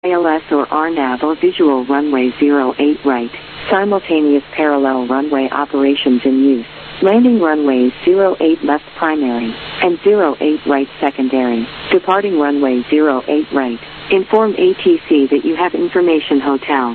ILS or RNAV or visual runway 08 right, simultaneous parallel runway operations in use. Landing runways 08 left primary and 08 right secondary. Departing runway 08 right. Inform ATC that you have Information Hotel.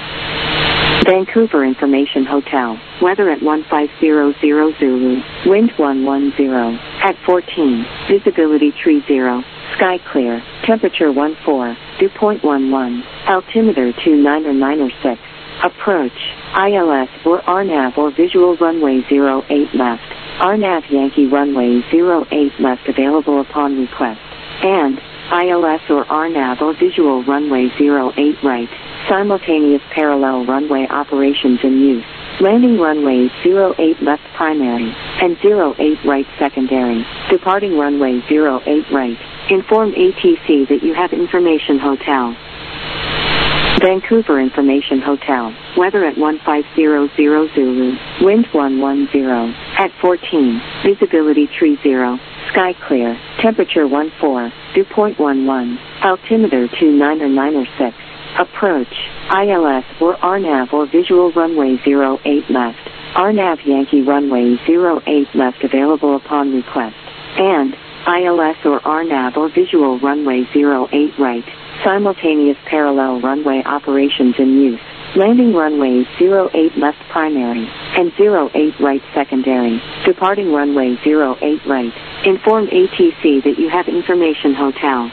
Vancouver Information Hotel. Weather at 1500 Zulu. Wind 110. At 14. Visibility tree 0. Sky clear. Temperature 14. Dew point 11. Altimeter 29 or 6. Approach. ILS or RNAV or visual runway 08 left. RNAV Yankee runway 08 left available upon request. And ILS or RNAV or visual runway 08 right. Simultaneous parallel runway operations in use. Landing runways 08 left primary and 08 right secondary. Departing runway 08 right. Inform ATC that you have Information Hotel. Vancouver Information Hotel. Weather at 1500 Zulu. Wind 110. At 14. Visibility tree 0. Sky clear. Temperature 14. Dew point 11. Altimeter 29 or 6. Approach. ILS or RNAV or visual runway 08 left. RNAV Yankee runway 08 left available upon request. And ILS or RNAV or visual runway 08 right. Simultaneous parallel runway operations in use. Landing runways 08 left primary and 08 right secondary. Departing runway 08 right. Inform ATC that you have Information Hotel.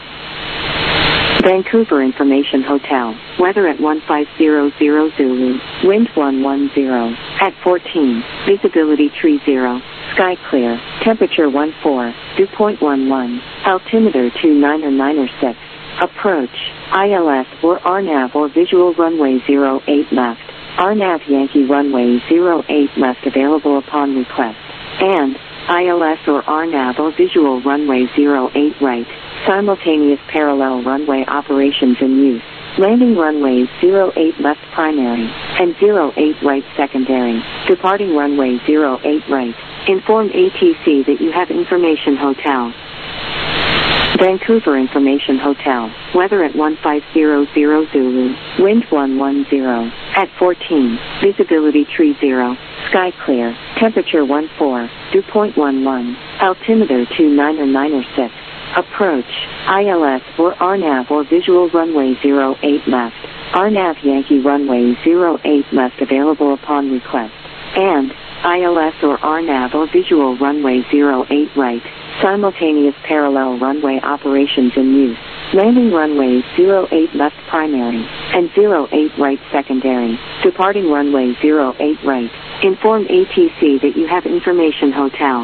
Vancouver Information Hotel. Weather at 1500 Zulu. Wind 110. At 14. Visibility tree 0. Sky clear. Temperature 14. Dew point 11. Altimeter 29 or 6. Approach. ILS or RNAV or visual runway 08 left. RNAV Yankee runway 08 left available upon request. And ILS or RNAV or visual runway 08 right. Simultaneous parallel runway operations in use. Landing runways 08 left primary and 08 right secondary. Departing runway 08 right. Inform ATC that you have Information Hotel. Vancouver Information Hotel. Weather at 1500 Zulu. Wind 110. At 14. Visibility tree 0. Sky clear. Temperature 14. Dew point 11. Altimeter 29 or 6. Approach. ILS or RNAV or visual runway 08 left. RNAV Yankee runway 08 left available upon request. And ILS or RNAV or visual runway 08 right. Simultaneous parallel runway operations in use. Landing runways 08 left primary and 08 right secondary. Departing runway 08 right. Inform ATC that you have Information Hotel.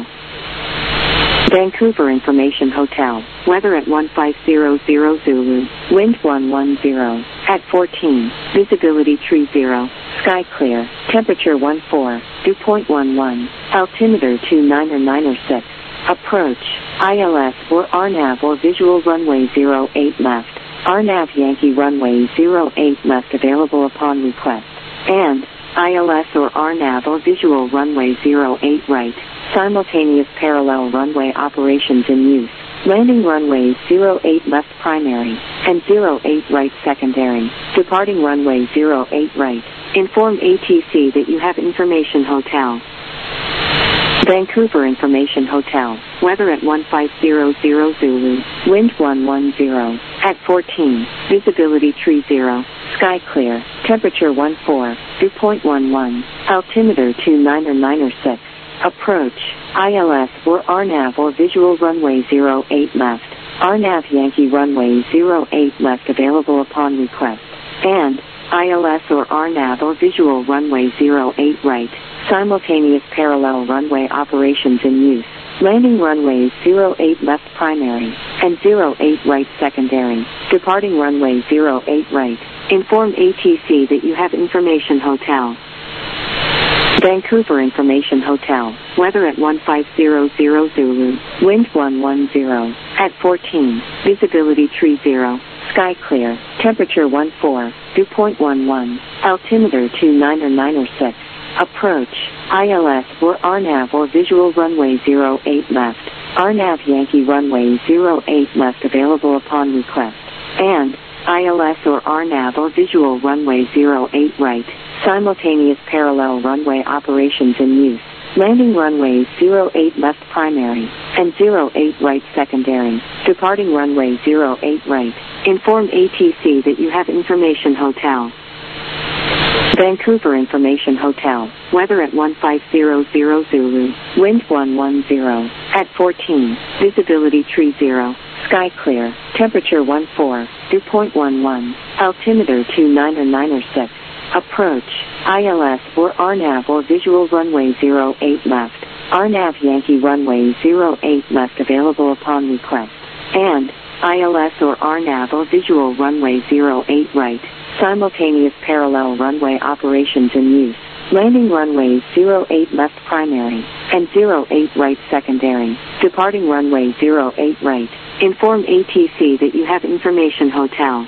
Vancouver Information Hotel. Weather at 1500 Zulu. Wind 110. At 14. Visibility tree 0. Sky clear. Temperature 14. Dew point 11. Altimeter 29 or 6. Approach. ILS or RNAV or visual runway 08 left. RNAV Yankee runway 08 left available upon request. And ILS or RNAV or visual runway 08 right. Simultaneous parallel runway operations in use. Landing runways 08 left primary and 08 right secondary. Departing runway 08 right. Inform ATC that you have Information Hotel. Vancouver Information Hotel. Weather at 1500 Zulu. Wind 110. At 14. Visibility tree 0. Sky clear. Temperature 14. Dew point 11. Altimeter 29 or 6. Approach. ILS or RNAV or visual runway 08 left. RNAV Yankee runway 08 left available upon request. And ILS or RNAV or visual runway 08 right. Simultaneous parallel runway operations in use. Landing runways 08 left primary and 08 right secondary. Departing runway 08 right. Inform ATC that you have Information Hotel. Vancouver Information Hotel. Weather at 1500 Zulu. Wind 110. At 14. Visibility tree 0. Sky clear. Temperature 14. Dew point 11. Altimeter 29 or 6. Approach. ILS or RNAV or visual runway 08 left. RNAV Yankee runway 08 left available upon request. And ILS or RNAV or visual runway 08 right, simultaneous parallel runway operations in use. Landing runways 08 left primary and 08 right secondary. Departing runway 08 right. Inform ATC that you have Information Hotel. Vancouver Information Hotel. Weather at 1500 Zulu. Wind 110. At 14. Visibility tree 0. Sky clear. Temperature 14. Dew point 11. Altimeter 29906. Approach. ILS or RNAV or visual runway 08 left. RNAV Yankee runway 08 left available upon request. And ILS or RNAV or visual runway 08 right. Simultaneous parallel runway operations in use. Landing runways 08 left primary and 08 right secondary. Departing runway 08 right. Inform ATC that you have Information Hotel.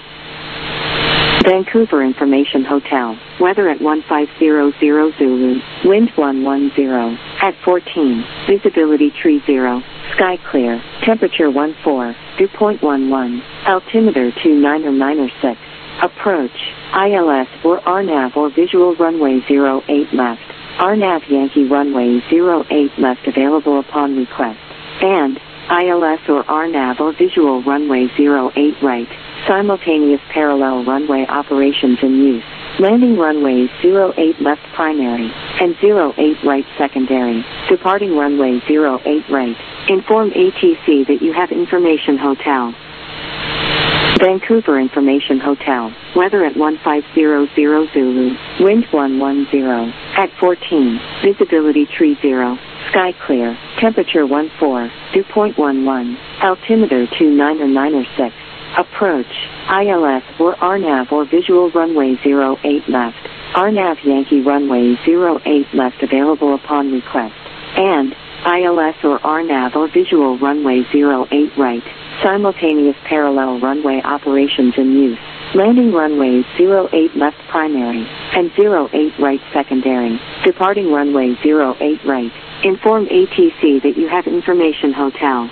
Vancouver Information Hotel. Weather at 1500 Zulu. Wind 110. At 14. Visibility tree 0. Sky clear. Temperature 14. Dew point 11. Altimeter 29906. Approach. ILS or RNAV or visual runway 08 left. RNAV Yankee runway 08 left available upon request. And ILS or RNAV or visual runway 08 right. Simultaneous parallel runway operations in use. Landing runways 08 left primary and 08 right secondary. Departing runway 08 right. Inform ATC that you have Information Hotel. Vancouver Information Hotel. Weather at 1500 Zulu. Wind 110. At 14. Visibility tree 0. Sky clear. Temperature 14. Dew point 11. Altimeter 29906. Approach. ILS or RNAV or visual runway 08 left. RNAV Yankee runway 08 left available upon request. And ILS or RNAV or visual runway 08 right. Simultaneous parallel runway operations in use. Landing runways 08 left primary and 08 right secondary. Departing runway 08 right. Inform ATC that you have Information Hotel.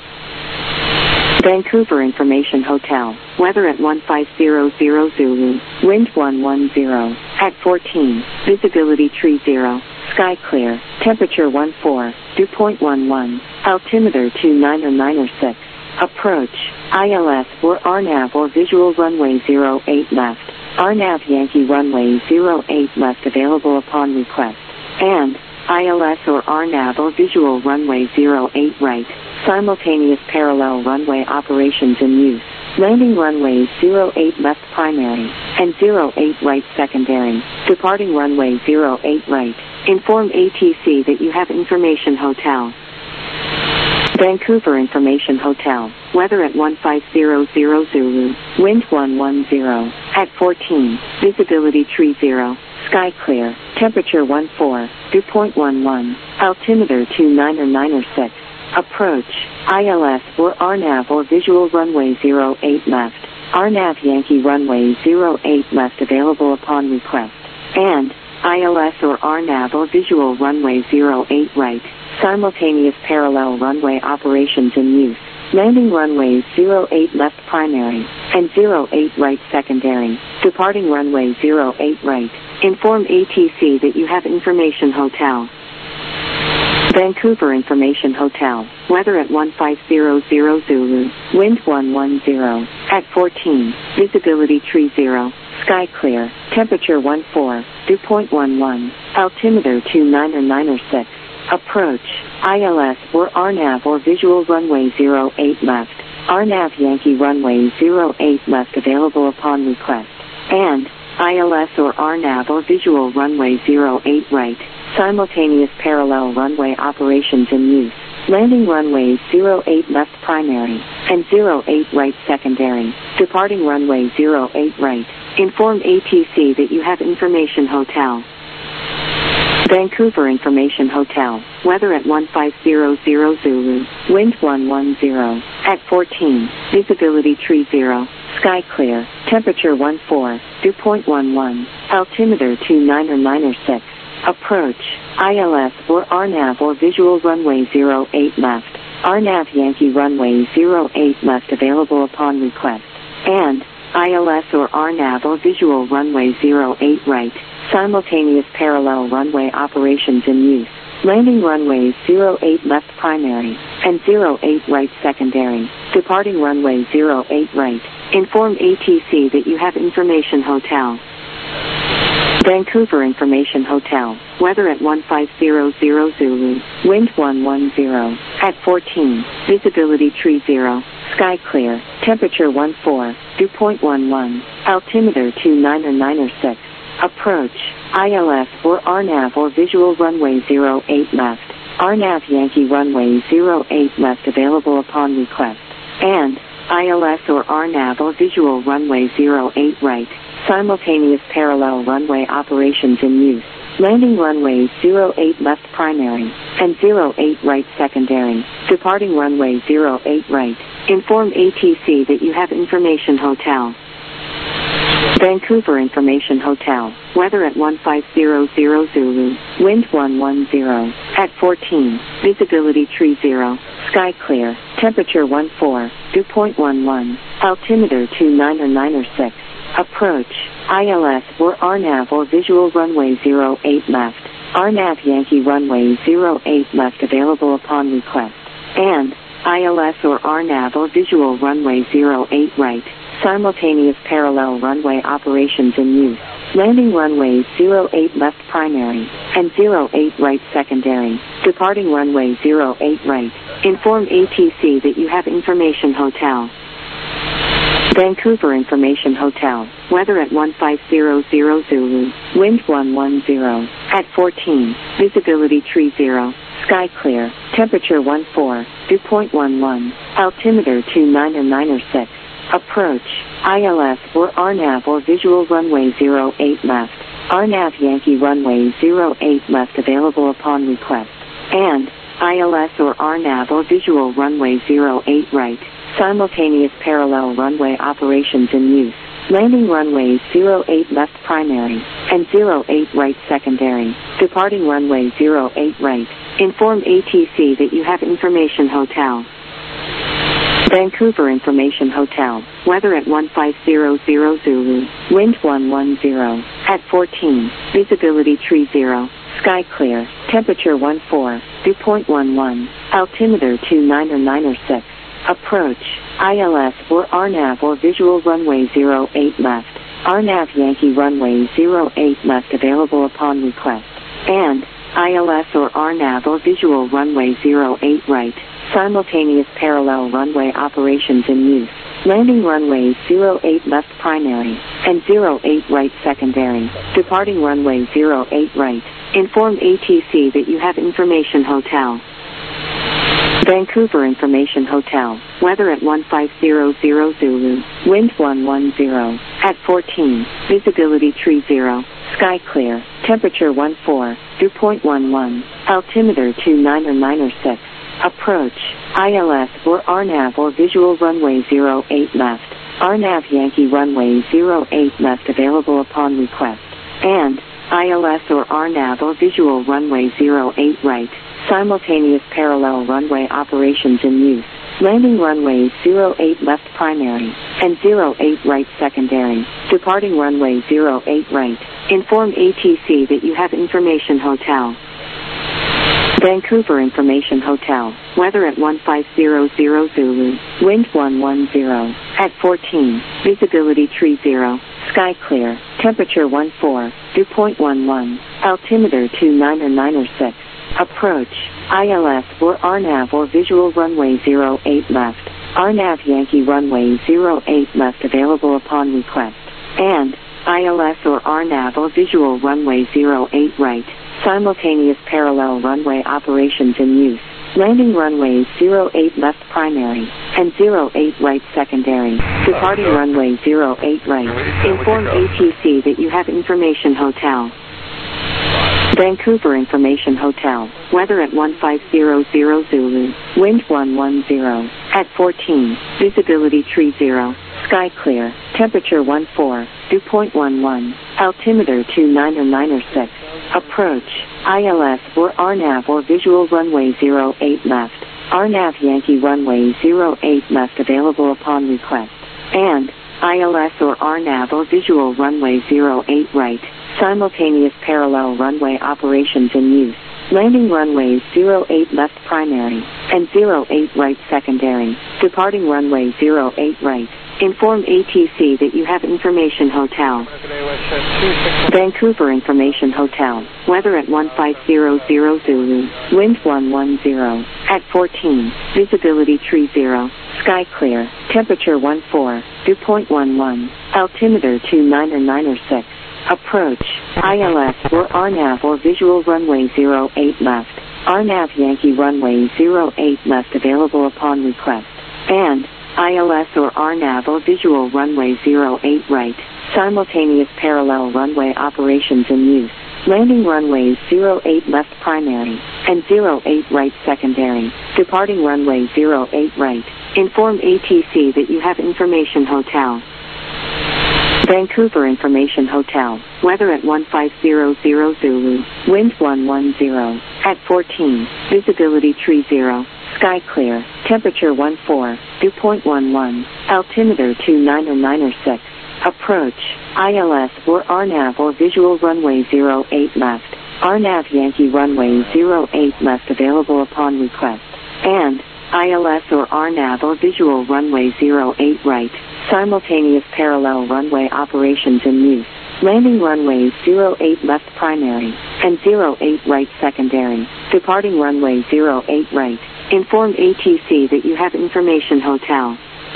Vancouver Information Hotel. Weather at 1500 Zulu. Wind 110. At 14. Visibility tree 0. Sky clear. Temperature 14. Dew point 11. Altimeter 29906. Approach. ILS or RNAV or visual runway 08 left. RNAV Yankee runway 08 left available upon request. And ILS or RNAV or visual runway 08 right. Simultaneous parallel runway operations in use. Landing runways 08 left primary and 08 right secondary. Departing runway 08 right. Inform ATC that you have Information Hotel. Vancouver Information Hotel. Weather at 1500 Zulu. Wind 110. At 14. Visibility tree 0. Sky clear. Temperature 14. Dew point 11. Altimeter 29906. Approach. ILS or RNAV or visual runway 08 left. RNAV Yankee runway 08 left available upon request. And ILS or RNAV or visual runway 08 right. Simultaneous parallel runway operations in use. Landing runways 08 left primary and 08 right secondary. Departing runway 08 right. Inform ATC that you have Information Hotel. Vancouver Information Hotel. Weather at 1500 Zulu. Wind 110. At 14. Visibility tree 0. Sky clear. Temperature 14. Dew point 11. Altimeter 29906. Approach. ILS or RNAV or visual runway 08 left. RNAV Yankee runway 08 left available upon request. And ILS or RNAV or visual runway 08 right. Simultaneous parallel runway operations in use. Landing runways 08 left primary and 08 right secondary. Departing runway 08 right. Inform ATC that you have Information Hotel. Vancouver Information Hotel. Weather at 1500 Zulu. Wind 110. At 14. Visibility tree 0. Sky clear. Temperature 14. Dew point 11. Altimeter 29906. Approach. ILS or RNAV or visual runway 08 left. RNAV Yankee runway 08 left available upon request. And ILS or RNAV or visual runway 08 right, simultaneous parallel runway operations in use. Landing runways 08 left primary and 08 right secondary. Departing runway 08 right. Inform ATC that you have Information Hotel. Vancouver Information Hotel. Weather at 1500 Zulu. Wind 110. At 14. Visibility tree 0. Sky clear. Temperature 14. Dew point 11. Altimeter 29906. Approach. ILS or RNAV or visual runway 08 left. RNAV Yankee runway 08 left available upon request. And ILS or RNAV or visual runway 08 right. Simultaneous parallel runway operations in use. Landing runways 08 left primary and 08 right secondary. Departing runway 08 right. Inform ATC that you have Information Hotel. Vancouver Information Hotel. Weather at 1500 Zulu. Wind 110. At 14. Visibility tree 0. Sky clear. Temperature 14. Dew point 11. Altimeter 29906. Approach. ILS or RNAV or visual runway 08 left. RNAV Yankee runway 08 left available upon request. And ILS or RNAV or visual runway 08 right. Simultaneous parallel runway operations in use. Landing runways 08 left primary and 08 right secondary. Departing runway 08 right. Inform ATC that you have Information Hotel. Vancouver Information Hotel. Weather at 1500 Zulu. Wind 110. At 14. Visibility tree 0. Sky clear. Temperature 14. Dew point 11. Altimeter 29906. Approach. ILS or RNAV or visual runway 08 left. RNAV Yankee runway 08 left available upon request. And ILS or RNAV or visual runway 08 right. Simultaneous parallel runway operations in use. Landing runways 08 left primary and 08 right secondary. Departing runway 08 right. Inform ATC that you have Information Hotel. Vancouver Information Hotel. Weather at 1500 Zulu. Wind 110. At 14. Visibility tree 0. Sky clear. Temperature 14. Dew point 11. Altimeter 29906. Approach. ILS or RNAV or visual runway 08 left. RNAV Yankee runway 08 left available upon request. And ILS or RNAV or visual runway 08 right. Simultaneous parallel runway operations in use. Landing runways 08 left primary and 08 right secondary. Departing runway 08 right. Inform ATC that you have Information Hotel. Vancouver Information Hotel. Weather at 1500 Zulu. Wind 110. At 14. Visibility tree 0. Sky clear. Temperature 14. Dew point 11. Altimeter 29906. Approach. ILS or RNAV or visual runway 08 left. RNAV Yankee runway 08 left available upon request. And ILS or RNAV or visual runway 08 right. Simultaneous parallel runway operations in use. Landing runways 08 left primary and 08 right secondary. Departing runway 08 right. Inform ATC that you have Information Hotel. Vancouver Information Hotel. Weather at 1500 Zulu. Wind 110. At 14. Visibility tree 0. Sky clear. Temperature 14. Dew point 11. Altimeter 29906. Approach. ILS or RNAV or visual runway 08 left. RNAV Yankee runway 08 left available upon request. And ILS or RNAV or visual runway 08 right. Simultaneous parallel runway operations in use. Landing runways 08 left primary and 08 right secondary. Departing runway 08 right. Inform ATC that you have Information Hotel. Vancouver Information Hotel. Weather at 1500 Zulu. Wind 110. At 14. Visibility tree 0. Sky clear. Temperature 14. Dew point 11. Altimeter 29906. Approach. ILS or RNAV or visual runway 08 left. RNAV Yankee runway 08 left available upon request. And ILS or RNAV or visual runway 08 right, simultaneous parallel runway operations in use. Landing runways 08 left primary, and 08 right secondary, departing runway 08 right. Inform ATC that you have Information Hotel. Vancouver Information Hotel. Weather at 1500 Zulu. Wind 110. At 14. Visibility tree 0. Sky clear. Temperature 14. Dew point 11. Altimeter 2996. Approach. ILS or RNAV or visual runway 08 left. RNAV Yankee runway 08 left available upon request. And ILS or RNAV or visual runway 08 right. Simultaneous parallel runway operations in use. Landing runways 08 left primary, and 08 right secondary. Departing runway 08 right. Inform ATC that you have Information Hotel. Vancouver Information Hotel. Weather at 1500 Zulu. Wind 110. At 14. Visibility tree 0. Sky clear. Temperature 14. Dew point 11. Altimeter 2996. Approach. ILS or RNAV or visual runway 08 left. RNAV Yankee runway 08 left available upon request. And ILS or RNAV or visual runway 08 right. Simultaneous parallel runway operations in use. Landing runways 08 left primary, and 08 right secondary. Departing runway 08 right. Inform ATC that you have Information Hotel.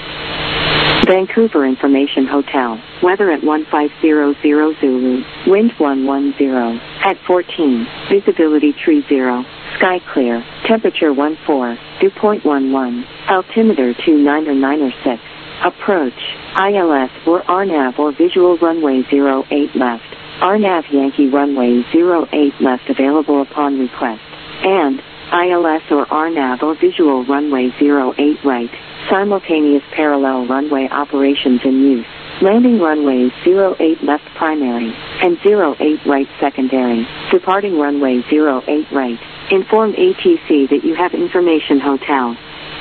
Vancouver Information Hotel. Weather at 1500 Zulu. Wind 110. At 14. Visibility tree 0. Sky clear. Temperature 14. Dew point 11. Altimeter 2996. Approach. ILS or RNAV or visual runway 08 left. RNAV Yankee runway 08 left available upon request. And ILS or RNAV or visual runway 08 right. Simultaneous parallel runway operations in use. Landing runways 08 left primary, and 08 right secondary. Departing runway 08 right. Inform ATC that you have Information Hotel.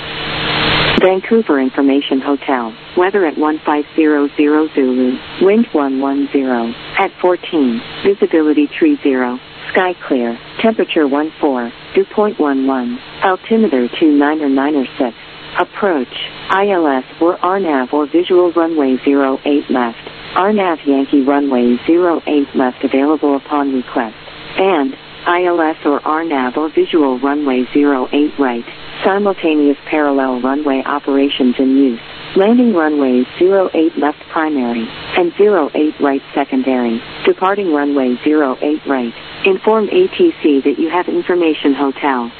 Vancouver Information Hotel. Weather at 1500 Zulu. Wind 110. At 14. Visibility tree 0. Sky clear. Temperature 14. Dew point 11. Altimeter 2996. Approach. ILS or RNAV or visual runway 08 left. RNAV Yankee runway 08 left available upon request. And ILS or RNAV or visual runway 08 right. Simultaneous parallel runway operations in use. Landing runways 08 left primary, and 08 right secondary. Departing runway 08 right. Inform ATC that you have Information Hotel.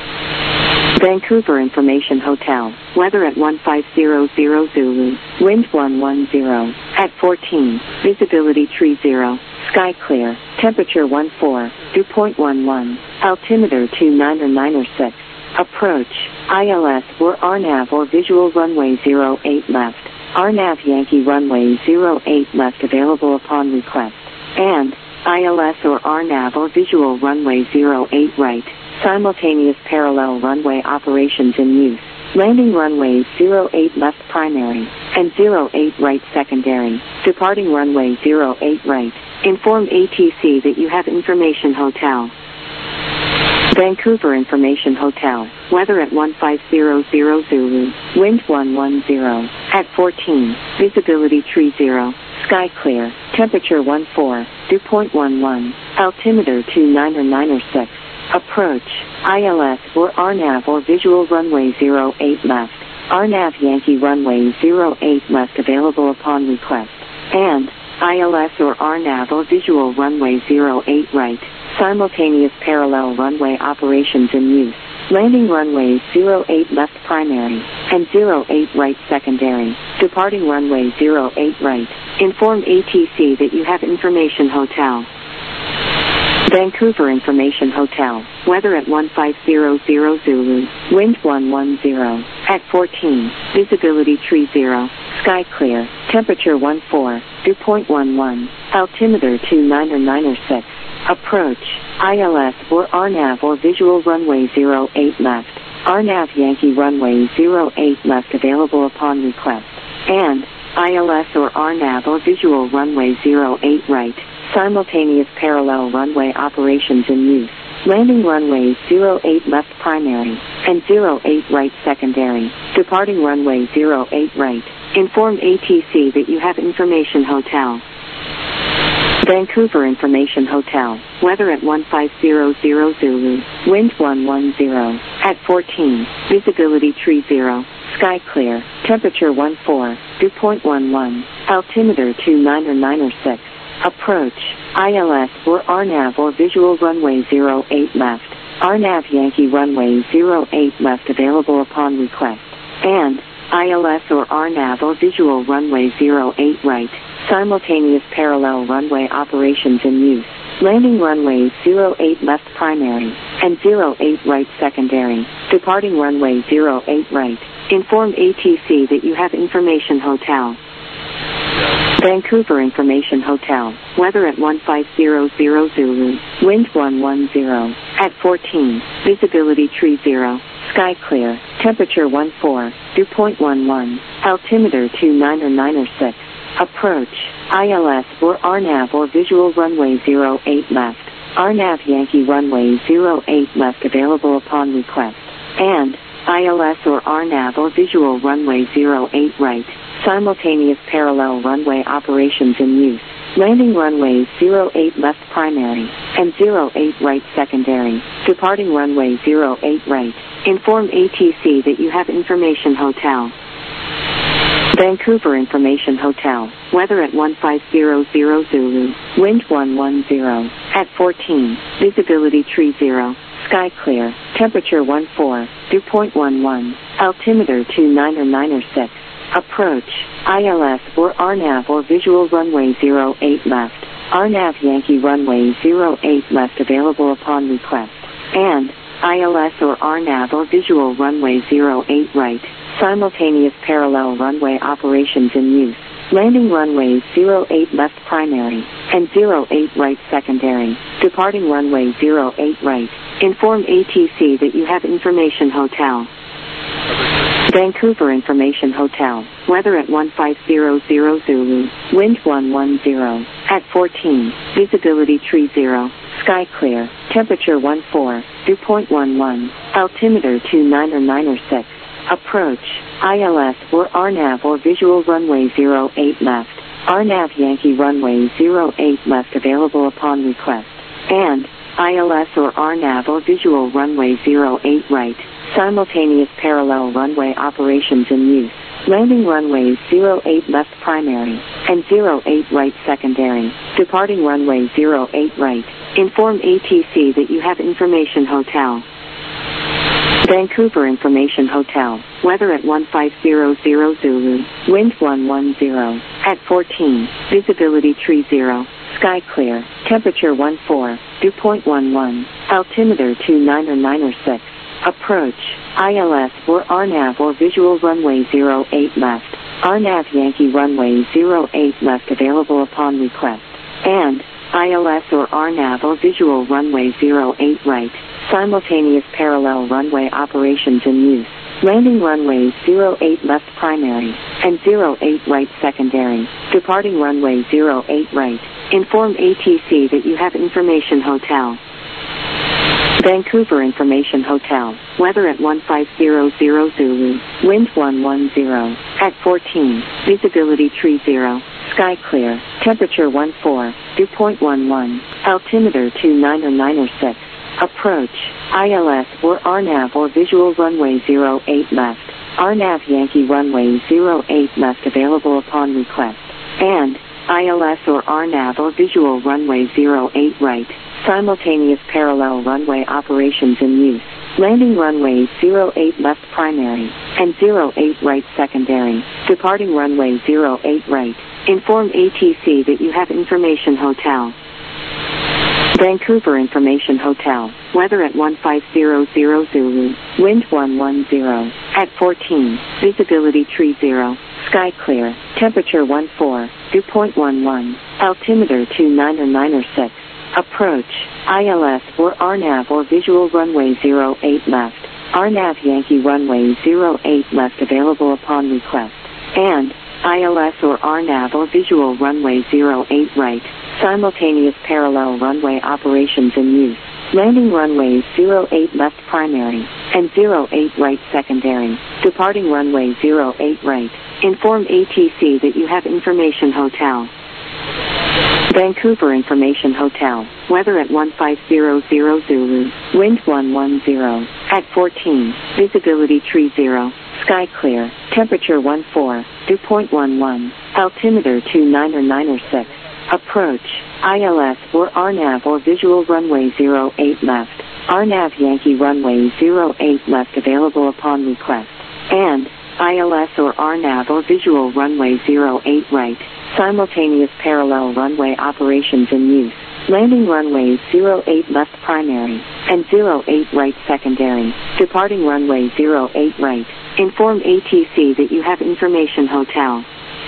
Vancouver Information Hotel. Weather at 1500 Zulu. Wind 110. At 14. Visibility tree 0. Sky clear. Temperature 14. Dew point 11. Altimeter 2996. Approach. ILS or RNAV or visual runway 08 left. RNAV Yankee runway 08 left available upon request. And ILS or RNAV or visual runway 08 right. Simultaneous parallel runway operations in use. Landing runways 08 left primary, and 08 right secondary. Departing runway 08 right. Inform ATC that you have Information Hotel. Vancouver Information Hotel. Weather at 1500 Zulu. Wind 110. At 14. Visibility tree 0. Sky clear. Temperature 14. Dew point 11. Altimeter 2996. Approach. ILS or RNAV or visual runway 08 left. RNAV Yankee runway 08 left available upon request. And ILS or RNAV or visual runway 08 right. Simultaneous parallel runway operations in use. Landing runways 08 left primary, and 08 right secondary. Departing runway 08 right. Inform ATC that you have Information Hotel. Vancouver Information Hotel. Weather at 1500 Zulu. Wind 110. At 14. Visibility tree 0. Sky clear. Temperature 14. Dew point 11. Altimeter 2996. Approach. ILS or RNAV or visual runway 08 left. RNAV Yankee runway 08 left available upon request. And ILS or RNAV or visual runway 08 right, simultaneous parallel runway operations in use. Landing runways 08 left primary, and 08 right secondary. Departing runway 08 right. Inform ATC that you have Information Hotel. Vancouver Information Hotel. Weather at 1500 Zulu. Wind 110. At 14. Visibility tree 0. Sky clear. Temperature 14. Dew point 11. Altimeter 2996. Approach. ILS or RNAV or visual runway 08 left. RNAV Yankee runway 08 left available upon request. And ILS or RNAV or visual runway 08 right. Simultaneous parallel runway operations in use. Landing runways 08 left primary and 08 right secondary. Departing runway 08 right. Inform ATC that you have Information Hotel. Vancouver Information Hotel. Weather at 1500 Zulu. Wind 110. At 14. Visibility tree 0. Sky clear. Temperature 14. Dew point 11. Altimeter 2996. Approach. ILS or RNAV or visual runway 08 left. RNAV Yankee runway 08 left available upon request. And ILS or RNAV or visual runway 08 right. Simultaneous parallel runway operations in use. Landing runways 08 left primary and 08 right secondary. Departing runway 08 right. Inform ATC that you have Information Hotel. Vancouver Information Hotel. Weather at 1500 Zulu. Wind 110. At 14. Visibility tree 0. Sky clear. Temperature 14. Dew point 11. Altimeter 2996. Approach. ILS or RNAV or visual runway 08 left. RNAV Yankee runway 08 left available upon request. And ILS or RNAV or visual runway 08 right. Simultaneous parallel runway operations in use. Landing runways 08 left primary and 08 right secondary. Departing runway 08 right. Inform ATC that you have Information Hotel. Vancouver Information Hotel. Weather at 1500 Zulu. Wind 110. At 14. Visibility tree 0. Sky clear. Temperature 14. Dew point 11. Altimeter 2996. Approach. ILS or RNAV or visual runway 08 left. RNAV Yankee runway 08 left available upon request. And ILS or RNAV or visual runway 08 right. Simultaneous parallel runway operations in use. Landing runways 08 left primary and 08 right secondary. Departing runway 08 right. Inform ATC that you have Information Hotel. Vancouver Information Hotel. Weather at 1500 Zulu. Wind 110. At 14. Visibility tree 0. Sky clear. Temperature 14. Dew point 11. Altimeter 2996. Approach. ILS or RNAV or visual runway 08 left. RNAV Yankee runway 08 left available upon request. And ILS or RNAV or visual runway 08 right. Simultaneous parallel runway operations in use. Landing runways 08 left primary and 08 right secondary. Departing runway 08 right. Inform ATC that you have Information Hotel. Vancouver Information Hotel. Weather at 1500 Zulu. Wind 110. At 14. Visibility tree 0. Sky clear. Temperature 14. Dew point 11. Altimeter 2996. Approach. ILS or RNAV or visual runway 08 left. RNAV Yankee runway 08 left available upon request. And ILS or RNAV or visual runway 08 right. Simultaneous parallel runway operations in use. Landing runways 08 left primary and 08 right secondary. Departing runway 08 right. Inform ATC that you have Information Hotel. Vancouver Information Hotel. Weather at 1500 Zulu. Wind 110. At 14. Visibility tree 0. Sky clear. Temperature 14. Dew point 11. Altimeter 2996. Approach. ILS or RNAV or visual runway 08 left. RNAV Yankee runway 08 left available upon request. And ILS or RNAV or visual runway 08 right, simultaneous parallel runway operations in use. Landing runways 08 left primary and 08 right secondary. Departing runway 08 right. Inform ATC that you have Information Hotel. Vancouver Information Hotel. Weather at 1500 Zulu. Wind 110. At 14. Visibility tree 0. Sky clear. Temperature 14. Dew point 11. Altimeter 29906. Approach. ILS or RNAV or visual runway 08 left. RNAV Yankee runway 08 left available upon request. And ILS or RNAV or visual runway 08 right. Simultaneous parallel runway operations in use. Landing runways 08 left primary and 08 right secondary. Departing runway 08 right. Inform ATC that you have Information Hotel.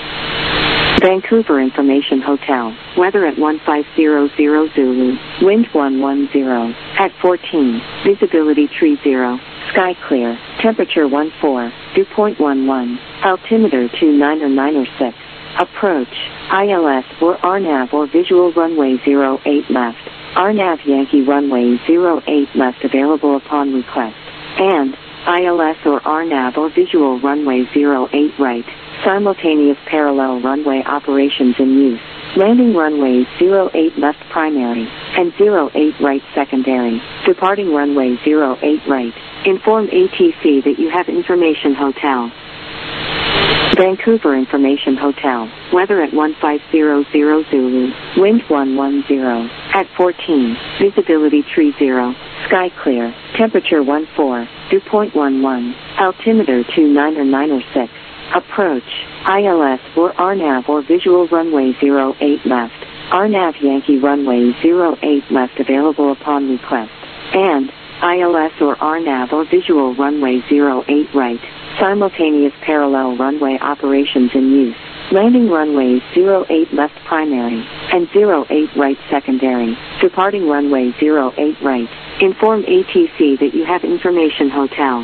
Vancouver Information Hotel. Weather at 1500 Zulu. Wind 110. At 14. Visibility tree 0. Sky clear. Temperature 14. Dew point 11. Altimeter 29906. Approach. ILS or RNAV or visual runway 08 left. RNAV Yankee runway 08 left available upon request. And ILS or RNAV or visual runway 08 right. Simultaneous parallel runway operations in use. Landing runways 08 left primary and 08 right secondary. Departing runway 08 right. Inform ATC that you have Information Hotel. Vancouver Information Hotel. Weather at 1500 Zulu. Wind 110. At 14. Visibility tree 0. Sky clear. Temperature 14. Dew point 11. Altimeter 29906. Approach. ILS or RNAV or visual runway 08 left. RNAV Yankee runway 08 left available upon request. And ILS or RNAV or visual runway 08 right. Simultaneous parallel runway operations in use. Landing runways 08 left primary and 08 right secondary. Departing runway 08 right. Inform ATC that you have Information Hotel.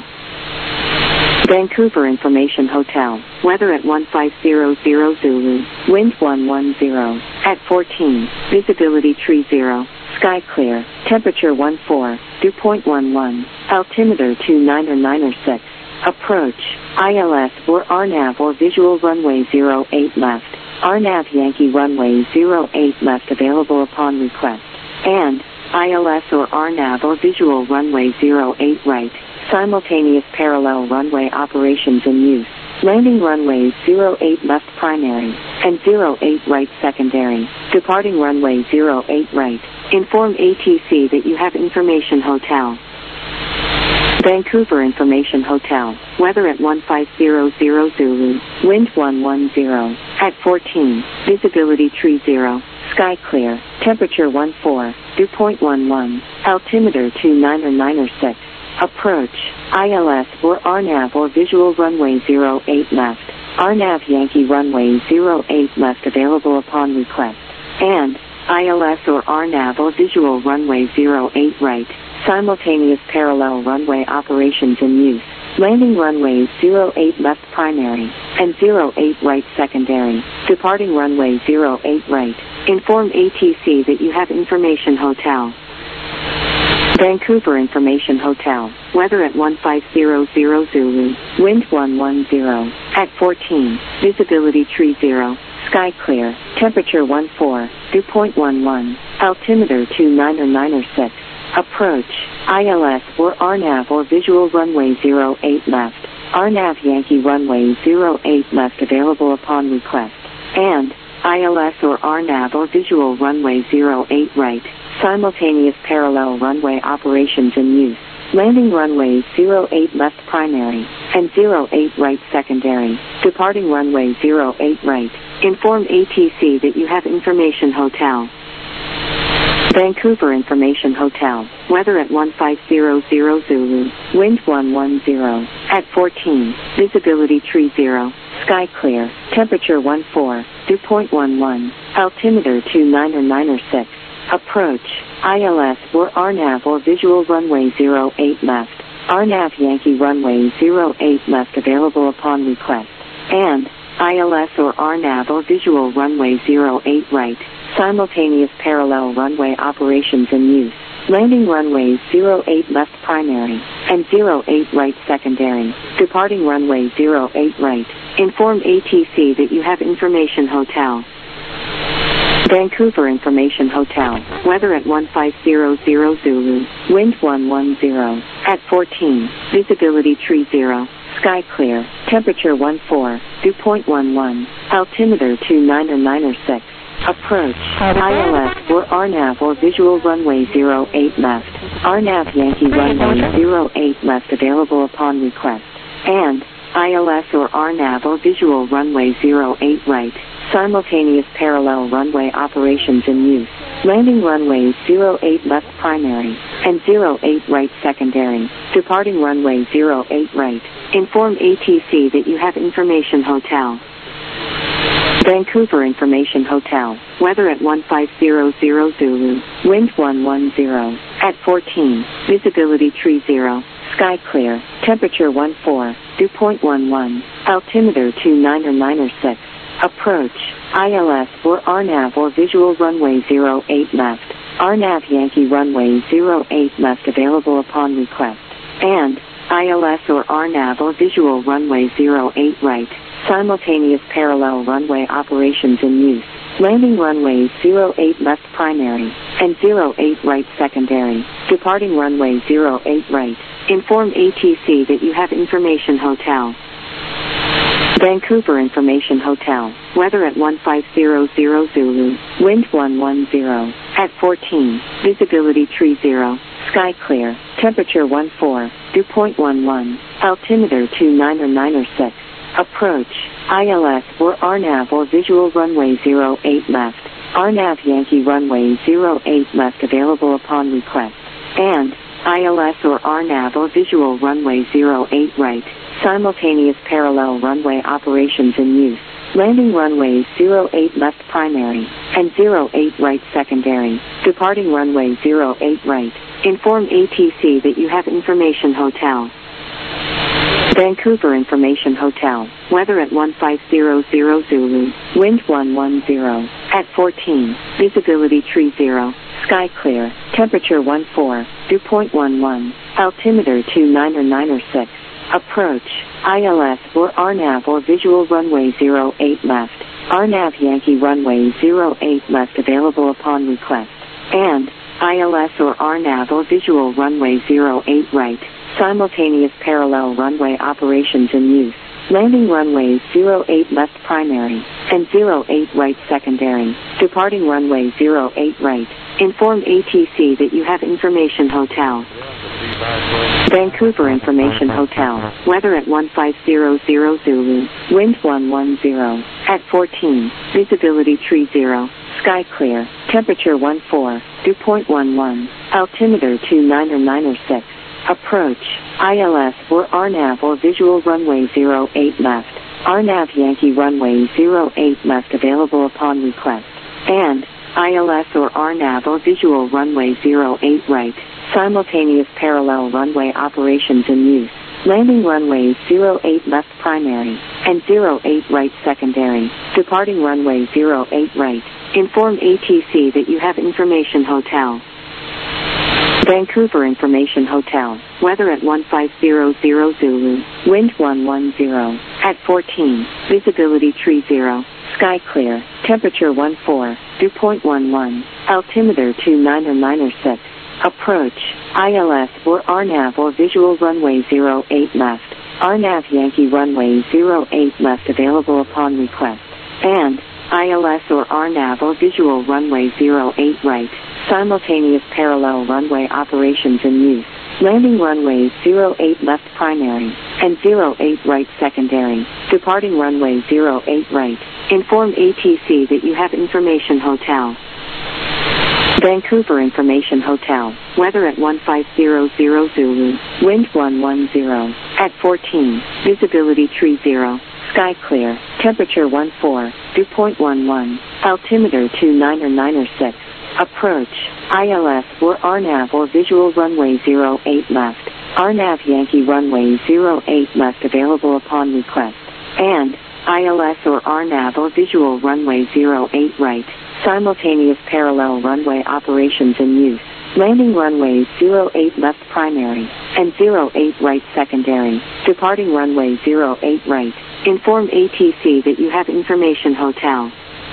Vancouver Information Hotel. Weather at 1500 Zulu. Wind 110. At 14. Visibility tree 0. Sky clear. Temperature 14. Dew point 11. Altimeter 29906. Approach. ILS or RNAV or visual runway 08 left. RNAV Yankee runway 08 left available upon request. And ILS or RNAV or visual runway 08 right. Simultaneous parallel runway operations in use. Landing runways 08 left primary and 08 right secondary. Departing runway 08 right. Inform ATC that you have Information Hotel. Vancouver Information Hotel. Weather at 1500 Zulu. Wind 110. At 14. Visibility tree 0. Sky clear. Temperature 14. Dew point 11. Altimeter 29906. Approach. ILS or RNAV or visual runway 08 left. RNAV Yankee runway 08 left available upon request. And ILS or RNAV or visual runway 08 right. Simultaneous parallel runway operations in use. Landing runways 08 left primary and 08 right secondary. Departing runway 08 right. Inform ATC that you have Information Hotel. Vancouver Information Hotel. Weather at 1500 Zulu. Wind 110. At 14. Visibility tree 0. Sky clear. Temperature 14. Dew point 11. Altimeter 29906. Approach. ILS or RNAV or visual runway 08 left. RNAV Yankee runway 08 left available upon request. And ILS or RNAV or visual runway 08 right. Simultaneous parallel runway operations in use. Landing runways 08 left primary and 08 right secondary. Departing runway 08 right. Inform ATC that you have Information Hotel. Vancouver Information Hotel. Weather at 1500 Zulu. Wind 110. At 14. Visibility tree 0. Sky clear. Temperature 14. Dew point 11. Altimeter 29906. Approach. ILS or RNAV or visual runway 08 left. RNAV Yankee runway 08 left available upon request. And ILS or RNAV or visual runway 08 right, simultaneous parallel runway operations in use. Landing runways 08 left primary, and 08 right secondary. Departing runway 08 right. Inform ATC that you have Information Hotel. Vancouver Information Hotel. Weather at 1500 Zulu. Wind 110. At 14. Visibility tree 0. Sky clear. Temperature 14. Dew point 11. Altimeter 29906. Approach. ILS or RNAV or visual runway 08 left. RNAV Yankee runway 08 left available upon request. And ILS or RNAV or visual runway 08 right. Simultaneous parallel runway operations in use. Landing runways 08 left primary and 08 right secondary. Departing runway 08 right. Inform ATC that you have Information Hotel. Vancouver Information Hotel. Weather at 1500 Zulu. Wind 110. At 14. Visibility tree 0. Sky clear. Temperature 14. Dew point 11. Altimeter 29906. Approach. ILS or RNAV or visual runway 08 left. RNAV Yankee runway 08 left available upon request. And ILS or RNAV or visual runway 08 right. Simultaneous parallel runway operations in use. Landing runways 08 left primary and 08 right secondary. Departing runway 08 right. Inform ATC that you have Information Hotel. Vancouver Information Hotel. Weather at 1500 Zulu. Wind 110. At 14. Visibility tree 0. Sky clear. Temperature 14. Dew point 11. Altimeter 29906. Approach. ILS or RNAV or visual runway 08 left. RNAV Yankee runway 08 left available upon request. And ILS or RNAV or visual runway 08 right. Simultaneous parallel runway operations in use. Landing runways 08 left primary and 08 right secondary. Departing runway 08 right. Inform ATC that you have Information Hotel. Vancouver Information Hotel. Weather at 1500 Zulu. Wind 110. At 14. Visibility tree 0. Sky clear. Temperature 14. Dew point 11. Altimeter 29906. Approach. ILS or RNAV or visual runway 08 left. RNAV Yankee runway 08 left available upon request. And ILS or RNAV or visual runway 08 right. Simultaneous parallel runway operations in use. Landing runways 08 left primary and 08 right secondary. Departing runway 08 right. Inform ATC that you have Information Hotel. Vancouver Information Hotel. Weather at 1500 Zulu. Wind 110. At 14. Visibility tree 0. Sky clear. Temperature 14. Dew point 11. Altimeter 29906. Approach. ILS or RNAV or visual runway 08 left. RNAV Yankee runway 08 left available upon request. And ILS or RNAV or visual runway 08 right. Simultaneous parallel runway operations in use. Landing runways 08 left primary and 08 right secondary. Departing runway 08 right. Inform ATC that you have Information Hotel. Vancouver Information Hotel. Weather at 1500 Zulu. Wind 110. At 14. Visibility tree 0. Sky clear. Temperature 14. Dew point 11. Altimeter 29906. Approach. ILS or RNAV or visual runway 08 left. RNAV Yankee runway 08 left available upon request. And ILS or RNAV or visual runway 08 right. Simultaneous parallel runway operations in use. Landing runways 08 left primary and 08 right secondary. Departing runway 08 right. Inform ATC that you have Information Hotel. Vancouver Information Hotel. Weather at 1500 Zulu. Wind 110. At 14. Visibility tree 0. Sky clear. Temperature 14. Dew point 11. Altimeter 29906. Approach. ILS or RNAV or visual runway 08 left. RNAV Yankee runway 08 left available upon request. And ILS or RNAV or visual runway 08 right, simultaneous parallel runway operations in use. Landing runways 08 left primary, and 08 right secondary, departing runway 08 right. Inform ATC that you have Information Hotel.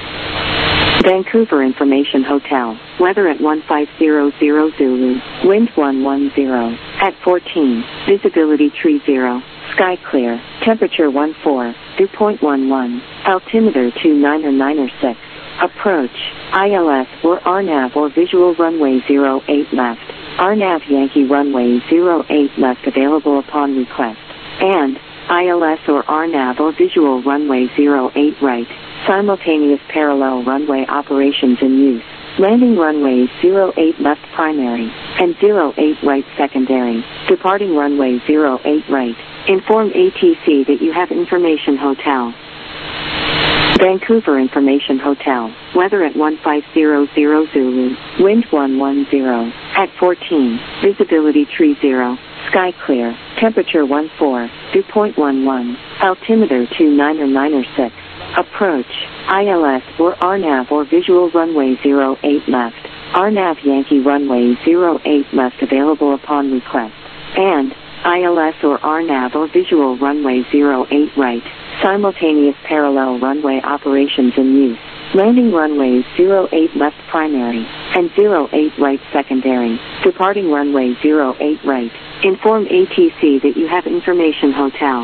Vancouver Information Hotel, weather at 1500 Zulu, wind 110, at 14, visibility tree 0, sky clear, temperature 14, dew point 11, altimeter 2996. Approach, ILS or RNAV or visual runway 08 left, RNAV Yankee runway 08 left available upon request, and ILS or RNAV or visual runway 08 right, simultaneous parallel runway operations in use. Landing runways 08 left primary, and 08 right secondary, departing runway 08 right. Inform ATC that you have Information Hotel. Vancouver Information Hotel, weather at 1500 Zulu, wind 110, at 14, visibility tree 0, sky clear, temperature 14, dew point 11, altimeter 2996. Approach, ILS or RNAV or visual runway 08 left, RNAV Yankee runway 08 left available upon request, and ILS or RNAV or visual runway 08 right, simultaneous parallel runway operations in use. Landing runways 08 left primary, and 08 right secondary, departing runway 08 right. Inform ATC that you have Information Hotel.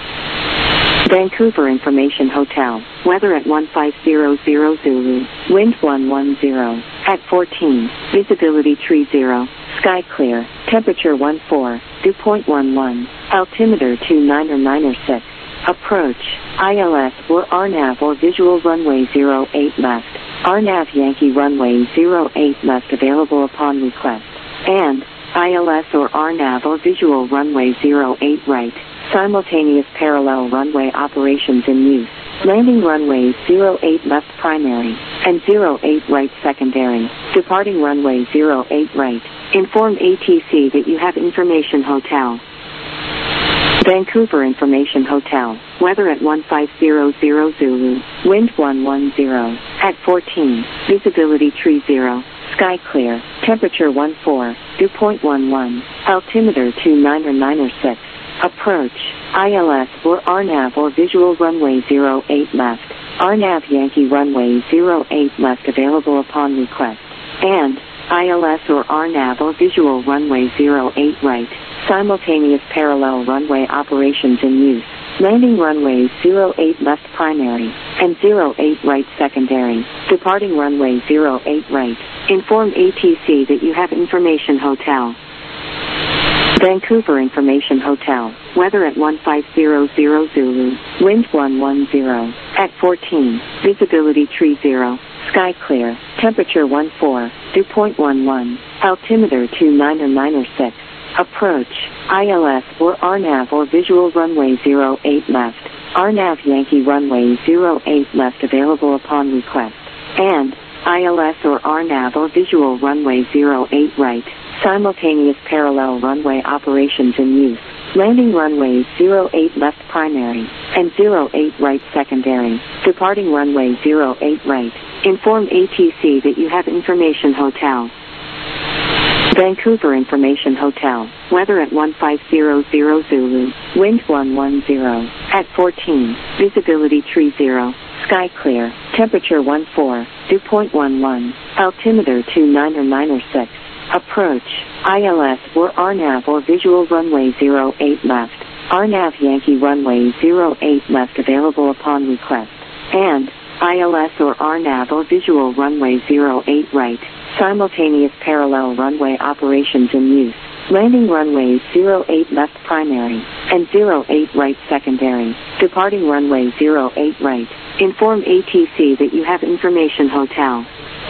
Vancouver Information Hotel, weather at 1500 Zulu, wind 110, at 14, visibility tree 0, sky clear, temperature 14, dew point 11, altimeter 2996. Approach, ILS or RNAV or visual runway 08 left, RNAV Yankee runway 08 left available upon request, and ILS or RNAV or visual runway 08 right, simultaneous parallel runway operations in use. Landing runways 08 left primary, and 08 right secondary, departing runway 08 right. Inform ATC that you have Information Hotel. Vancouver Information Hotel, weather at 1500 Zulu, wind 110, at 14, visibility tree 0, sky clear, temperature 14, dew point 11, altimeter 2996. Approach, ILS or RNAV or visual runway 08 left, RNAV Yankee runway 08 left available upon request, and ILS or RNAV or visual runway 08 right, simultaneous parallel runway operations in use. Landing runways 08 left primary, and 08 right secondary, departing runway 08 right. Inform ATC that you have Information Hotel. Vancouver Information Hotel, weather at 1500 Zulu, wind 110, at 14, visibility tree 0, sky clear, temperature 14, dew point 11, altimeter 2996. Approach, ILS or RNAV or visual runway 08 left, RNAV Yankee runway 08 left available upon request, and ILS or RNAV or visual runway 08 right, simultaneous parallel runway operations in use. Landing runways 08 left primary, and 08 right secondary, departing runway 08 right. Inform ATC that you have Information Hotel. Vancouver Information Hotel, weather at 1500 Zulu, wind 110, at 14, visibility tree 0, sky clear, temperature 14, dew point 11, altimeter 2996. Approach, ILS or RNAV or visual runway 08 left, RNAV Yankee runway 08 left available upon request, and ILS or RNAV or visual runway 08 right, simultaneous parallel runway operations in use. Landing runways 08 left primary, and 08 right secondary, departing runway 08 right. Inform ATC that you have Information Hotel.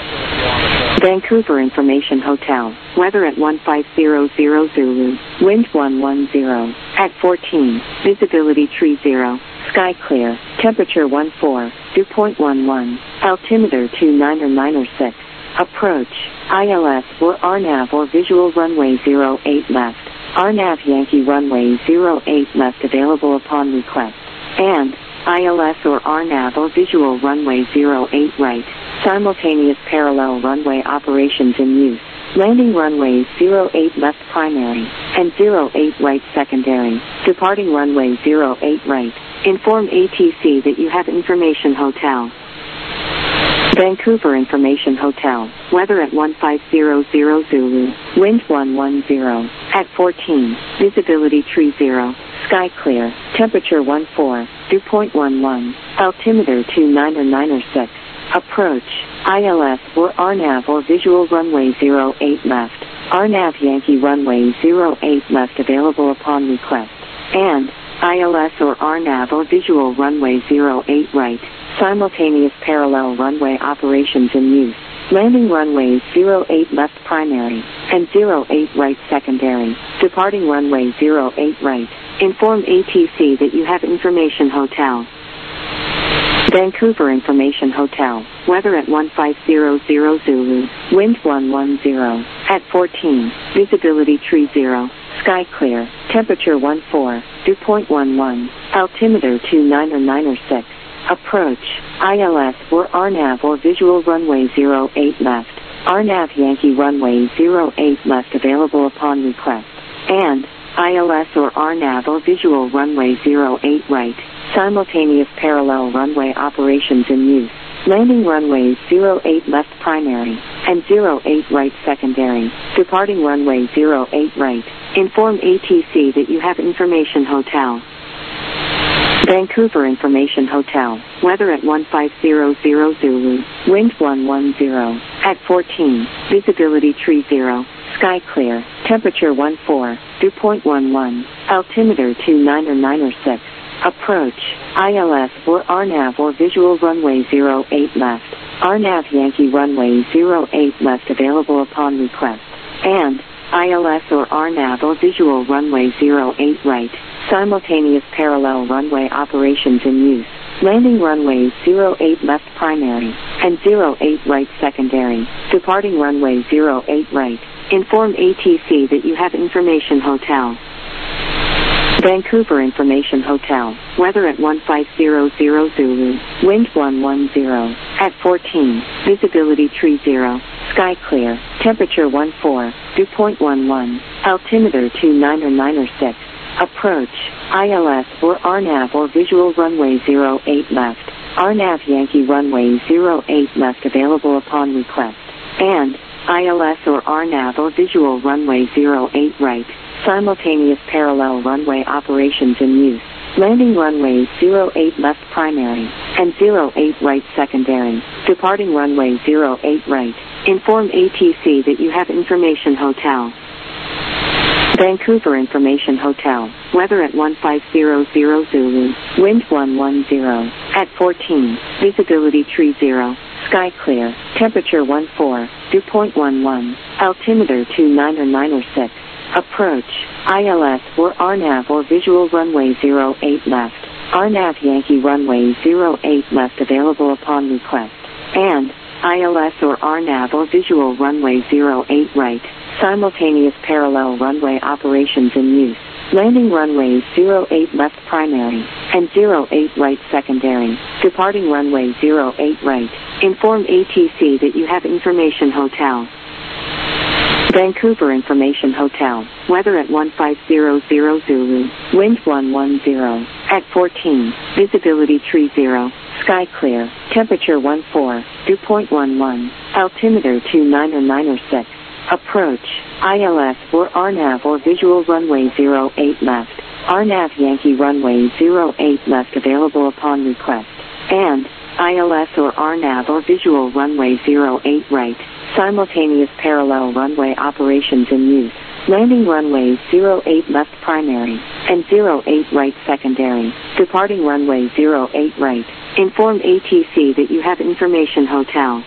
Vancouver Information Hotel, weather at 1500 Zulu, wind 110, at 14, visibility tree 0, sky clear, temperature 14, dew point 11, altimeter 2996. Approach, ILS or RNAV or visual runway 08 left, RNAV Yankee runway 08 left available upon request, and ILS or RNAV or visual runway 08 right, simultaneous parallel runway operations in use. Landing runways 08 left primary, and 08 right secondary, departing runway 08 right. Inform ATC that you have Information Hotel. Vancouver Information Hotel, weather at 1500 Zulu, wind 110, at 14, visibility tree 0, sky clear, temperature 14, dew point 11, altimeter 2996, approach, ILS or RNAV or visual runway 08 left, RNAV Yankee runway 08 left available upon request, and ILS or RNAV or visual runway 08 right, simultaneous parallel runway operations in use. Landing runways 08 left primary, and 08 right secondary, departing runway 08 right. Inform ATC that you have Information Hotel. Vancouver Information Hotel, weather at 1500 Zulu, wind 110, at 14, visibility tree 0, sky clear, temperature 14, dew point 11, altimeter 2996, approach, ILS or RNAV or visual runway 08 left, RNAV Yankee runway 08 left available upon request, and ILS or RNAV or visual runway 08 right, simultaneous parallel runway operations in use. Landing runways 08 left primary, and 08 right secondary, departing runway 08 right. Inform ATC that you have Information Hotel. Vancouver Information Hotel, weather at 1500 Zulu, wind 110, at 14, visibility tree 0, sky clear, temperature 14, dew point 11, altimeter 2996, approach, ILS or RNAV or visual runway 08 left, RNAV Yankee runway 08 left available upon request, and ILS or RNAV or visual runway 08 right, simultaneous parallel runway operations in use. Landing runways 08 left primary, and 08 right secondary, departing runway 08 right. Inform ATC that you have Information Hotel. Vancouver Information Hotel, weather at 1500 Zulu, wind 110, at 14, visibility tree 0, sky clear, temperature 14, dew point 11, altimeter 2996, approach, ILS or RNAV or visual runway 08 left, RNAV Yankee runway 08 left available upon request, and ILS or RNAV or visual runway 08 right, simultaneous parallel runway operations in use. Landing runways 08 left primary, and 08 right secondary, departing runway 08 right. Inform ATC that you have Information Hotel. Vancouver Information Hotel, weather at 1500 Zulu, wind 110, at 14, visibility tree 0, sky clear, temperature 14, dew point 11, altimeter 2996, approach, ILS or RNAV or visual runway 08 left, RNAV Yankee runway 08 left available upon request, and ILS or RNAV or visual runway 08 right, simultaneous parallel runway operations in use. Landing runways 08 left primary, and 08 right secondary, departing runway 08 right. Inform ATC that you have Information Hotel. Vancouver Information Hotel, weather at 1500 Zulu, wind 110, at 14, visibility tree 0, sky clear, temperature 14, dew point 11, altimeter 2996, approach, ILS or RNAV or visual runway 08 left, RNAV Yankee runway 08 left available upon request, and ILS or RNAV or visual runway 08 right, simultaneous parallel runway operations in use. Landing runways 08 left primary, and 08 right secondary, departing runway 08 right. Inform ATC that you have Information Hotel.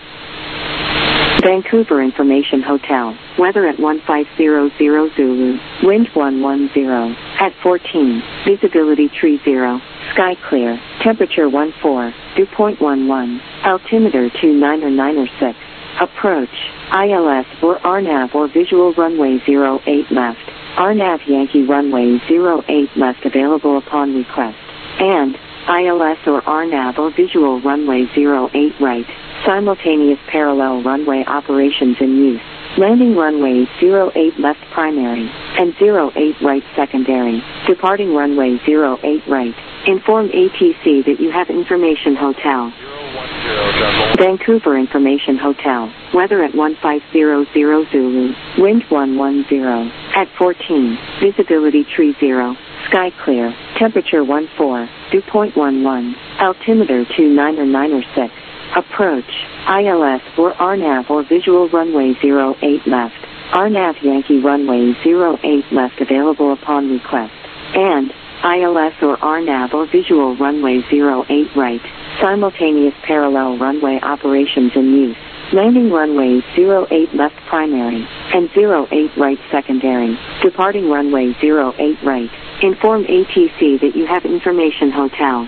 Vancouver Information Hotel, weather at 1500 Zulu, wind 110, at 14, visibility tree 0, sky clear, temperature 14, dew point 11, altimeter 2996, approach, ILS or RNAV or visual runway 08 left, RNAV Yankee runway 08 left available upon request, and ILS or RNAV or visual runway 08 right. Simultaneous parallel runway operations in use. Landing runway 08 left primary and 08 right secondary. Departing runway 08 right. Inform ATC that you have Information Hotel. Vancouver Information Hotel. Weather at 1500 Zulu. Wind 110. At 14. Visibility tree 0. Sky clear. Temperature 14. Dew point 11. Altimeter 29906. Approach. ILS or RNAV or visual runway 08 left. RNAV Yankee runway 08 left available upon request. And ILS or RNAV or visual runway 08 right. Simultaneous parallel runway operations in use. Landing runway 08 left primary and 08 right secondary. Departing runway 08 right. Inform ATC that you have Information Hotel.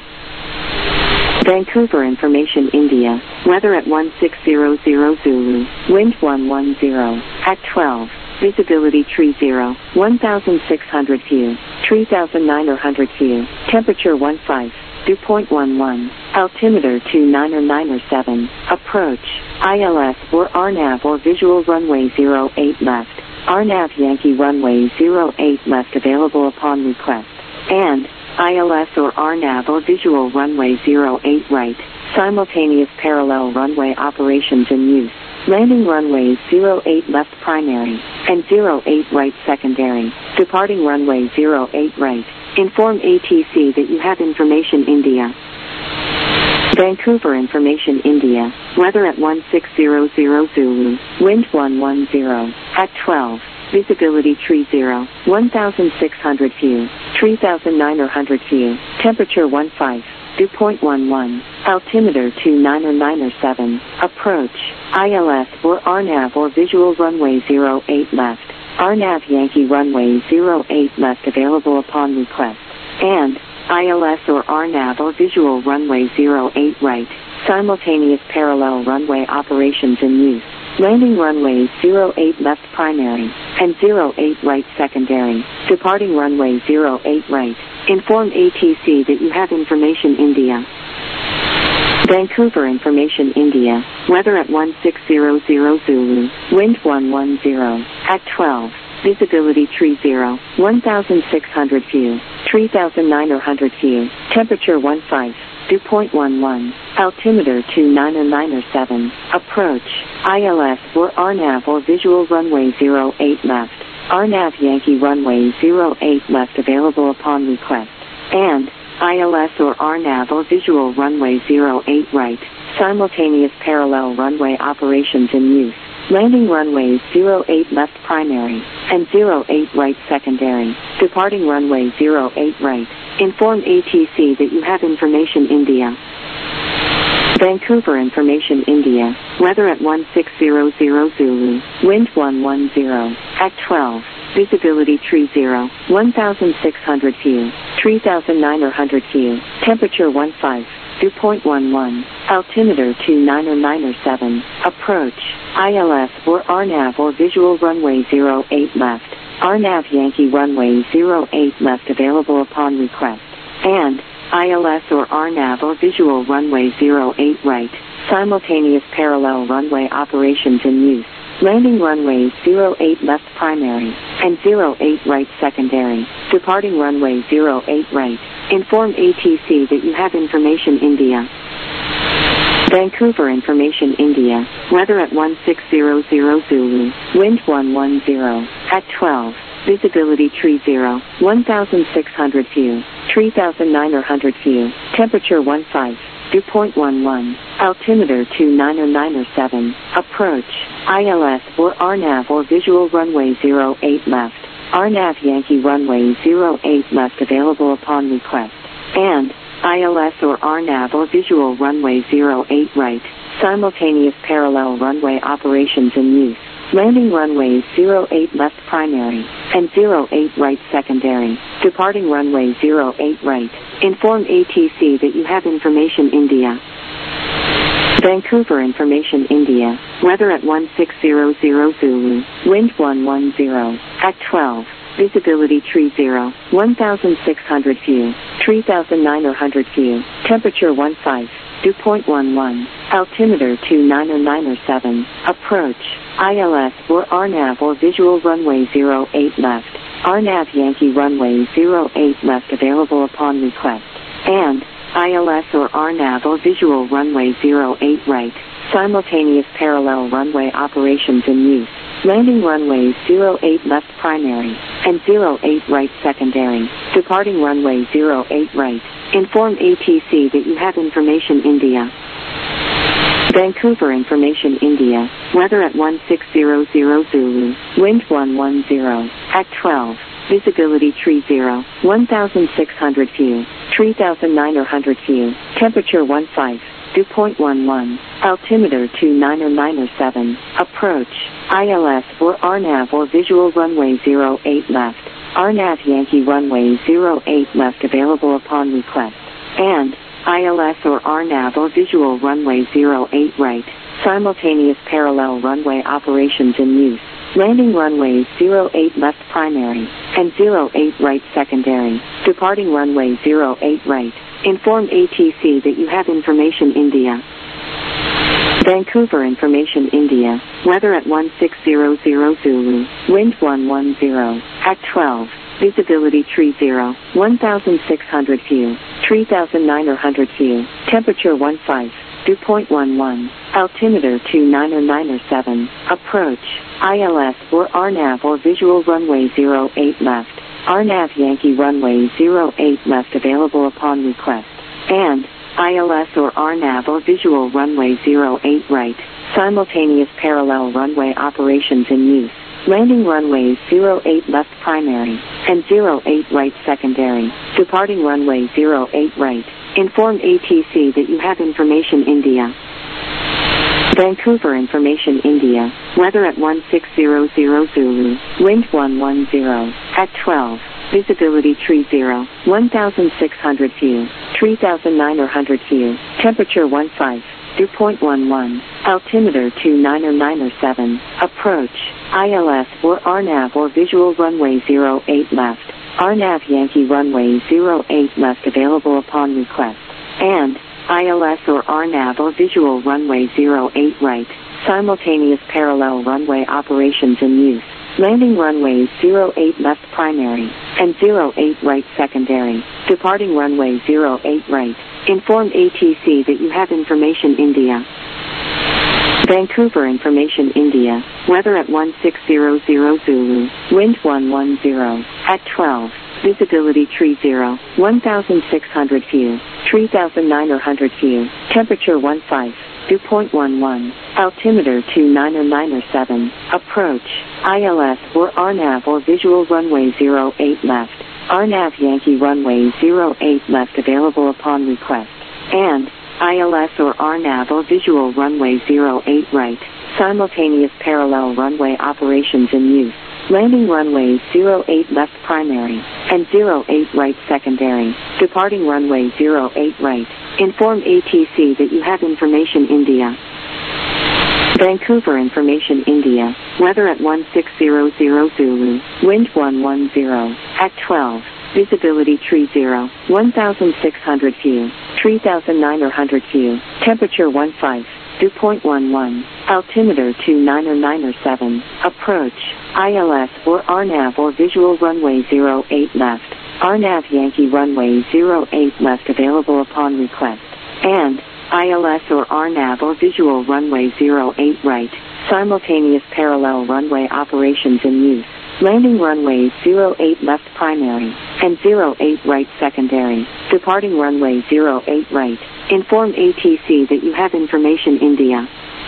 Vancouver Information India. Weather at 1600 Zulu. Wind 110. At 12. Visibility tree 0. 1600 view. 3900 view. Temperature 15. Dew point 11. Altimeter 29907. Approach. ILS or RNAV or visual runway 08 left. RNAV Yankee runway 08 left available upon request. And ILS or RNAV or visual runway 08 right. Simultaneous parallel runway operations in use. Landing runway 08 left primary and 08 right secondary. Departing runway 08 right. Inform ATC that you have Information India. Vancouver Information India. Weather at 1600 Zulu. Wind 110. At 12. Visibility tree 0. 1600 view. 3900 view. Temperature 15. Dew point 11. Altimeter 29907. Approach. ILS or RNAV or visual runway 08 left. RNAV Yankee runway 08 left available upon request. And ILS or RNAV or visual runway 08 right. Simultaneous parallel runway operations in use. Landing runway 08 left primary and 08 right secondary. Departing runway 08 right. Inform ATC that you have Information India. Vancouver Information India. Weather at 1600 Zulu. Wind 110. At 12. Visibility tree 0. 1600 view. 3900 view. Temperature 15. Dew point 11. Altimeter 29907. Approach. ILS or RNAV or visual runway 08 left. RNAV Yankee runway 08 left available upon request. And ILS or RNAV or visual runway 08 right. Simultaneous parallel runway operations in use. Landing runway 08 left primary and 08 right secondary. Departing runway 08 right. Inform ATC that you have Information India. Vancouver Information India. Weather at 1600 Zulu. Wind 110. At 12. Visibility tree 0. 1600 view. 3900 view. Temperature 15. Dew point 11. Altimeter 29907. Approach. ILS or RNAV or visual runway 08 left. RNAV Yankee runway 08 left available upon request. And ILS or RNAV or visual runway 08 right. Simultaneous parallel runway operations in use. Landing runway 08 left primary and 08 right secondary. Departing runway 08 right. Inform ATC that you have Information India. Vancouver Information India. Weather at 1600 Zulu. Wind 110. At 12. Visibility tree 0. 1600 view. 3900 view. Temperature 15. Dew point 11. Altimeter 29907. Approach. ILS or RNAV or visual runway 08 left. RNAV Yankee runway 08 left available upon request. And ILS or RNAV or visual runway 08 right. Simultaneous parallel runway operations in use. Landing runway 08 left primary and 08 right secondary. Departing runway 08 right. Inform ATC that you have Information India. Vancouver Information India. Weather at 1600 Zulu. Wind 110. At 12. visibility tree 0, 1,600 view, 3,900 view, temperature 15, dew point 11, altimeter 29097, approach, ILS or RNAV or visual runway 08 left, RNAV Yankee runway 08 left available upon request, and ILS or RNAV or visual runway 08 right, simultaneous parallel runway operations in use. Landing runways 08 left primary and 08 right secondary. Departing runway 08 right. Inform ATC that you have information India. Vancouver information India. Weather at 1600 Zulu. Wind 110. At 12. Visibility tree 0. 1,600 view. 3,900 view. Temperature 15. Dew point 11. Altimeter 29097. Approach. ILS or RNAV or visual runway 08 left. RNAV Yankee runway 08 left available upon request. And ILS or RNAV or visual runway 08 right. Simultaneous parallel runway operations in use. Landing runways 08 left primary and 08 right secondary. Departing runway 08 right. Inform ATC that you have information India. Vancouver information India. Weather at 1600 Zulu. Wind 110. At 12. Visibility tree 0. 1,600 view. 3,900 view. Temperature 15. Dew point 11. Altimeter 29097. Approach. ILS or RNAV or visual runway 08 left. RNAV Yankee runway 08 left available upon request. And ILS or RNAV or visual runway 08 right. Simultaneous parallel runway operations in use. Landing runways 08 left primary and 08 right secondary. Departing runway 08 right. Inform ATC that you have information India. Vancouver information India. Weather at 1600 Zulu. Wind 110. At 12. Visibility tree 0. 1,600 view. 3,900 view. Temperature 15. Dew point 11. Altimeter 29097. Approach. ILS or RNAV or visual runway 08 left. RNAV Yankee runway 08 left available upon request. And ILS or RNAV or visual runway 08 right. Simultaneous parallel runway operations in use. Landing runways 08 left primary and 08 right secondary. Departing runway 08 right. Inform ATC that you have information India. Vancouver information India. Weather at 1600 Zulu. Wind 110. At 12. Visibility tree 0. 1,600 view. 3,900 view. Temperature 15. Dew point 11. Altimeter 29097. Approach. ILS or RNAV or visual runway 08 left. RNAV Yankee runway 08 left available upon request. And ILS or RNAV or visual runway 08 right. Simultaneous parallel runway operations in use. Landing runways 08 left primary and 08 right secondary. Departing runway 08 right. Inform ATC that you have information India. Vancouver information India. Weather at 1600 Zulu. Wind 110. At 12. Visibility tree 0. 1,600 view. 3,900 view. Temperature 15. Dew point 11. Altimeter 29097. Approach. ILS or RNAV or visual runway 08 left. RNAV Yankee runway 08 left available upon request. And ILS or RNAV or visual runway 08 right. Simultaneous parallel runway operations in use. Landing runways 08 left primary and 08 right secondary. Departing runway 08 right. Inform ATC that you have information India.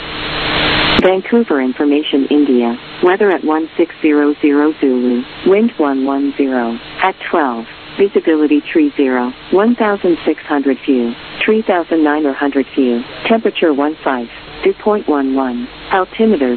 Vancouver information India. Weather at 1600 Zulu. Wind 110. At 12. Visibility tree 0. 1,600 view. 3,900 view. Temperature 15. Dew point 11. Altimeter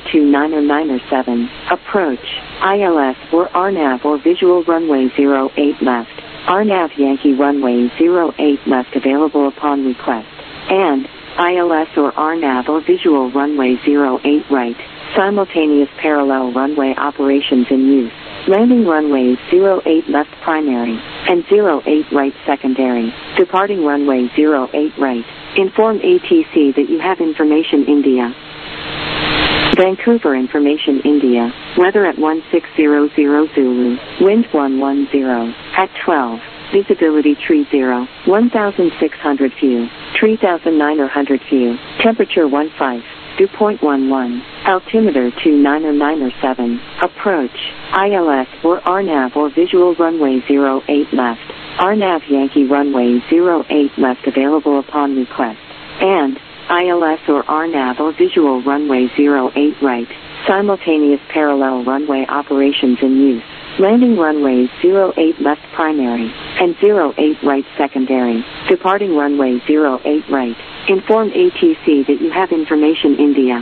29097. Approach. ILS or RNAV or visual runway 08 left. RNAV Yankee runway 08 left available upon request. And ILS or RNAV or visual runway 08 right. Simultaneous parallel runway operations in use. Landing runway 08 left primary, and 08 right secondary. Departing runway 08 right. Inform ATC that you have information India. Vancouver information India. Weather at 1600 Zulu. Wind 110. At 12. Visibility tree 0. 1,600 view. 3,900 view. Temperature 15. Dew point 11. Altimeter 29097. Approach. ILS or RNAV or visual runway 08 left. RNAV Yankee runway 08 left available upon request. And ILS or RNAV or visual runway 08 right. Simultaneous parallel runway operations in use. Landing runways 08 left primary, and 08 right secondary. Departing runway 08 right. Inform ATC that you have information India.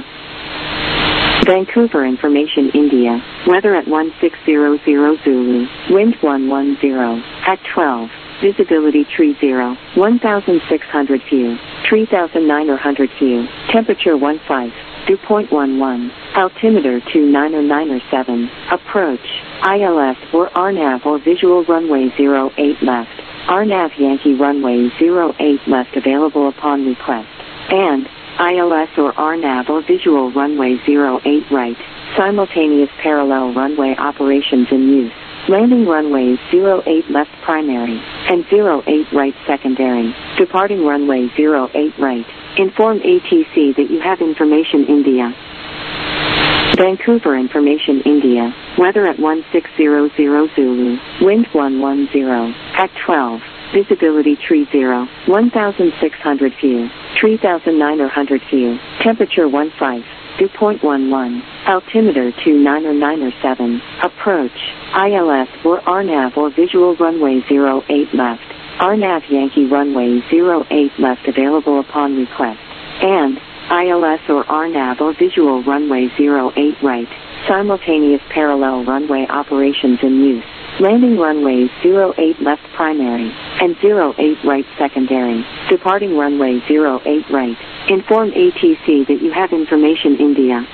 Vancouver information India. Weather at 1600 Zulu. Wind 110. At 12. Visibility tree 0. 1,600 view. 3,900 view. Temperature 15. Dew point 11. Altimeter 29097. Approach. ILS or RNAV or visual runway 08 left. RNAV Yankee runway 08 left available upon request. And ILS or RNAV or visual runway 08 right. Simultaneous parallel runway operations in use. Landing runways 08 left primary, and 08 right secondary. Departing runway 08 right. Inform ATC that you have information India. Vancouver information India. Weather at 1600 Zulu. Wind 110. At 12. Visibility tree 0. 1,600 view. 3,900 view. Temperature 15. Dew point 11. Altimeter 29097. Approach. ILS or RNAV or visual runway 08 left. RNAV Yankee runway 08 left available upon request. And ILS or RNAV or visual runway 08 right. Simultaneous parallel runway operations in use. Landing runways 08 left primary, and 08 right secondary. Departing runway 08 right. Inform ATC that you have information India.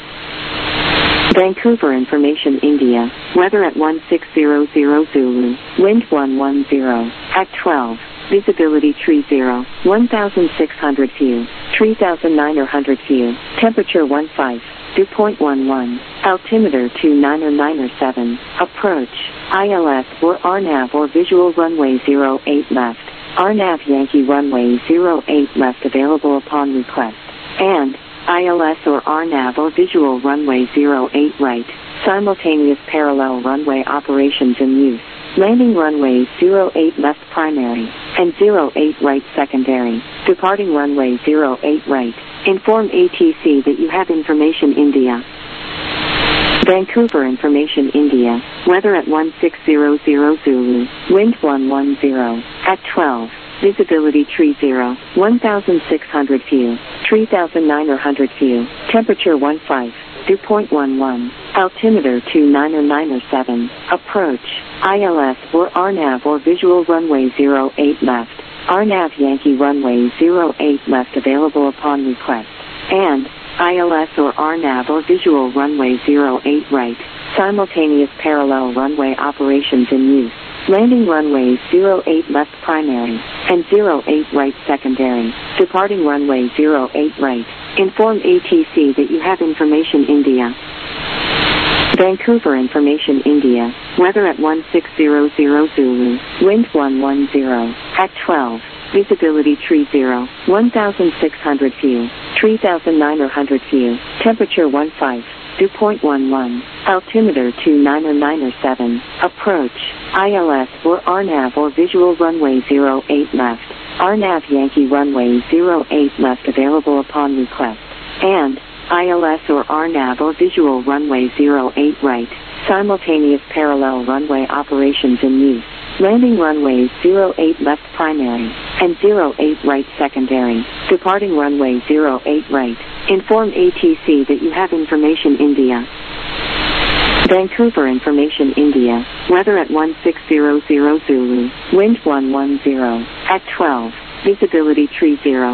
Vancouver information India. Weather at 1600 Zulu. Wind 110. At 12. Visibility tree 0. 1,600 view. 3,900 view. Temperature 15. Dew point 11. Altimeter 29097. Approach. ILS or RNAV or visual runway 08 left. RNAV Yankee runway 08 left available upon request. And ILS or RNAV or visual runway 08 right. Simultaneous parallel runway operations in use. Landing runways 08 left primary, and 08 right secondary. Departing runway 08 right. Inform ATC that you have information India. Vancouver information India. Weather at 1600 Zulu. Wind 110. At 12. Visibility tree 0. 1,600 view. 3,900 view. Temperature 15. Dew point 11. Altimeter 29097. Approach. ILS or RNAV or visual runway 08 left. RNAV Yankee runway 08 left available upon request. And ILS or RNAV or visual runway 08 right. Simultaneous parallel runway operations in use. Landing runways 08 left primary, and 08 right secondary. Departing runway 08 right. Inform ATC that you have information India. Vancouver information India. Weather at 1600 Zulu. Wind 110. At 12. Visibility tree 0. 1,600 view. 3,900 view. Temperature 15. Dew point 11. Altimeter 29097. Approach. ILS or RNAV or visual runway 08 left. RNAV Yankee runway 08 left available upon request. And ILS or RNAV or visual runway 08 right. Simultaneous parallel runway operations in use. Landing runways 08 left primary, and 08 right secondary. Departing runway 08 right. Inform ATC that you have information India. Vancouver information India. Weather at 1600 Zulu. Wind 110. At 12. Visibility tree 0.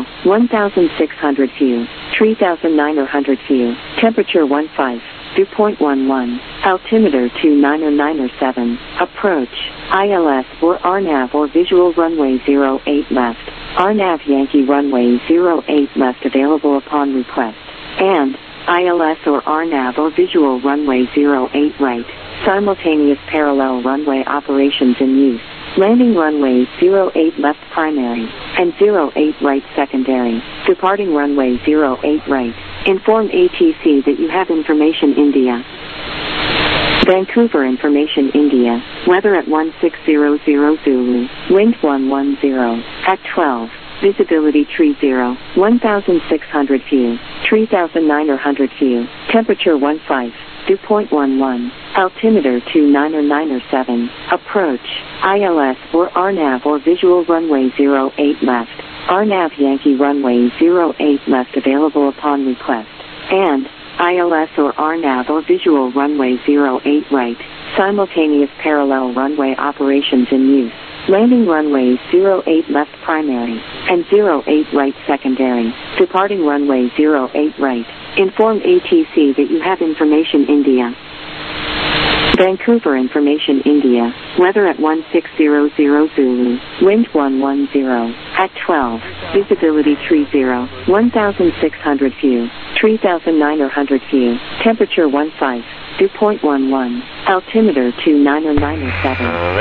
1,600 view. 3,900 view. Temperature 15. Dew point 11. Altimeter 29097, approach, ILS or RNAV or visual runway 08 left, RNAV Yankee runway 08 left available upon request, and ILS or RNAV or visual runway 08 right, simultaneous parallel runway operations in use. Landing runway 08 left primary, and 08 right secondary, departing runway 08 right. Inform ATC that you have information India. Vancouver Information India, weather at 1600 Zulu, wind 110, at 12, visibility tree 0, 1600 view, 3900 view, temperature 15, dew point 11, altimeter 29097, approach, ILS or RNAV or visual runway 08 left, RNAV Yankee runway 08 left available upon request, and ILS or RNAV or visual runway 08 right, simultaneous parallel runway operations in use. Landing runway 08 left primary, and 08 right secondary, departing runway 08 right. Inform ATC that you have information India. Vancouver Information India, weather at 1600 Zulu, wind 110, at 12, visibility tree 0, 1600 view, 3900 view, temperature 15, dew point 11, altimeter 29097,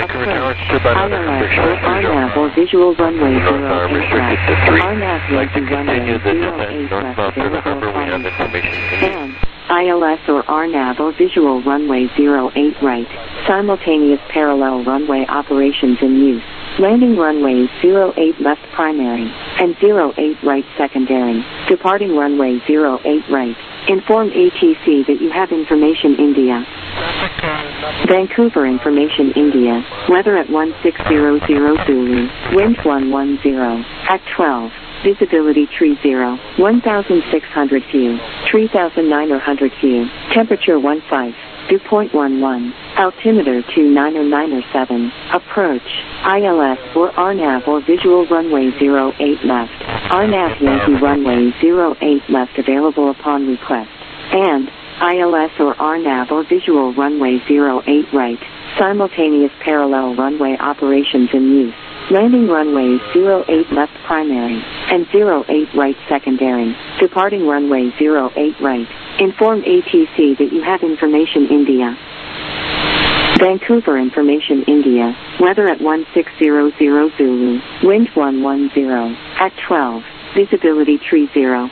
ILS or RNAV or visual runway 08 left, RNAV Yankee runway 08 left available upon request, and ILS or RNAV or visual runway 08 right, simultaneous parallel runway operations in use. Landing runway 08 left primary, and 08 right secondary, departing runway 08 right. Inform ATC that you have information India. Vancouver Information India, weather at 1600 Zulu, wind 110, at 12, visibility tree 0, 1600 view, 3900 view, temperature 15, dew point 11, altimeter 29097, approach, ILS or RNAV or visual runway 08 left, RNAV Yankee runway 08 left available upon request, and ILS or RNAV or visual runway 08 right, simultaneous parallel runway operations in use. Landing runway 08 left primary, and 08 right secondary, departing runway 08 right. Inform ATC that you have information India. Vancouver Information India, weather at 1600 Zulu, wind 110, at 12, visibility tree 0,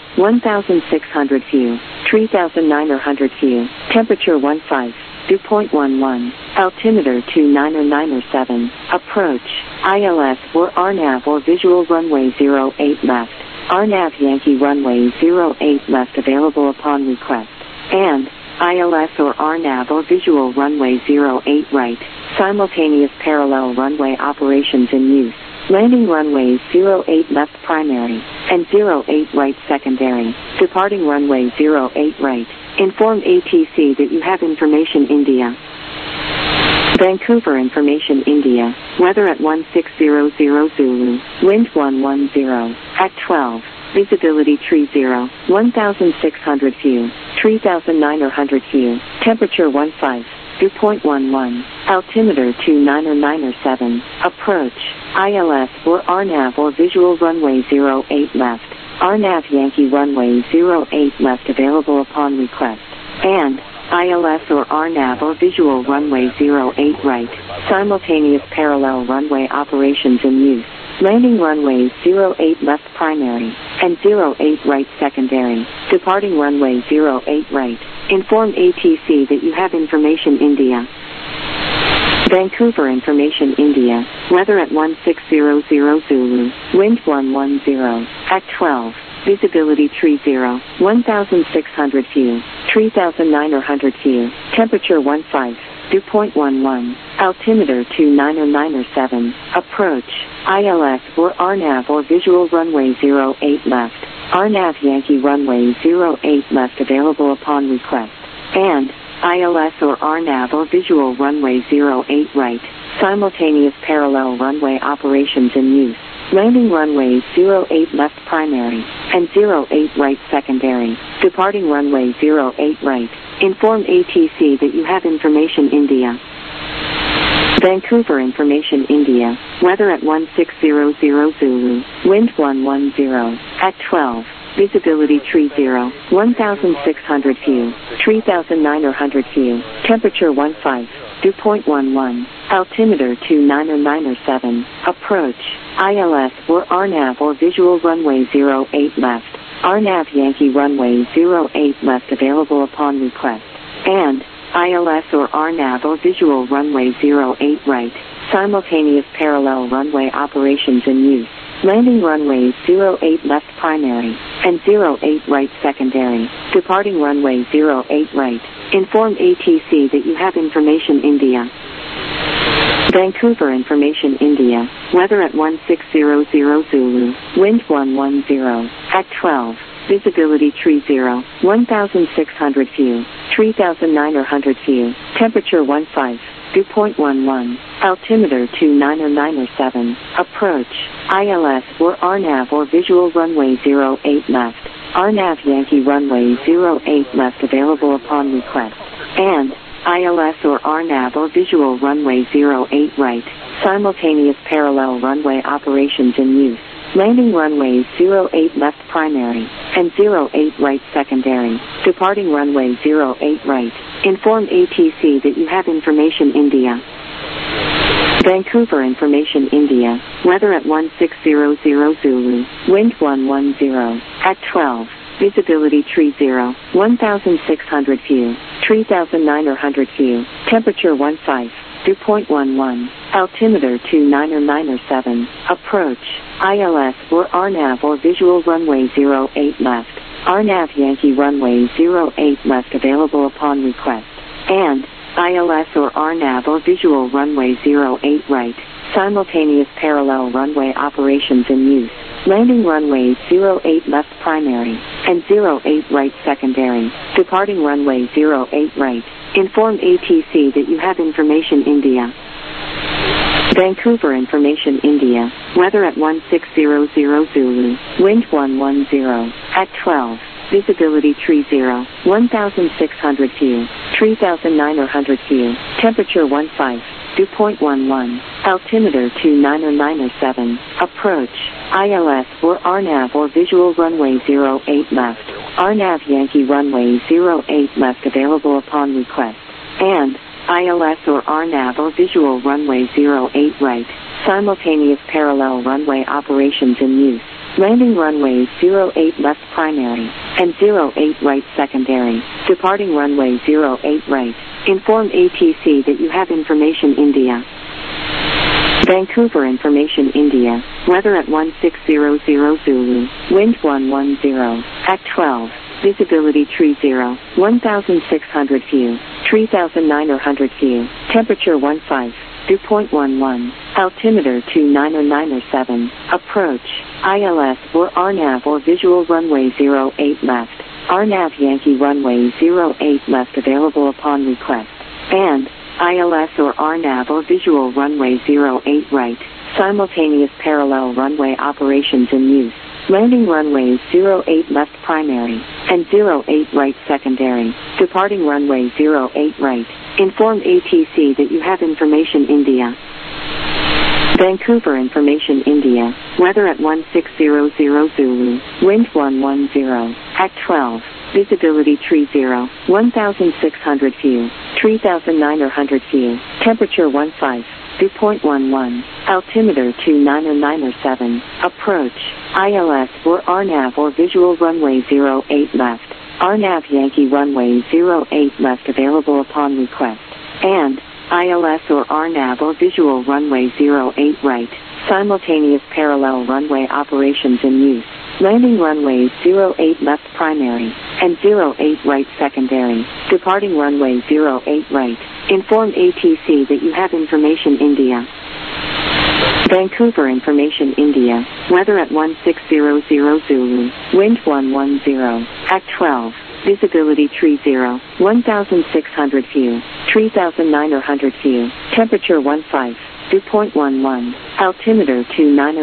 1600 view, 3900 view, temperature 15, dew point 11, altimeter 29097, approach, ILS or RNAV or visual runway 08 left, RNAV Yankee runway 08 left available upon request, and ILS or RNAV or visual runway 08 right, simultaneous parallel runway operations in use. Landing runway 08 left primary, and 08 right secondary, departing runway 08 right. Inform ATC that you have information India. Vancouver Information India, weather at 1600 Zulu, wind 110, at 12, visibility tree 0, 1600 view, 3900 view, temperature 15, dew point 11, altimeter 29097, approach, ILS or RNAV or visual runway 08 left, RNAV Yankee runway 08 left available upon request, and ILS or RNAV or visual runway 08 right, simultaneous parallel runway operations in use. Landing runway 08 left primary, and 08 right secondary, departing runway 08 right. Inform ATC that you have information India. Vancouver Information India, weather at 1600 Zulu, wind 110, at 12, visibility tree 0, 1600 view, 3900 view, temperature 15, dew point 11, altimeter 29097, approach, ILS or RNAV or visual runway 08 left, RNAV Yankee runway 08 left available upon request, and ILS or RNAV or visual runway 08 right, simultaneous parallel runway operations in use. Landing runway 08 left primary, and 08 right secondary, departing runway 08 right. Inform ATC that you have information India. Vancouver information India. Weather at 1600 Zulu. Wind 110. At 12. Visibility tree 0. 1,600 view. 3,900 view. Temperature 15. Dew point 11. Altimeter 29907. Approach. ILS or RNAV or visual runway 08 left. RNAV Yankee runway 08 left available upon request. And ILS or RNAV or visual runway 08 right. Simultaneous parallel runway operations in use. Landing runways 08 left primary and 08 right secondary. Departing runway 08 right. Inform ATC that you have information India. Vancouver information India. Weather at 1600 Zulu. Wind 110. At 12. Visibility tree 0. 1,600 view. 3,900 view. Temperature 15. Dew point 11. Altimeter 29907. Approach. ILS or RNAV or visual runway 08 left. RNAV Yankee runway 08 left available upon request. And ILS or RNAV or visual runway 08 right. Simultaneous parallel runway operations in use. Landing runways 08 left primary and 08 right secondary. Departing runway 08 right. Inform ATC that you have information India. Vancouver information India. Weather at 1600 Zulu. Wind 110. At 12. Visibility tree 0. 1,600 view. 3,900 view. Temperature 15. Dew point 11. Altimeter 29907. Approach. ILS or RNAV or visual runway 08 left. RNAV Yankee runway 08 left available upon request. And ILS or RNAV or visual runway 08 right. Simultaneous parallel runway operations in use. Landing runways 08 left primary and 08 right secondary. Departing runway 08 right. Inform ATC that you have information India. Vancouver information India. Weather at 1600 Zulu. Wind 110. At 12. Visibility tree 0. 1,600 view. 3,900 view. Temperature 15. Dew point 11. Altimeter 29907. Approach. ILS or RNAV or visual runway 08 left. RNAV Yankee runway 08 left available upon request. And ILS or RNAV or visual runway 08 right. Simultaneous parallel runway operations in use. Landing runways 08 left primary and 08 right secondary. Departing runway 08 right. Inform ATC that you have information India. Vancouver information India. Weather at 1600 Zulu. Wind 110. At 12. Visibility tree 0. 1,600 view. 3,900 view. Temperature 15. Dew point 11. Altimeter 29907. Approach. ILS or RNAV or visual runway 08 left. RNAV Yankee runway 08 left available upon request. And ILS or RNAV or visual runway 08 right. Simultaneous parallel runway operations in use. Landing runways 08 left primary and 08 right secondary. Departing runway 08 right. Inform ATC that you have information India. Vancouver information India. Weather at 1600 Zulu. Wind 110. At 12. Visibility tree 0. 1,600 view. 3,900 view. Temperature 15. Dew point 11. Altimeter 29907. Approach. ILS or RNAV or visual runway 08 left. RNAV Yankee runway 08 left available upon request. And ILS or RNAV or visual runway 08 right. Simultaneous parallel runway operations in use. Landing runways 08 left primary and 08 right secondary. Departing runway 08 right. Inform ATC that you have information India. Vancouver information India. Weather at 1600 Zulu. Wind 110. At 12. Visibility tree 0. 1,600 view. 3,900 view. Temperature 15. Dew point 11. Altimeter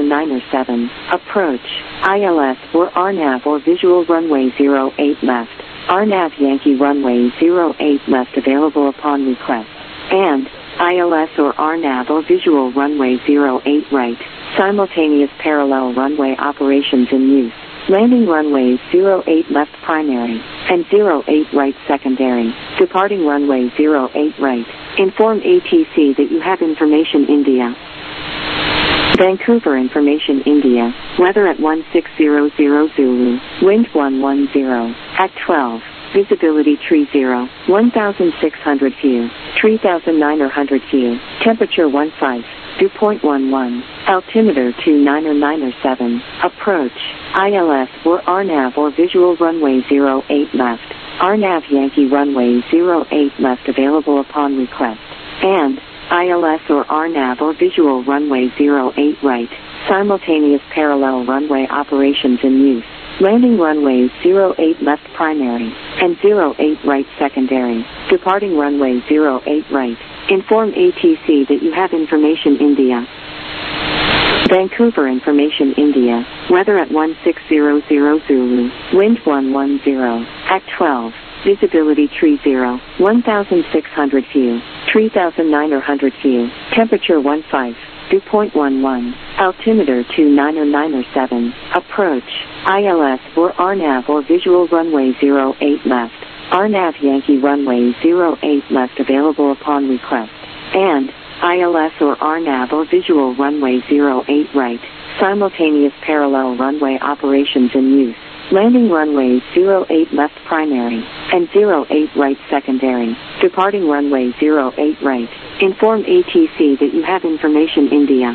29907. Approach. ILS or RNAV or visual runway 08 left. RNAV Yankee runway 08 left available upon request. And ILS or RNAV or visual runway 08 right, simultaneous parallel runway operations in use. Landing runways 08 left primary and 08 right secondary. Departing runway 08 right. Inform ATC that you have information India. Vancouver information India. Weather at 1600 Zulu. Wind 110. At 12. Visibility tree 0. 1,600 view. 3,900 view. Temperature 15. Dew point 11. Altimeter 29097. Approach. ILS or RNAV or visual runway 08 left. RNAV Yankee runway 08 left available upon request. And ILS or RNAV or visual runway 08 right. Simultaneous parallel runway operations in use. Landing runways 08 left primary and 08 right secondary. Departing runway 08 right. Inform ATC that you have information India. Vancouver information India. Weather at 1600 Zulu. Wind 110. At 12. Visibility tree 0. 1,600 view. 3,900 view. Temperature 15. Dew point 11. Altimeter 29097. Approach. ILS or RNAV or visual runway 08 left. RNAV Yankee runway 08 left available upon request. And ILS or RNAV or visual runway 08 right. Simultaneous parallel runway operations in use. Landing runways 08 left primary and 08 right secondary. Departing runway 08 right. Inform ATC that you have information India.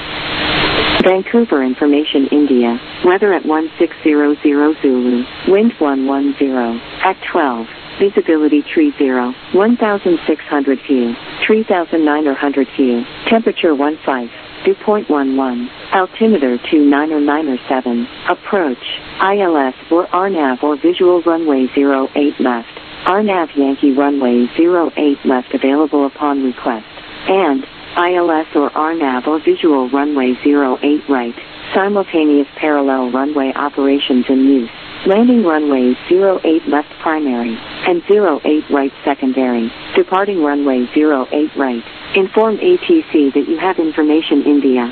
Vancouver information India. Weather at 1600 Zulu. Wind 110. At 12. Visibility tree 0. 1,600 view. 3,900 view. Temperature 15. Dew point 11. Altimeter 29097. Approach. ILS or RNAV or visual runway 08 left. RNAV Yankee runway 08 left available upon request. And ILS or RNAV or visual runway 08 right. Simultaneous parallel runway operations in use. Landing runways 08 left primary and 08 right secondary. Departing runway 08 right. Inform ATC that you have information India.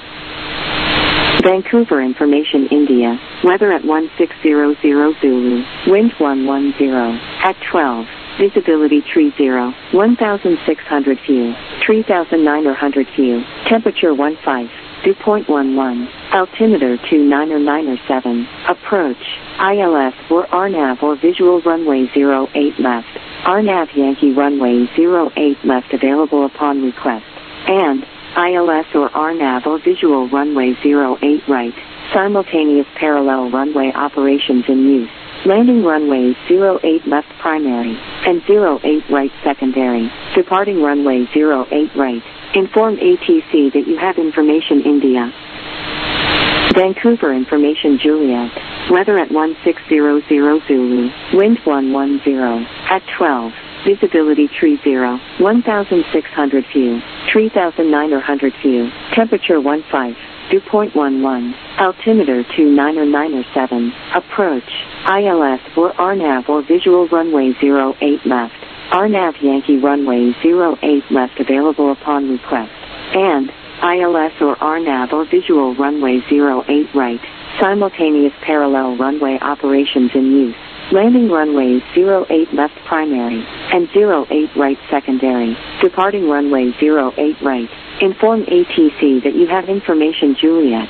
Vancouver information India. Weather at 1600 Zulu. Wind 110. At 12. Visibility tree 0. 1,600 view. 3,900 view. Temperature 15. Dew point 11. Altimeter 29097. Approach. ILS or RNAV or visual runway 08 left. RNAV Yankee runway 08 left available upon request. And ILS or RNAV or visual runway 08 right. Simultaneous parallel runway operations in use. Landing runways 08 left primary and 08 right secondary. Departing runway 08 right. Inform ATC that you have information India. Vancouver information Juliet. Weather at 1600 Zulu. Wind 110. At 12. Visibility tree 0. 1,600 view. 3,900 view. Temperature 15. Dew point 11. Altimeter 29097. Approach. ILS or RNAV or visual runway 08 left. RNAV Yankee runway 08 left available upon request. And ILS or RNAV or visual runway 08 right. Simultaneous parallel runway operations in use. Landing runways 08 left primary and 08 right secondary. Departing runway 08 right. Inform ATC that you have information Juliet.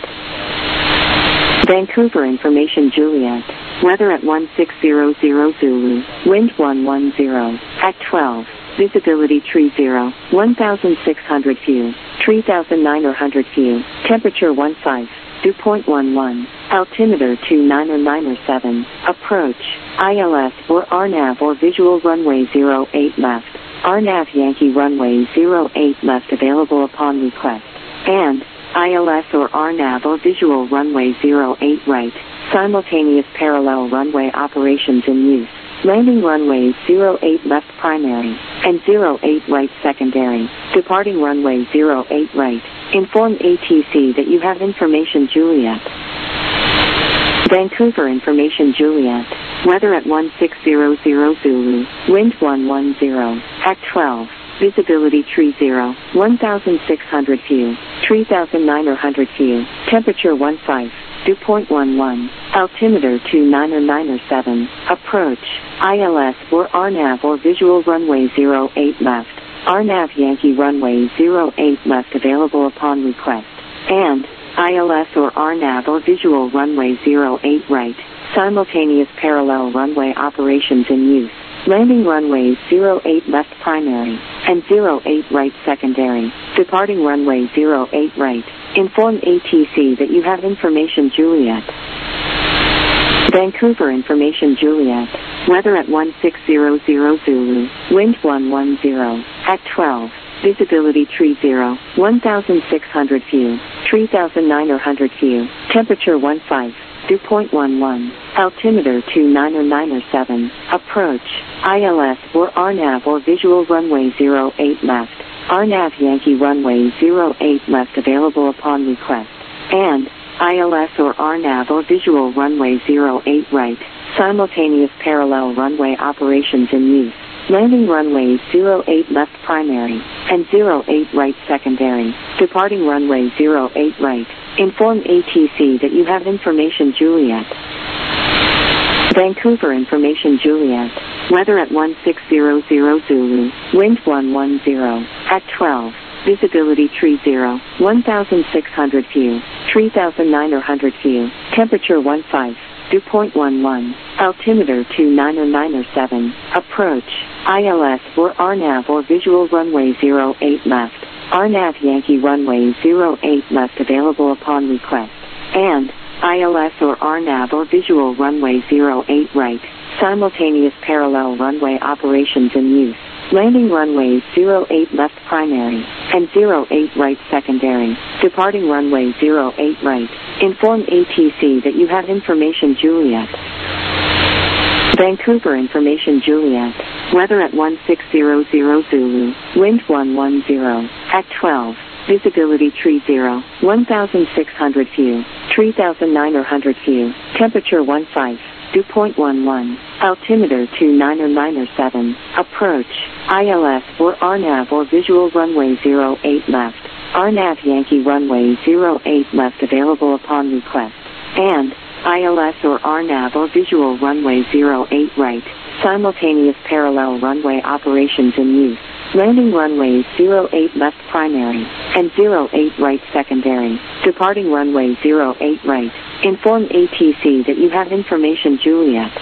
Vancouver information Juliet. Weather at 1600 Zulu. Wind 110. At 12. Visibility tree 0. 1,600 view. 3,900 view. Temperature 15. Dew point 11. Altimeter 29097. Approach. ILS or RNAV or visual runway 08 left. RNAV Yankee runway 08 left available upon request. And ILS or RNAV or visual runway 08 right. Simultaneous parallel runway operations in use. Landing runways 08 left primary and 08 right secondary. Departing runway 08 right. Inform ATC that you have information Juliet. Vancouver information Juliet. weather at 1600 Zulu, wind 110, at 12, visibility tree 0, 1600 view, 3900 view, temperature 15, dew point 11, altimeter 29907, approach, ILS or RNAV or visual runway 08 left, RNAV Yankee runway 08 left available upon request, and ILS or RNAV or visual runway 08 right, simultaneous parallel runway operations in use. Landing runways 08 left primary, and 08 right secondary, departing runway 08 right. Inform ATC that you have information Juliet. Vancouver information Juliet, weather at 1600 Zulu, wind 110, at 12, visibility tree 0, 1600 view, 3900 view, temperature 15. Dew point 11, altimeter 29907, approach, ILS or RNAV or visual runway 08 left, RNAV Yankee runway 08 left available upon request, and ILS or RNAV or visual runway 08 right, simultaneous parallel runway operations in use. Landing runways 08 left primary, and 08 right secondary, departing runway 08 right. Inform ATC that you have information Juliet. Vancouver information Juliet, weather at 1600 Zulu, wind 110, at 12, visibility tree 0, 1600 view, 3900 view, temperature 15. Dew point 11, altimeter 29907, approach, ILS or RNAV or visual runway 08 left, RNAV Yankee runway 08 left available upon request, and ILS or RNAV or visual runway 08 right, simultaneous parallel runway operations in use. Landing runways 08 left primary, and 08 right secondary, departing runway 08 right. Inform ATC that you have information Juliet. Vancouver information Juliet, weather at 1600 Zulu, wind 110, at 12, visibility tree 0, 1600 view, 3900 view, temperature 15. Dew point 11, altimeter 29907, approach, ILS or RNAV or visual runway 08 left, RNAV Yankee runway 08 left available upon request, and ILS or RNAV or visual runway 08 right, simultaneous parallel runway operations in use. Landing runways 08 left primary, and 08 right secondary, departing runway 08 right. Inform ATC that you have information Juliet.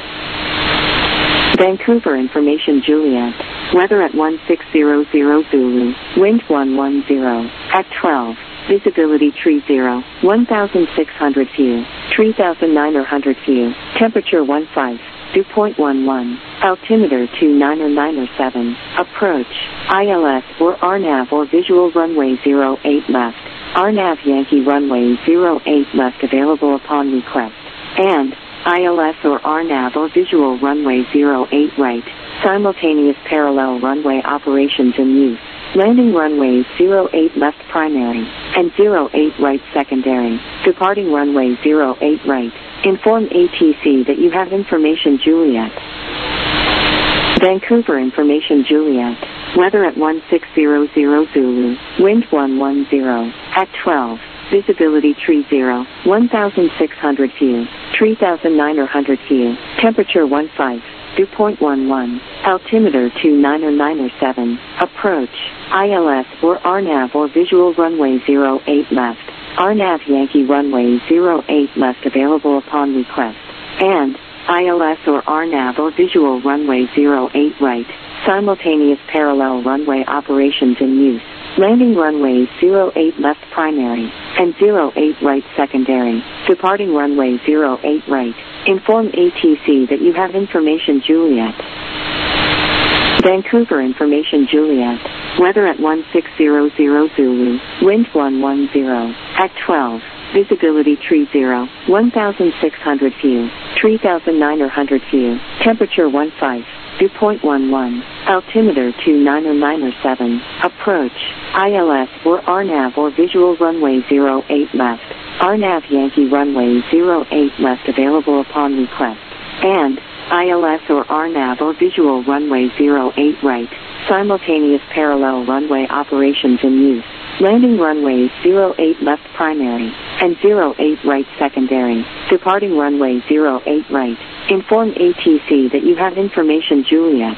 Vancouver information Juliet, weather at 1600 Zulu, wind 110, at 12, visibility tree 0, 1600 view, 3900 view, temperature 15. Dew point 11, altimeter 29907, approach, ILS or RNAV or visual runway 08 left, RNAV Yankee runway 08 left available upon request, and ILS or RNAV or visual runway 08 right, simultaneous parallel runway operations in use. Landing runways 08 left primary, and 08 right secondary, departing runway 08 right. Inform ATC that you have information Juliet. Vancouver information Juliet, weather at 1600 Zulu, wind 110, at 12, visibility tree 0, 1600 view, 3900 view, temperature 15. Dew point 11, altimeter 29907, approach, ILS or RNAV or visual runway 08 left, RNAV Yankee runway 08 left available upon request, and ILS or RNAV or visual runway 08 right, simultaneous parallel runway operations in use. Landing runways 08 left primary, and 08 right secondary, departing runway 08 right. Inform ATC that you have information Juliet. Vancouver information Juliet, weather at 1600 Zulu, wind 110, at 12, visibility tree 0, 1600 view, 3900 view, temperature 15. Dew point 11, altimeter 29907, approach, ILS or RNAV or visual runway 08 left, RNAV Yankee runway 08 left available upon request, and ILS or RNAV or visual runway 08 right, simultaneous parallel runway operations in use. Landing runways 08 left primary, and 08 right secondary, departing runway 08 right. Inform ATC that you have information Juliet.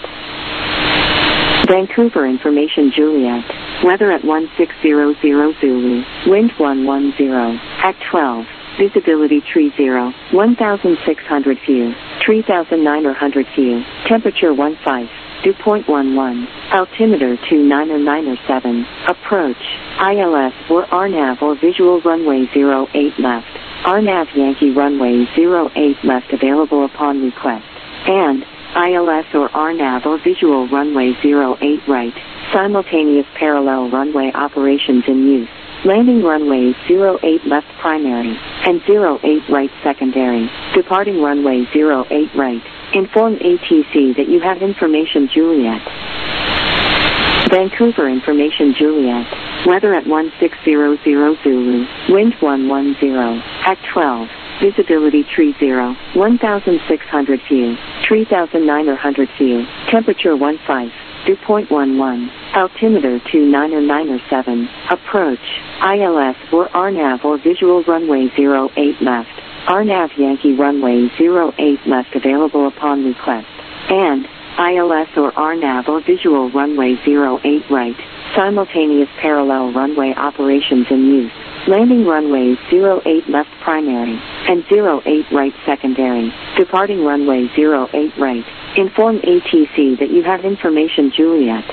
Vancouver information Juliet. Weather at 1600 Zulu, wind 110, at 12. Visibility tree 0, 1,600 view, 3,900 view, temperature 15, dew point 11, altimeter 29907, approach, ILS or RNAV or visual runway 08 left, RNAV Yankee runway 08 left available upon request, and ILS or RNAV or visual runway 08 right, simultaneous parallel runway operations in use. Landing runway 08 left primary, and 08 right secondary, departing runway 08 right. Inform ATC that you have information Juliet. Vancouver information Juliet. Weather at 1600 Zulu, wind 110, at 12. Visibility tree 0, 1,600 view, 3,900 view, temperature 15, dew point 11, altimeter 29907, approach, ILS or RNAV or visual runway 08 left, RNAV Yankee runway 08 left available upon request, and ILS or RNAV or visual runway 08 right, simultaneous parallel runway operations in use. Landing runways 08 left primary, and 08 right secondary, departing runway 08 right. Inform ATC that you have information Juliet.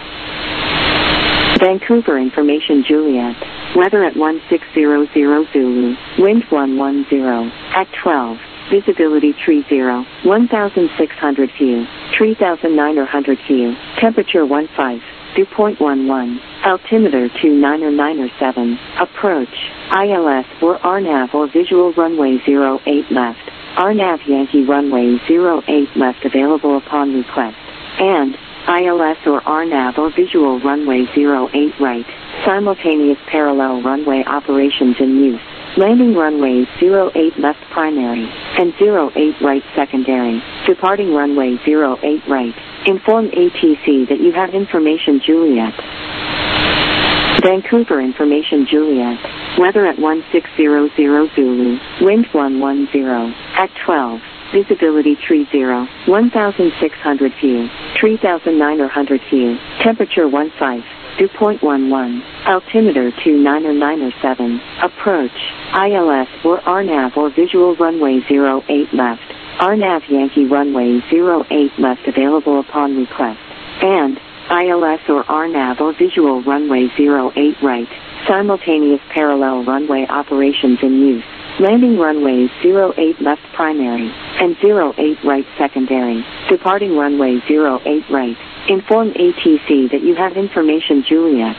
Vancouver information Juliet. Weather at 1600 Zulu, wind 110, at 12. Visibility tree 0, 1,600 view, 3,900 view, temperature 15, dew point 11, altimeter 29907, approach, ILS or RNAV or visual runway 08 left, RNAV Yankee runway 08 left available upon request, and ILS or RNAV or visual runway 08 right, simultaneous parallel runway operations in use. Landing runways 08 left primary, and 08 right secondary, departing runway 08 right. Inform ATC that you have information Juliet. Vancouver information Juliet. Weather at 1600 Zulu, wind 110, at 12. Visibility tree 0, 1,600 view, 3,900 view, temperature 15, dew point 11, altimeter 29907, approach, ILS or RNAV or visual runway 08 left, RNAV Yankee runway 08 left available upon request, and ILS or RNAV or visual runway 08 right, simultaneous parallel runway operations in use. Landing runways 08 left primary, and 08 right secondary, departing runway 08 right. Inform ATC that you have information Juliet.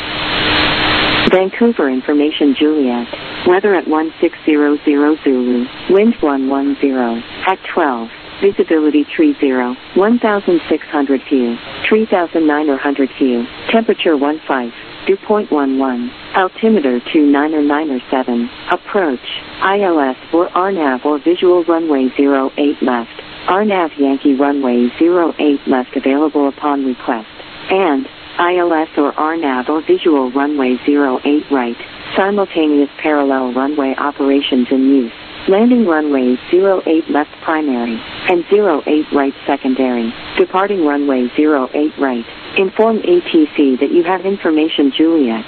Vancouver information Juliet. Weather at 1600 Zulu, wind 110, at 12. Visibility tree 0, 1,600 view, 3,900 view, temperature 15, dew point 11, altimeter 29907, approach, ILS or RNAV or visual runway 08 left, RNAV Yankee runway 08 left available upon request, and ILS or RNAV or visual runway 08 right, simultaneous parallel runway operations in use. Landing runways 08 left primary, and 08 right secondary, departing runway 08 right. Inform ATC that you have information Juliet.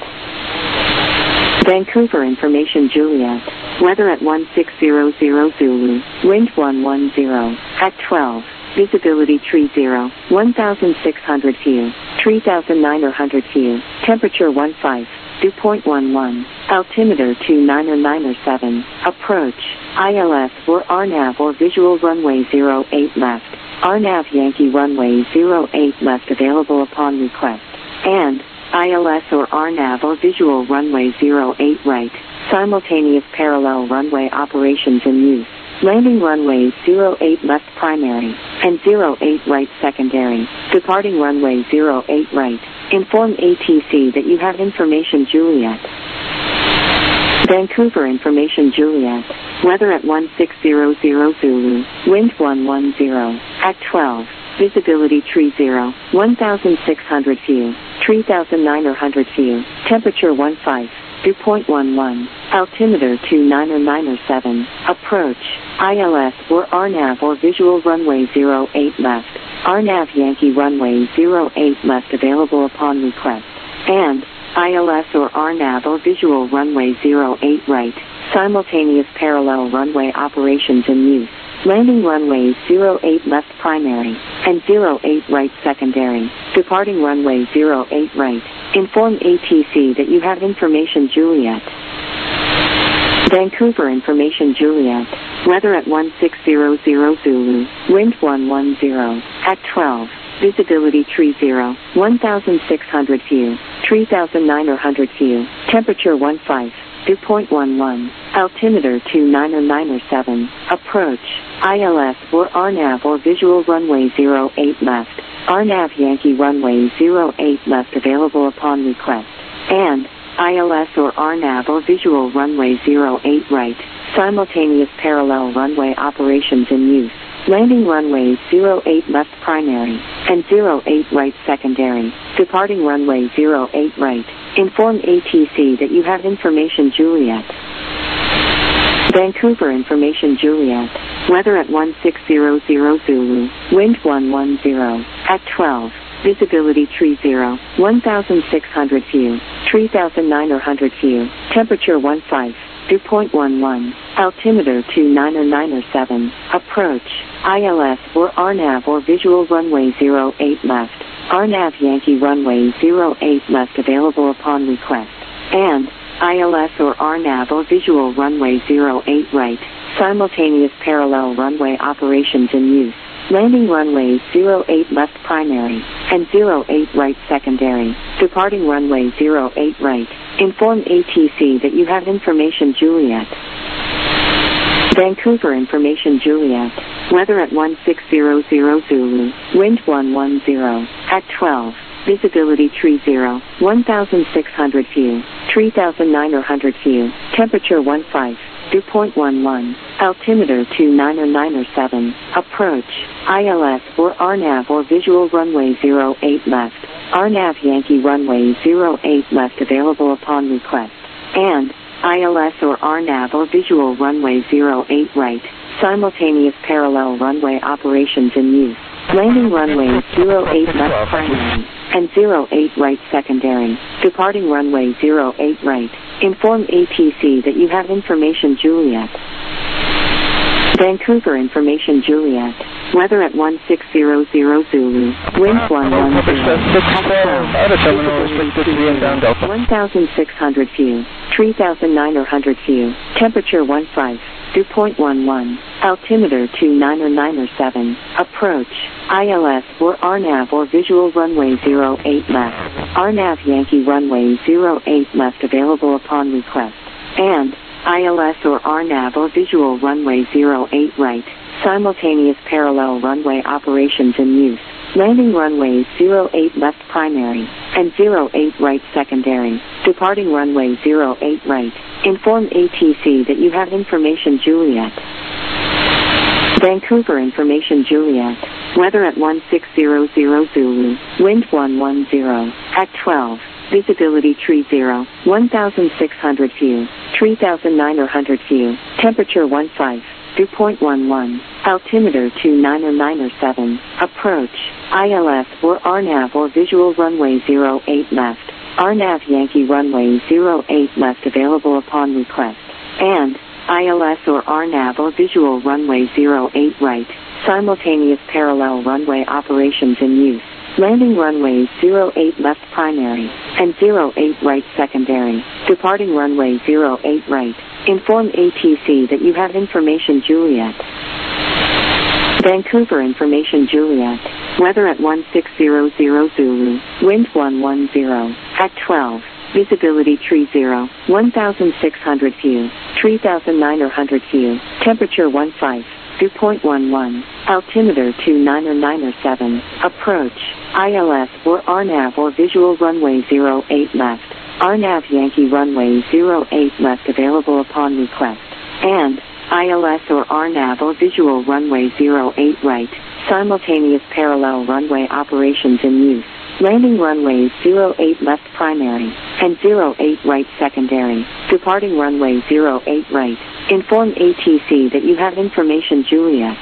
Vancouver information Juliet. Weather at 1600 Zulu, wind 110, at 12. Visibility tree 0, 1,600 view, 3,900 view, temperature 15, dew point 11, altimeter 29907, approach, ILS or RNAV or visual runway 08 left, RNAV Yankee runway 08 left available upon request, and ILS or RNAV or visual runway 08 right, simultaneous parallel runway operations in use. Landing runways 08 left primary, and 08 right secondary, departing runway 08 right. Inform ATC that you have information Juliet. Vancouver information Juliet. Weather at 1600 Zulu, wind 110, at 12. Visibility tree 0, 1,600 view, 3,900 view, temperature 15, dew point 11, altimeter 29907, approach, ILS or RNAV or visual runway 08 left, RNAV Yankee runway 08 left available upon request, and ILS or RNAV or visual runway 08 right, simultaneous parallel runway operations in use. Landing runways 08 left primary, and 08 right secondary, departing runway 08 right. Inform ATC that you have information Juliet. Vancouver information Juliet. Weather at 1600 Zulu, wind 110, at 12. Visibility tree 0, 1,600 view, 3,900 view, temperature 15. Dew point 11, altimeter 29907, approach, ILS or RNAV or visual runway 08 left, RNAV Yankee runway 08 left available upon request, and ILS or RNAV or visual runway 08 right, simultaneous parallel runway operations in use. Landing runways 08 left primary, and 08 right secondary, departing runway 08 right. Inform ATC that you have information Juliet. Vancouver information Juliet. Weather at 1600 Zulu, wind 110, at 12. Visibility tree 0, 1,600 view, 3,900 view, temperature 15. Dew point 11, altimeter 29907, approach, ILS or RNAV or visual runway 08 left, RNAV Yankee runway 08 left available upon request, and ILS or RNAV or visual runway 08 right, simultaneous parallel runway operations in use. Landing runways 08 left primary, and 08 right secondary, departing runway 08 right. Inform ATC that you have information Juliet. Vancouver information Juliet. Weather at 1600 Zulu, wind 110, at 12. Visibility tree 0, 1,600 view, 3,900 view, temperature 15. Dew point 11, altimeter 29907, approach, ILS or RNAV or visual runway 08 left, RNAV Yankee runway 08 left available upon request, and ILS or RNAV or visual runway 08 right, simultaneous parallel runway operations in use. Landing runways 08 left primary, and 08 right secondary, departing runway 08 right. Inform ATC that you have information Juliet. Vancouver information Juliet. Weather at 1600 Zulu, wind 1,600 view, 3,900 view, temperature 15. Dew point 11, altimeter 29907, approach, ILS or RNAV or visual runway 08 left, RNAV Yankee runway 08 left available upon request, and ILS or RNAV or visual runway 08 right, simultaneous parallel runway operations in use. Landing runways 08 left primary, and 08 right secondary, departing runway 08 right. Inform ATC that you have information Juliet. Vancouver information Juliet. Weather at 1600 Zulu, wind 110, at 12. Visibility tree 0, 1,600 view, 3,900 view, temperature 15. Dew point 11, altimeter 29907, approach, ILS or RNAV or visual runway 08 left, RNAV Yankee runway 08 left available upon request, and ILS or RNAV or visual runway 08 right, simultaneous parallel runway operations in use. Landing runways 08 left primary, and 08 right secondary, departing runway 08 right. Inform ATC that you have information Juliet. Vancouver information Juliet. Weather at 1600 Zulu, wind 110, at 12. Visibility tree 0, 1,600 view, 3,900 view, temperature 15. Dew point 11, altimeter 29907, approach, ILS or RNAV or visual runway 08 left, RNAV Yankee runway 08 left available upon request, and ILS or RNAV or visual runway 08 right, Simultaneous parallel runway operations in use. Landing runways 08 left primary and 08 right secondary. Departing runway 08 right. Inform ATC that you have information Juliet.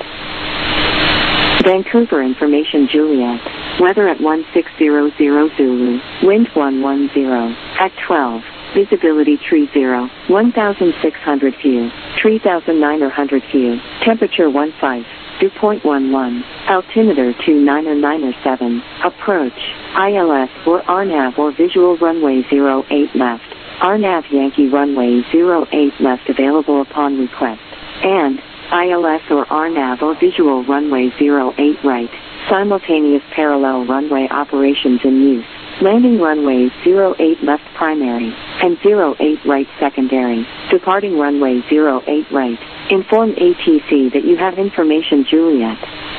Vancouver information Juliet. Weather at 1600 Zulu. Wind 110. At 12. Visibility tree 0. 1,600 view. 3,900 view. Temperature 15. Dew point 11. Altimeter 29907. Approach. ILS or RNAV or visual runway 08 left. RNAV Yankee runway 08 left available upon request. And ILS or RNAV or visual runway 08 right. Simultaneous parallel runway operations in use. Landing runways 08 left primary and 08 right secondary. Departing runway 08 right. Inform ATC that you have information Juliet.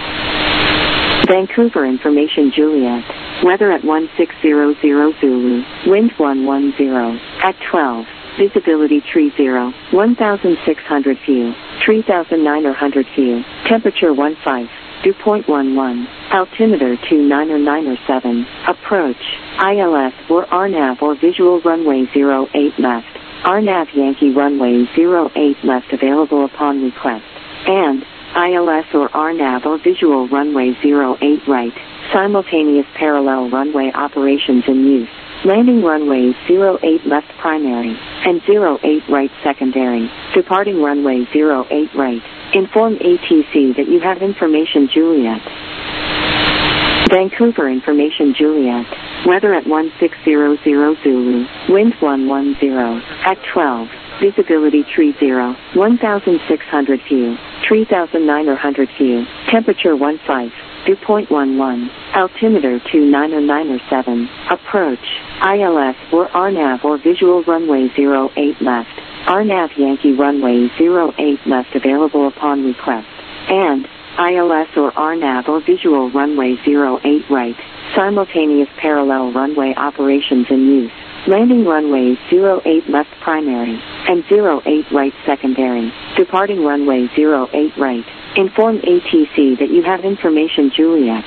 Vancouver information Juliet. Weather at 1600 Zulu. Wind 110. At 12. Visibility tree 0. 1,600 view. 3,900 view. Temperature 15. Dew point 11. Altimeter 29907. Approach. ILS or RNAV or visual runway 08 left. RNAV Yankee runway 08 left available upon request. And ILS or RNAV or visual runway 08 right. Simultaneous parallel runway operations in use. Landing runways 08 left primary and 08 right secondary. Departing runway 08 right. Inform ATC that you have information Juliet. Vancouver information Juliet. Weather at 1600 Zulu. Wind 110. At 12. Visibility tree 0. 1,600 view. 3,900 view. Temperature 15. Dew point 11. Altimeter 29907. Approach. ILS or RNAV or visual runway 08 left. RNAV Yankee runway 08 left available upon request. And ILS or RNAV or visual runway 08 right. Simultaneous parallel runway operations in use. Landing runways 08 left primary and 08 right secondary. Departing runway 08 right. Inform ATC that you have information Juliet.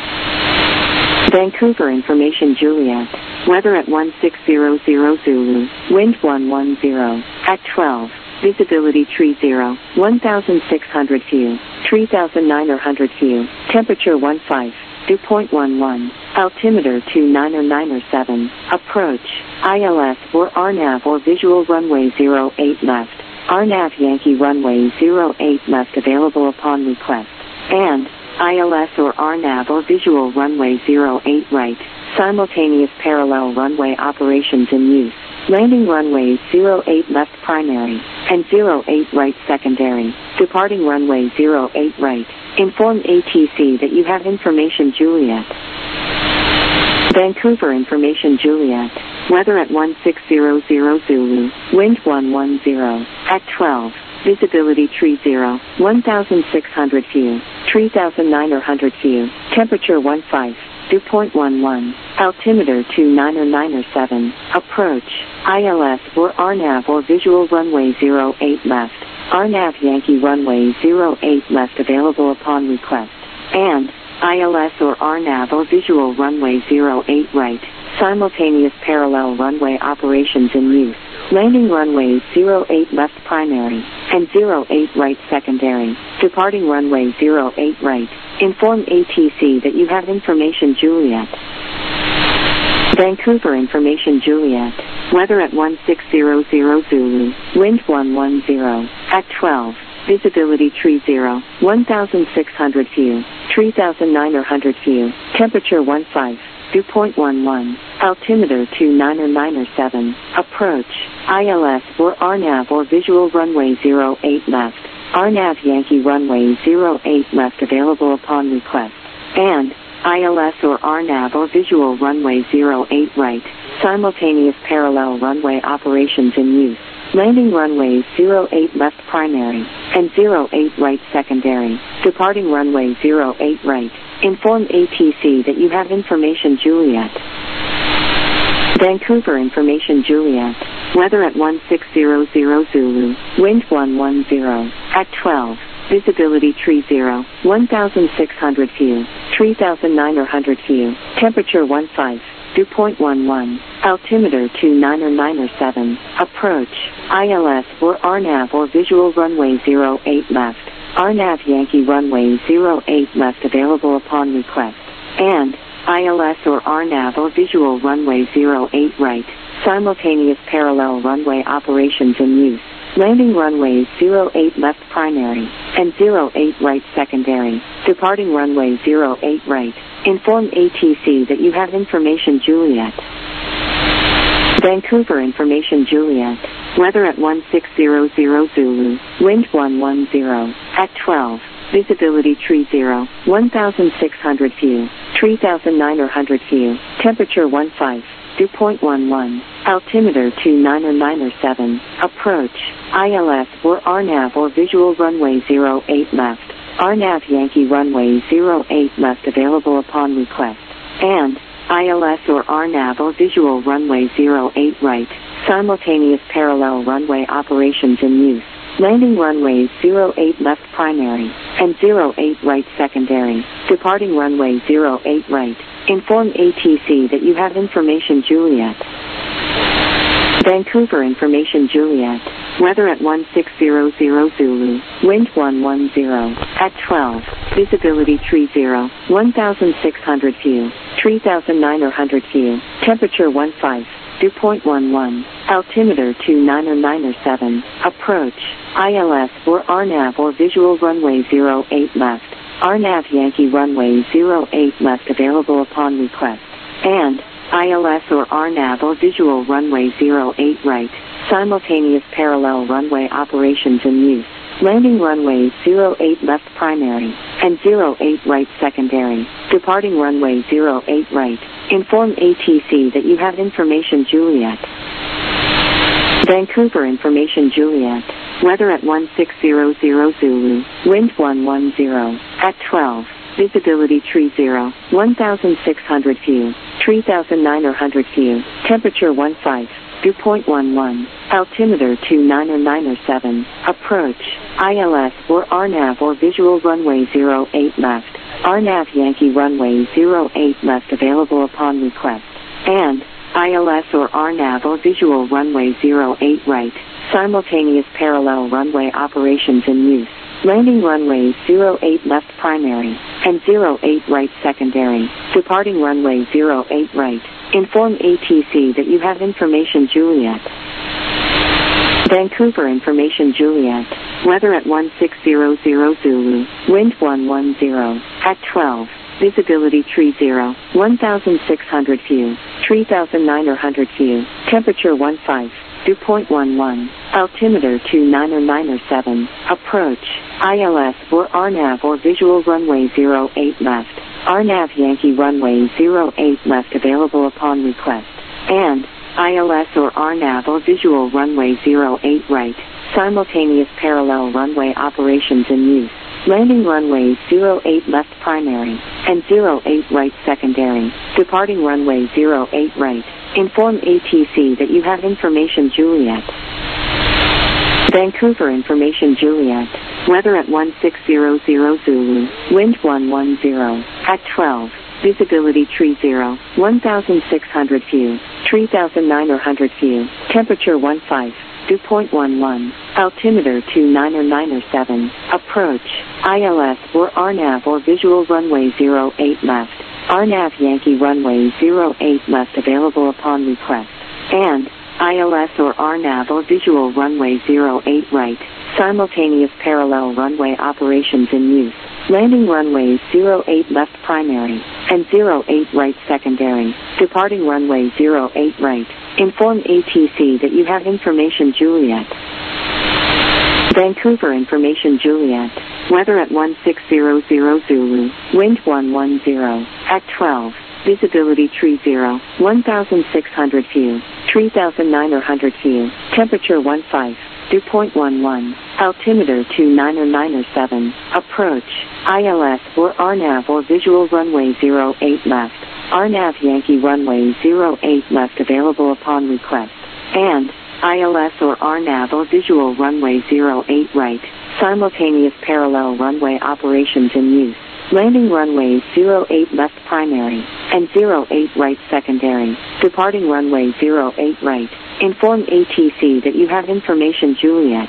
Vancouver information Juliet. Weather at 1600 Zulu. Wind 110. At 12. Visibility tree 0. 1,600 view. 3,900 view. Temperature 15. Dew point 11. Altimeter 29907. Approach. ILS or RNAV or visual runway 08 left. RNAV Yankee runway 08 left available upon request. And ILS or RNAV or visual runway 08 right. Simultaneous parallel runway operations in use. Landing runways 08 left primary and 08 right secondary. Departing runway 08 right. Inform ATC that you have information Juliet. Vancouver information Juliet. Weather at 1600 Zulu. Wind 110. At 12. Visibility tree 0. 1,600 view. 3,900 view. Temperature 15. Dew point 11. Altimeter 29907. Approach. ILS or RNAV or visual runway 08 left. RNAV Yankee runway 08 left available upon request. And ILS or RNAV or visual runway 08 right. Simultaneous parallel runway operations in use. Landing runways 08 left primary and 08 right secondary. Departing runway 08 right. Inform ATC that you have information Juliet. Vancouver information Juliet. Weather at 1600 Zulu. Wind 110. At 12. Visibility tree 0. 1,600 view. 3,900 view. Temperature 15. Dew point 11. Altimeter 29907. Approach. ILS or RNAV or visual runway 08 left. RNAV Yankee runway 08 left available upon request. And ILS or RNAV or visual runway 08 right. Simultaneous parallel runway operations in use. Landing runways 08 left primary and 08 right secondary. Departing runway 08 right. Inform ATC that you have information Juliet. Vancouver information Juliet. Weather at 1600 Zulu. Wind 110. At 12. visibility tree 0, 1,600 view, 3,900 view, temperature 15, dew point 11, altimeter 29907, approach, ILS or RNAV or visual runway 08 left, RNAV Yankee runway 08 left available upon request, and ILS or RNAV or visual runway 08 right, simultaneous parallel runway operations in use. Landing runways 08 left primary, and 08 right secondary, departing runway 08 right. Inform ATC that you have information Juliet. Vancouver information Juliet. Weather at 1600 Zulu, wind 110, at 12, visibility tree 0, 1,600 view, 3,900 view, temperature 15, dew point 11, altimeter 29907, approach, ILS or RNAV or visual runway 08 left, RNAV Yankee runway 08 left available upon request, and ILS or RNAV or visual runway 08 right, simultaneous parallel runway operations in use. Landing runways 08 left primary, and 08 right secondary, departing runway 08 right. Inform ATC that you have information Juliet. Vancouver information Juliet. Weather at 1600 Zulu, wind 110, at 12, visibility tree 0, 1,600 view, 3,900 view, temperature 15, dew point 11, altimeter 29907, approach, ILS or RNAV or visual runway 08 left, RNAV Yankee runway 08 left available upon request, and ILS or RNAV or visual runway 08 right, simultaneous parallel runway operations in use. Landing runways 08 left primary, and 08 right secondary, departing runway 08 right. Inform ATC that you have information Juliet. Vancouver information Juliet. Weather at 1600 Zulu, wind 110, at 12, visibility tree 0, 1,600 view, 3,900 view, temperature 15, dew point 11, altimeter 29907, approach, ILS or RNAV or visual runway 08 left, RNAV Yankee runway 08 left available upon request, and ILS or RNAV or visual runway 08 right, simultaneous parallel runway operations in use. Landing runways 08 left primary, and 08 right secondary, departing runway 08 right. Inform ATC that you have information Juliet. Vancouver information Juliet. Weather at 1600 Zulu, wind 110, at 12, visibility tree 0, 1,600 view, 3,900 view, temperature 15, dew point 11, altimeter 29907, approach, ILS or RNAV or visual runway 08 left, RNAV Yankee runway 08 left available upon request, and ILS or RNAV or visual runway 08 right, simultaneous parallel runway operations in use. Landing runways 08 left primary, and 08 right secondary, departing runway 08 right. Inform ATC that you have information Juliet. Vancouver information Juliet. Weather at 1600 Zulu, wind 110, at 12, visibility tree 0, 1,600 view, 3,900 view, temperature 15, dew point 11, altimeter 29907, approach, ILS or RNAV or visual runway 08 left, RNAV Yankee runway 08 left available upon request, and ILS or RNAV or visual runway 08 right, simultaneous parallel runway operations in use. Landing runways 08 left primary, and 08 right secondary, departing runway 08 right. Inform ATC that you have information Juliet. Vancouver information Juliet. Weather at 1600 Zulu, wind 110, at 12, visibility tree 0, 1,600 view, 3,900 view, temperature 15, dew point 11, altimeter 29907, approach, ILS or RNAV or visual runway 08 left, RNAV Yankee runway 08 left available upon request, and ILS or RNAV or visual runway 08 right, Simultaneous parallel runway operations in use. Landing runways 08 left primary and 08 right secondary. Departing runway 08 right. Inform ATC that you have information Juliet.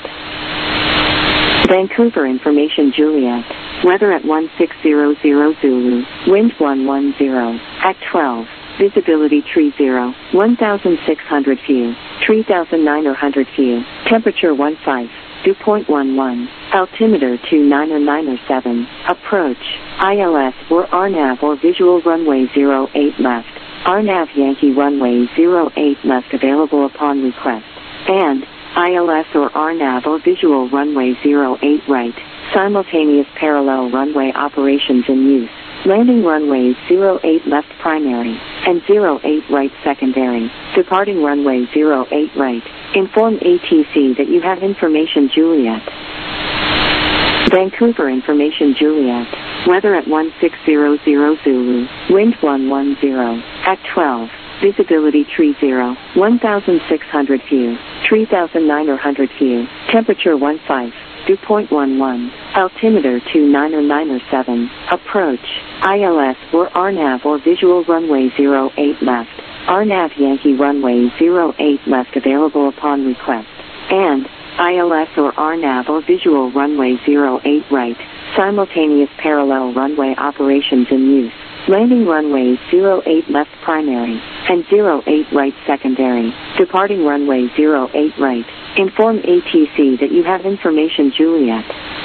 Vancouver information Juliet. Weather at 1600 Zulu. Wind 110. At 12. Visibility tree 0. 1,600 view. 3,900 view. Temperature 15. Dew point 11. Altimeter 29907. Approach. ILS or RNAV or visual runway 08 left. RNAV Yankee runway 08 left available upon request. And ILS or RNAV or visual runway 08 right. Simultaneous parallel runway operations in use. Landing runways 08 left primary and 08 right secondary. Departing runway 08 right. Inform ATC that you have information Juliet. Vancouver information Juliet. Weather at 1600 Zulu. Wind 110. At 12. Visibility tree 0. 1,600 view. 3,900 view. Temperature 15. Dew point 11. Altimeter 29907. Approach. ILS or RNAV or visual runway 08 left. RNAV Yankee runway 08 left available upon request. And ILS or RNAV or visual runway 08 right. Simultaneous parallel runway operations in use. Landing runways 08 left primary and 08 right secondary. Departing runway 08 right. Inform ATC that you have information Juliet.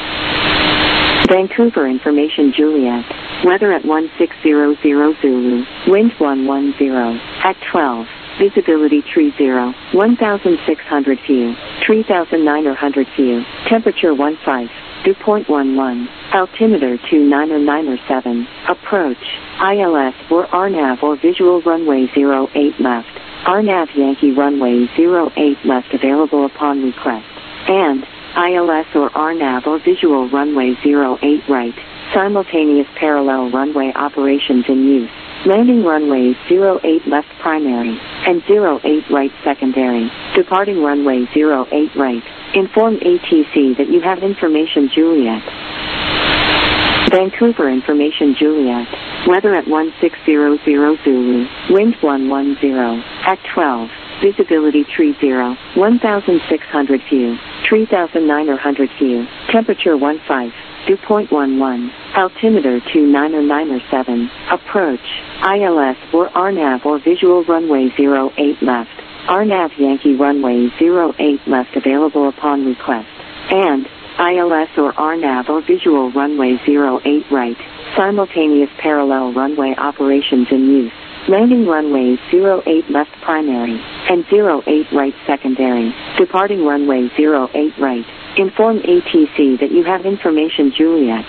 Vancouver information Juliet. Weather at 1600 Zulu. Wind 110. At 12. Visibility tree 0. 1,600 view. 3,900 view. Temperature 15. Dew point 11. Altimeter 29907. Approach. ILS or RNAV or visual runway 08 left. RNAV Yankee runway 08 left available upon request. And ILS or RNAV or visual runway 08 right. Simultaneous parallel runway operations in use. Landing runways 08 left primary and 08 right secondary. Departing runway 08 right. Inform ATC that you have information Juliet. Vancouver information Juliet. Weather at 1600 Zulu. Wind 110. At 12. Visibility tree 0. 1,600 view. 3,900 view. Temperature 15. Dew point 11. Altimeter 29907. Approach. ILS or RNAV or visual runway 08 left. RNAV Yankee runway 08 left available upon request. And ILS or RNAV or visual runway 08 right. Simultaneous parallel runway operations in use. Landing runways 08 left primary and 08 right secondary. Departing runway 08 right. Inform ATC that you have information Juliet.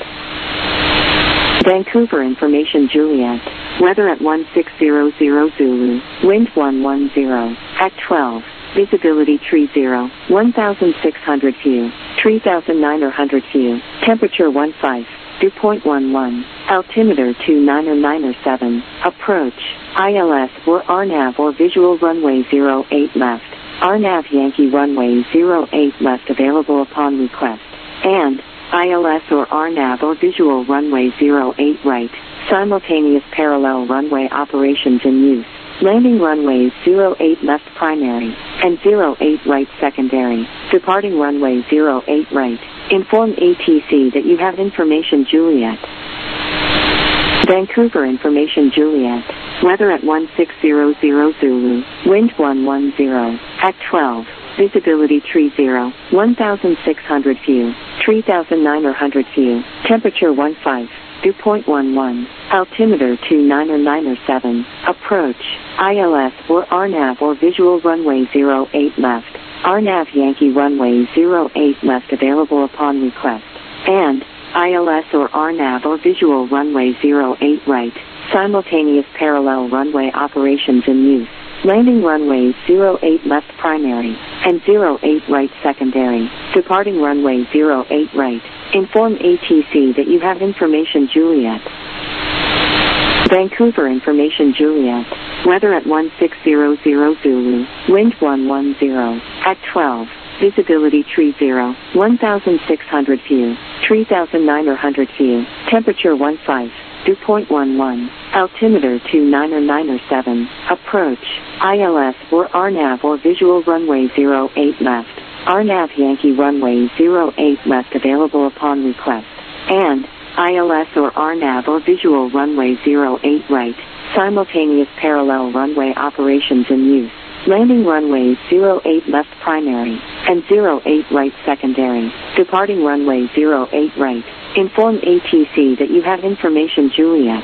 Vancouver information Juliet. Weather at 1600 Zulu. Wind 110. At 12. Visibility tree 0. 1,600 view. 3,900 view. Temperature 15. Dew point 11. Altimeter 29907. Approach. ILS or RNAV or visual runway 08 left. RNAV Yankee runway 08 left available upon request. And ILS or RNAV or visual runway 08 right. Simultaneous parallel runway operations in use. Landing runways 08 left primary and 08 right secondary. Departing runway 08 right. Inform ATC that you have information Juliet. Vancouver information Juliet. Weather at 1600 Zulu. Wind 110. At 12. Visibility tree 0. 1,600 view. 3,900 view. Temperature 15. Dew point 11. Altimeter 29907. Approach. ILS or RNAV or visual runway 08 left. RNAV Yankee runway 08 left available upon request. And ILS or RNAV or visual runway 08 right. Simultaneous parallel runway operations in use. Landing runways 08 left primary and 08 right secondary. Departing runway 08 right. Inform ATC that you have information Juliet. Vancouver information Juliet. Weather at 1600 Zulu. Wind 110. At 12. visibility tree 0, 1,600 view, 3,900 view, temperature 15, dew point 11, altimeter 29907, approach, ILS or RNAV or visual runway 08 left, RNAV Yankee runway 08 left available upon request, and ILS or RNAV or visual runway 08 right, simultaneous parallel runway operations in use. Landing runway 08 left primary, and 08 right secondary, departing runway 08 right. Inform ATC that you have information Juliet.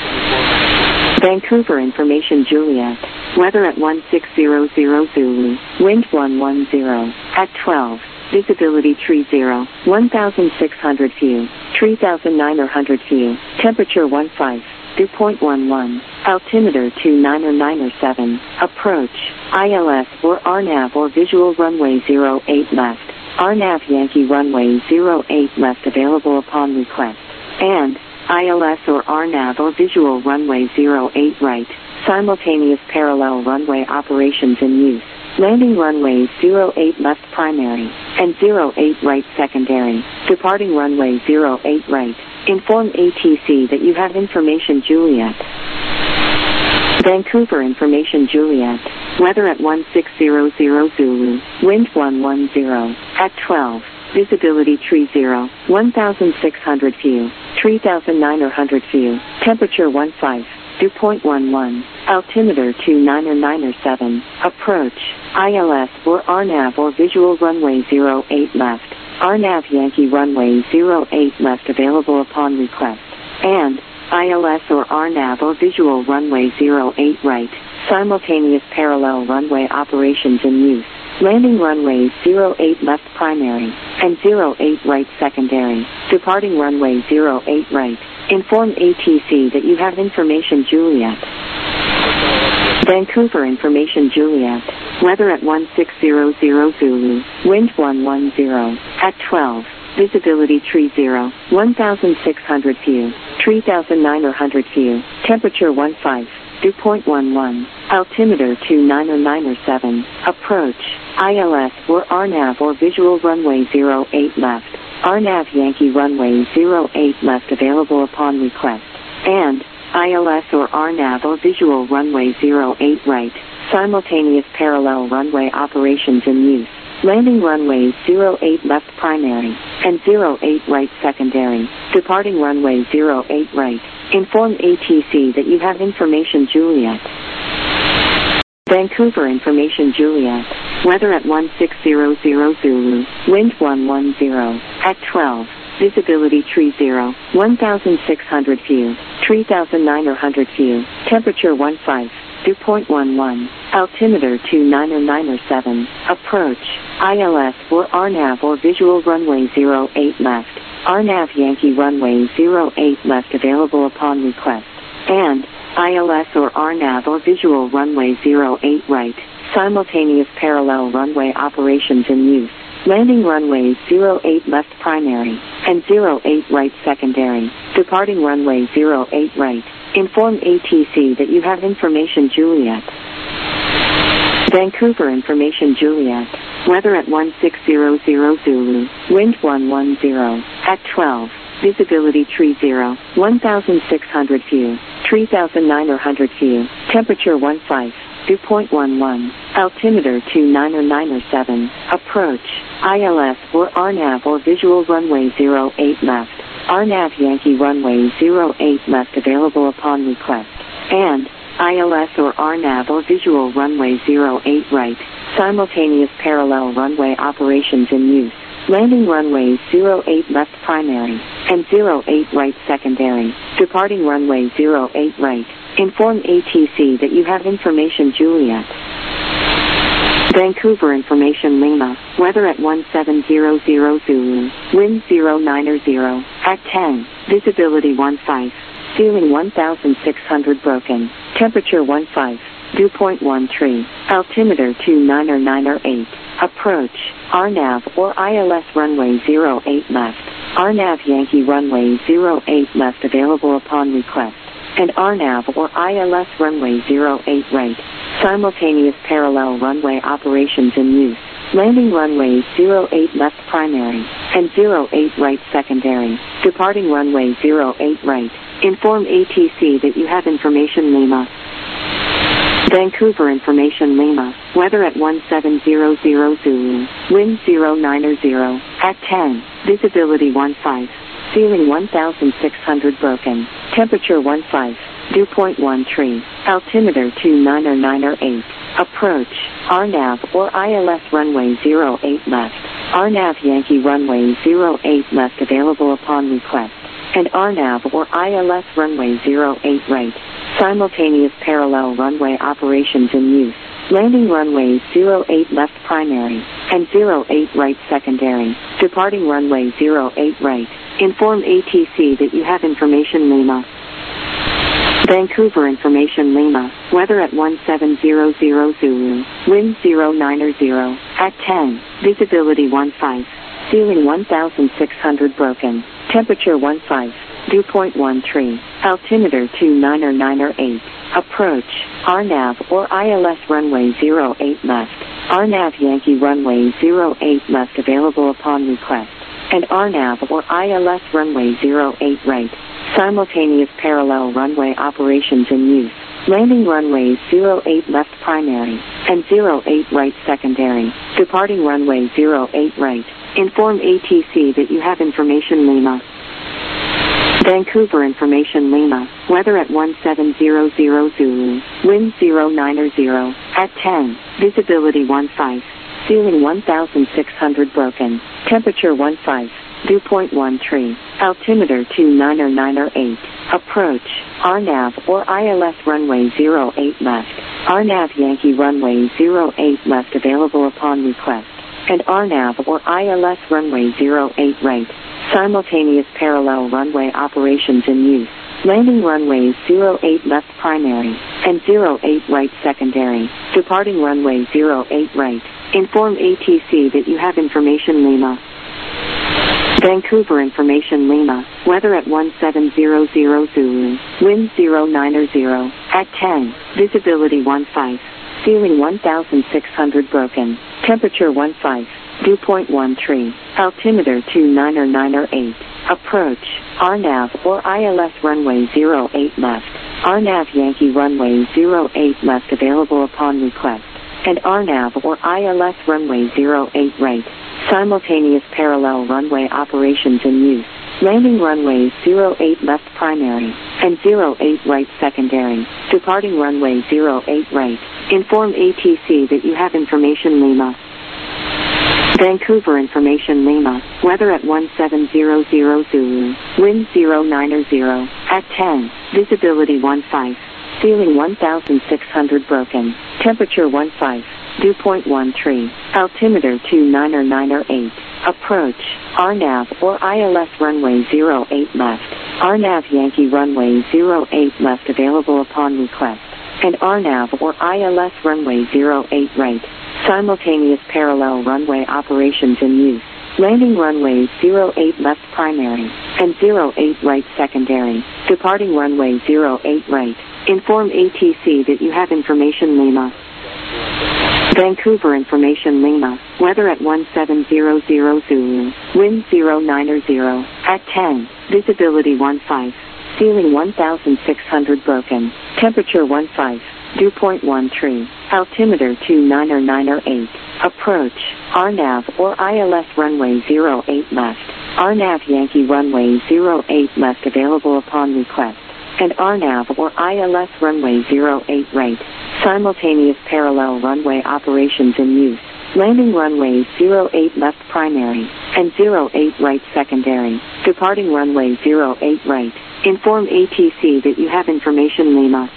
Vancouver information Juliet. Weather at 1600 Zulu, wind 110, at 12, visibility tree 0, 1,600 view, 3,900 view, temperature 15. Dew point 11, altimeter 29907, approach, ILS or RNAV or visual runway 08 left, RNAV Yankee runway 08 left available upon request, and ILS or RNAV or visual runway 08 right, simultaneous parallel runway operations in use. Landing runways 08 left primary, and 08 right secondary, departing runway 08 right. Inform ATC that you have information Juliet. Vancouver information Juliet. Weather at 1600 Zulu, wind 110, at 12, visibility tree 0, 1,600 view, 3,900 view, temperature 15, dew point 11, altimeter 29907, approach, ILS or RNAV or visual runway 08 left, RNAV Yankee runway 08 left available upon request, and ILS or RNAV or visual runway 08 right, simultaneous parallel runway operations in use. Landing runways 08 left primary, and 08 right secondary, departing runway 08 right. Inform ATC that you have information Juliet. Vancouver information Juliet. Weather at 1600 Zulu, wind 110, at 12, visibility tree 0, 1,600 view, 3,900 view, temperature 15, dew point 11, altimeter 29907, approach, ILS or RNAV or visual runway 08 left, RNAV Yankee runway 08 left available upon request, and ILS or RNAV or visual runway 08 right, simultaneous parallel runway operations in use. Landing runways 08 left primary, and 08 right secondary, departing runway 08 right. Inform ATC that you have information Juliet. Vancouver information Juliet. Weather at 1600 Zulu, wind 110, at 12, visibility tree 0, 1,600 view, 3,900 view, temperature 15, dew point 11, altimeter 29907, approach, ILS or RNAV or visual runway 08 left, RNAV Yankee runway 08 left available upon request, and ILS or RNAV or visual runway 08 right, simultaneous parallel runway operations in use. Landing runways 08 left primary, and 08 right secondary, departing runway 08 right. Inform ATC that you have information Juliet. Vancouver information Juliet. Weather at 1600 Zulu, wind 110, at 12, visibility tree 0, 1,600 view, 3,900 view, temperature 15, dew point 11, altimeter 29907, approach, ILS or RNAV or visual runway 08 left, RNAV Yankee runway 08 left available upon request, and ILS or RNAV or visual runway 08 right, simultaneous parallel runway operations in use. Landing runways 08 left primary, and 08 right secondary, departing runway 08 right. Inform ATC that you have information Juliet. Vancouver information Lima. Weather at 1700 Zulu, wind 090, at 10, visibility 15, ceiling 1,600 broken, temperature 15, dew point 13, altimeter 29908, approach, RNAV or ILS runway 08 left, RNAV Yankee runway 08 left available upon request, and RNAV or ILS runway 08 right, simultaneous parallel runway operations in use. Landing runway 08 left primary, and 08 right secondary. Departing runway 08 right. Inform ATC that you have information Lima. Vancouver information Lima. Weather at 1700 Zulu. Wind 090. At 10. Visibility 15. Ceiling 1600 broken. Temperature 15. Dew point 13. Altimeter 29098. Approach. RNAV or ILS runway 08 left. RNAV Yankee runway 08 left available upon request. And RNAV or ILS runway 08 right. Simultaneous parallel runway operations in use. Landing runway 08 left primary, and 08 right secondary. Departing runway 08 right. Inform ATC that you have information Lima. Vancouver information Lima. Weather at 1700 Zulu. Wind 090. At 10. Visibility 15. Ceiling 1600 broken. Temperature 15. Dew point 13. Altimeter 29098. Approach. RNAV or ILS runway 08 left. RNAV Yankee runway 08 left available upon request. And RNAV or ILS runway 08 right. Simultaneous parallel runway operations in use. Landing runways 08 left primary, and 08 right secondary. Departing runway 08 right. Inform ATC that you have information Lima. Vancouver information Lima. Weather at 1700 Zulu. Wind 090. At 10. Visibility 15. Ceiling 1600 broken. Temperature 15. Dew point 13. Altimeter 29098. Approach. RNAV or ILS runway 08 left. RNAV Yankee runway 08 left available upon request. And RNAV or ILS runway 08 right. Simultaneous parallel runway operations in use. Landing runways 08 left primary, and 08 right secondary. Departing runway 08 right. Inform ATC that you have information Lima. Vancouver information Lima. Weather at 1700 Zulu. Wind 090. At 10. Visibility 15. Ceiling 1600 broken. Temperature 15. Dew point 13. Altimeter 29098. Approach. RNAV or ILS runway 08 left. RNAV Yankee runway 08 left available upon request. And RNAV or ILS runway 08 right. Simultaneous parallel runway operations in use. Landing runways 08 left primary, and 08 right secondary. Departing runway 08 right. Inform ATC that you have information Lima. Vancouver information Lima. Weather at 1700 Zulu. Wind 090. At 10. Visibility 15. Ceiling 1600 broken. Temperature 15. Dew point 13. Altimeter 29098. Approach. RNAV or ILS runway 08 left. RNAV Yankee runway 08 left available upon request. And RNAV or ILS runway 08 right. Simultaneous parallel runway operations in use. Landing runways 08 left primary, and 08 right secondary. Departing runway 08 right. Inform ATC that you have information Lima. Vancouver information Lima. Weather at 1700 Zulu. Wind 090. At 10. Visibility 15. Ceiling 1600 broken. Temperature 15. Dew point 13. Altimeter 29098. Approach. RNAV or ILS runway 08 left. RNAV Yankee runway 08 left available upon request. And RNAV or ILS runway 08 right. Simultaneous parallel runway operations in use. Landing runways 08 left primary, and 08 right secondary. Departing runway 08 right. Inform ATC that you have information Lima.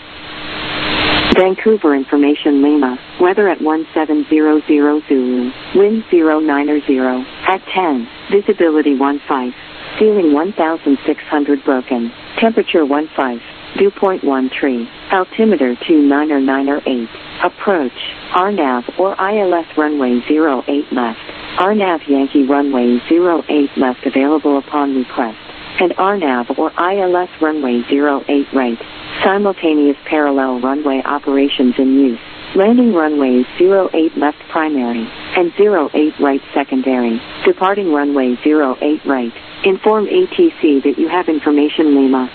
Vancouver information Lima. Weather at 1700 Zulu. Wind 090. At 10. Visibility 15. Ceiling 1600 broken. Temperature 15. Dew point 13. Altimeter 29098. Approach. RNAV or ILS runway 08 left. RNAV Yankee runway 08 left available upon request. And RNAV or ILS runway 08 right. Simultaneous parallel runway operations in use. Landing runways 08 left primary, and 08 right secondary. Departing runway 08 right. Inform ATC that you have information Lima.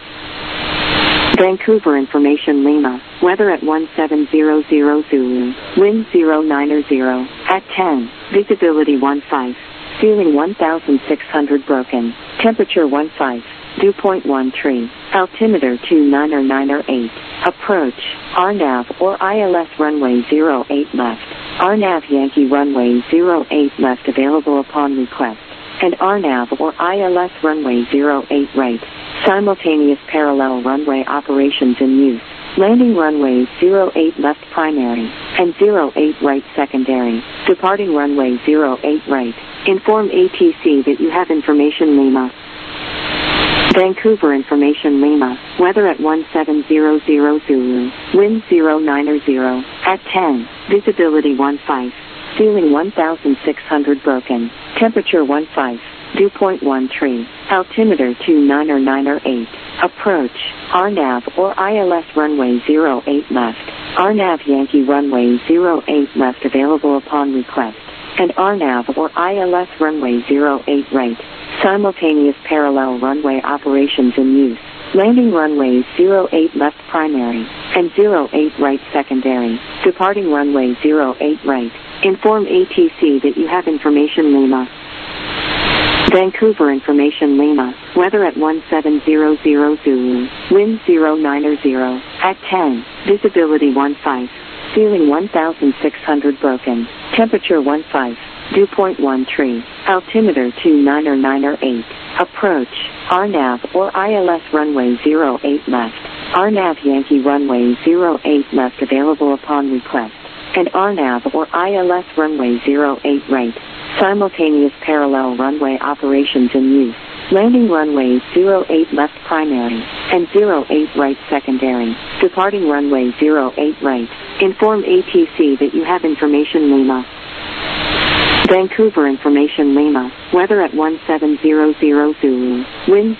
Vancouver information Lima. Weather at 1700 Zulu. Wind 090 at 10. Visibility 15. Ceiling 1600 broken. Temperature 15. Dew point 13. Altimeter 29098. Approach. RNAV or ILS runway 08 left. RNAV Yankee runway 08 left available upon request. And RNAV or ILS runway 08 right. Simultaneous parallel runway operations in use. Landing runways 08 left primary and 08 right secondary. Departing runway 08 right. Inform ATC that you have information Lima. Vancouver information Lima. Weather at 1700 Zulu. Wind 090 at 10. Visibility 15. Ceiling 1600 broken. Temperature 15. Dew point 13. Altimeter 29098. Approach. RNAV or ILS runway 08 left. RNAV Yankee runway 08 left available upon request. And RNAV or ILS runway 08 right. Simultaneous parallel runway operations in use. Landing runways 08 left primary and 08 right secondary. Departing runway 08 right. Inform ATC that you have information Lima. Vancouver information Lima. Weather at 1700 Zulu. Wind 090 at 10. Visibility 15. Ceiling 1600 broken. Temperature 15. Dew point 13. Altimeter 29098. Approach. RNAV or ILS runway 08 left. RNAV Yankee runway 08 left available upon request. And RNAV or ILS runway 08 right. Simultaneous parallel runway operations in use. Landing runways 08 left primary and 08 right secondary. Departing runway 08 right. Inform ATC that you have information Lima. Vancouver information Lima. Weather at 1700 Zulu. Wind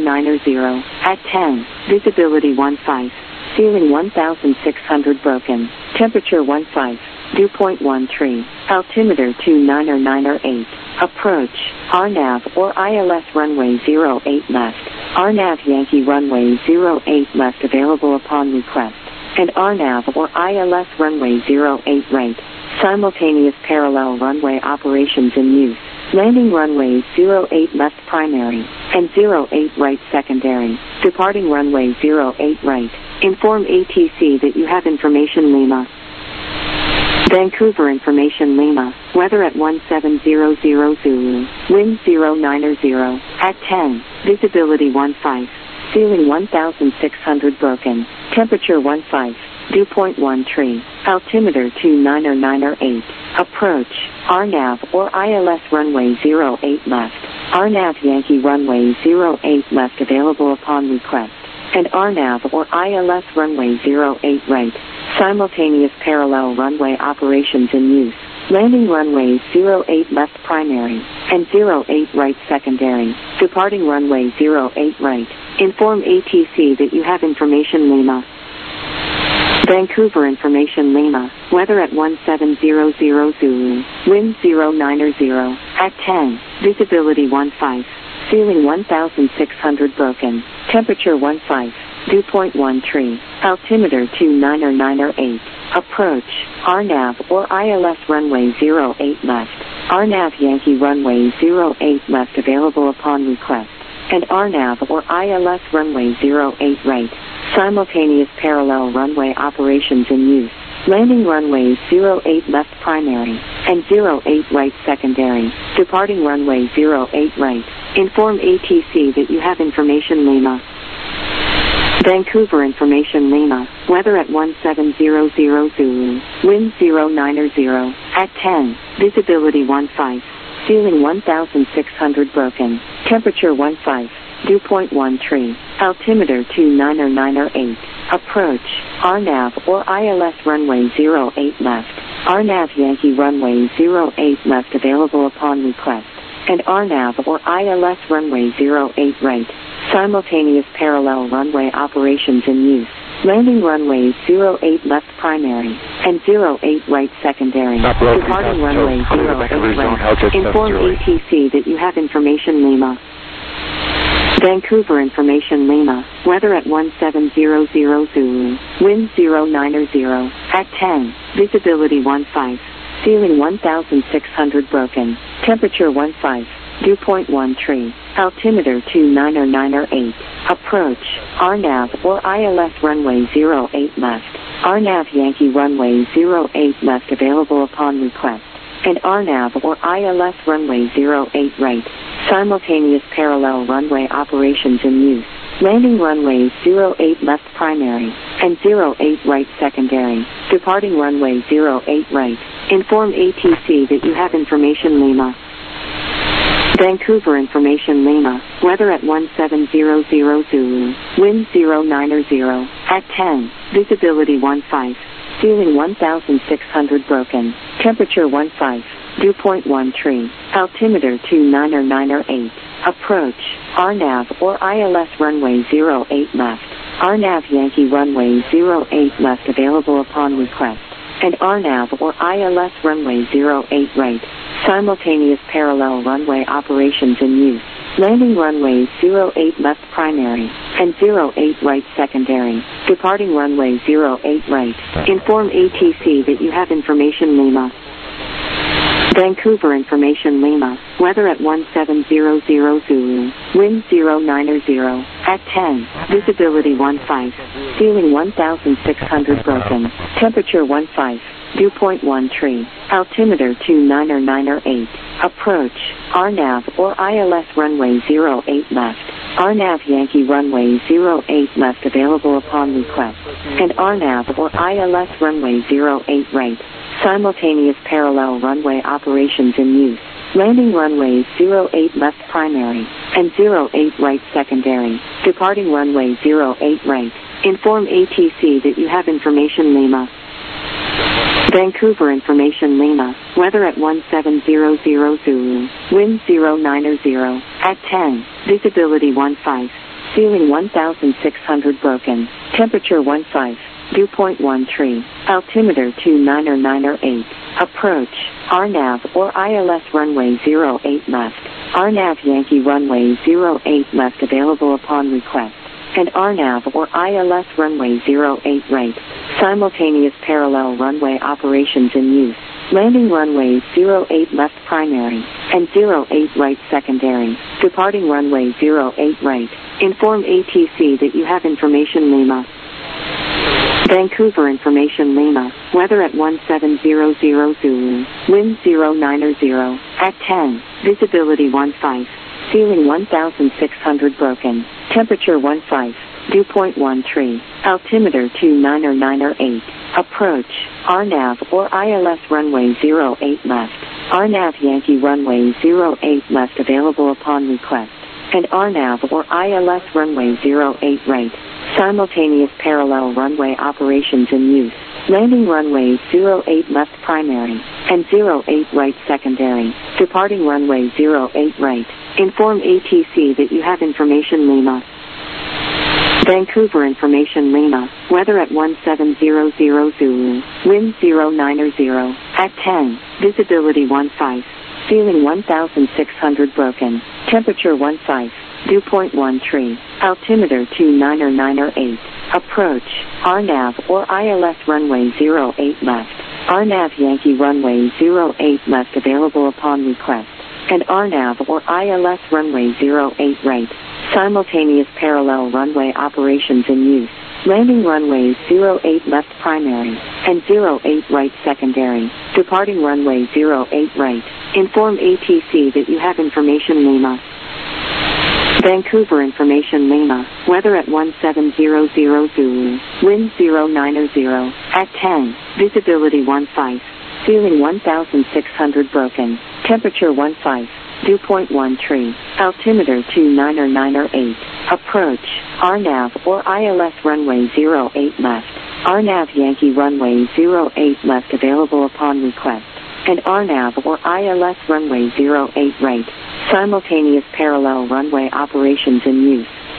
090 at 10. Visibility 15. Ceiling 1600 broken. Temperature 15. Dew point 13. Altimeter 29098. Approach. RNAV or ILS runway 08 left. RNAV Yankee runway 08 left available upon request. And RNAV or ILS runway 08 right. Simultaneous parallel runway operations in use. Landing runways 08 left primary and 08 right secondary. Departing runway 08 right. Inform ATC that you have information Lima. Vancouver information Lima. Weather at 1700 Zulu. Wind 090 at 10. Visibility 15. Ceiling 1600 broken. Temperature 15. Dew point 13. Altimeter 29098. Approach. RNAV or ILS runway 08 left. RNAV Yankee runway 08 left available upon request. And RNAV or ILS runway 08 right. Simultaneous parallel runway operations in use. Landing runways 08 left primary and 08 right secondary. Departing runway 08 right. Inform ATC that you have information Lima. Vancouver information Lima. Weather at 1700 Zulu. Wind 090 at 10. Visibility 15. Ceiling 1600 broken. Temperature 15. Dew point 13. Altimeter 29098. Approach. RNAV or ILS runway 08 left. RNAV Yankee runway 08 left available upon request. And RNAV or ILS runway 08 right. Simultaneous parallel runway operations in use. Landing runways 08 left primary and 08 right secondary. Departing runway 08 right. Inform ATC that you have information Lima. Vancouver information Lima. Weather at 1700 Zulu. Wind 090 at 10. Visibility 15. Ceiling 1600 broken. Temperature 15. Dew point 13. Altimeter 29098. Approach. RNAV or ILS runway 08 left. RNAV Yankee runway 08 left available upon request. And RNAV or ILS runway 08 right. Simultaneous parallel runway operations in use. Landing runway 08 left primary and 08 right secondary. Departing runway 08 right. Inform ATC that you have information Lima. Vancouver information Lima. Weather at 1700 Zulu. Wind 090 at 10. Visibility 15. Ceiling 1600 broken. Temperature 15. Dew point 13. Altimeter 29098. Approach. RNAV or ILS runway 08 left. RNAV Yankee runway 08 left available upon request. And RNAV or ILS runway 08 right. Simultaneous parallel runway operations in use. Landing runway 08 left primary and 08 right secondary. Departing runway 08 right. Inform ATC that you have information Lima. Vancouver information Lima. Weather at 1700 Zulu. Wind 090 at 10. Visibility 15. Ceiling 1600 broken. Temperature 15. Dew point 13. Altimeter 29098. Approach. RNAV or ILS runway 08 left. RNAV Yankee runway 08 left available upon request. And RNAV or ILS runway 08 right. Simultaneous parallel runway operations in use. Landing runway 08 left primary and 08 right secondary. Departing runway 08 right. Inform ATC that you have information Lima. Vancouver information Lima. Weather at 1700 Zulu. Wind 090 at 10. Visibility 15. Ceiling 1600 broken. Temperature 15. Dew point 13. Altimeter 29098. Approach. RNAV or ILS runway 08 left. RNAV Yankee runway 08 left available upon request. And RNAV or ILS runway 08 right. Simultaneous parallel runway operations in use. Landing runway 08 left primary and 08 right secondary. Departing runway 08 right. Inform ATC that you have information Lima. Vancouver information Lima. Weather at 1700 Zulu. Wind 090 at 10. Visibility 15. Ceiling 1600 broken. Temperature 15. Dew point 13. Altimeter 29098. Approach. RNAV or ILS runway 08 left. RNAV Yankee runway 08 left available upon request. And RNAV or ILS runway 08 right. Simultaneous parallel runway operations in use. Landing runway 08 left primary and 08 right secondary. Departing runway 08 right. Inform ATC that you have information Lima. Vancouver information Lima. Weather at 1700 Zulu. Wind 090 at 10. Visibility 15. Ceiling 1600 broken. Temperature 15. Dew point 13. Altimeter 29098. Approach. RNAV or ILS runway 08 left. RNAV Yankee runway 08 left available upon request. And RNAV or ILS runway 08 right. Simultaneous parallel runway operations in use. Landing runway 08 left primary and 08 right secondary. Departing runway 08 right. Inform ATC that you have information Lima. Vancouver information Lima. Weather at 1700 Zulu. Wind 090 at 10. Visibility 15. Ceiling 1600 broken. Temperature 15. Dew point 13. Altimeter 29098. Approach. RNAV or ILS runway 08 left. RNAV Yankee runway 08 left available upon request. And RNAV or ILS runway 08 right. Simultaneous parallel runway operations in use. Landing runway 08 left primary and 08 right secondary. Departing runway 08 right. Inform ATC that you have information Lima. Vancouver information Lima. Weather at 1700 Zulu. Wind 090 at 10. Visibility 15. Ceiling 1600 broken. Temperature 15. Dew point 13. Altimeter 29098. Approach. RNAV or ILS runway 08 left. RNAV Yankee runway 08 left available upon request. And RNAV or ILS runway 08 right. Simultaneous parallel runway operations in use.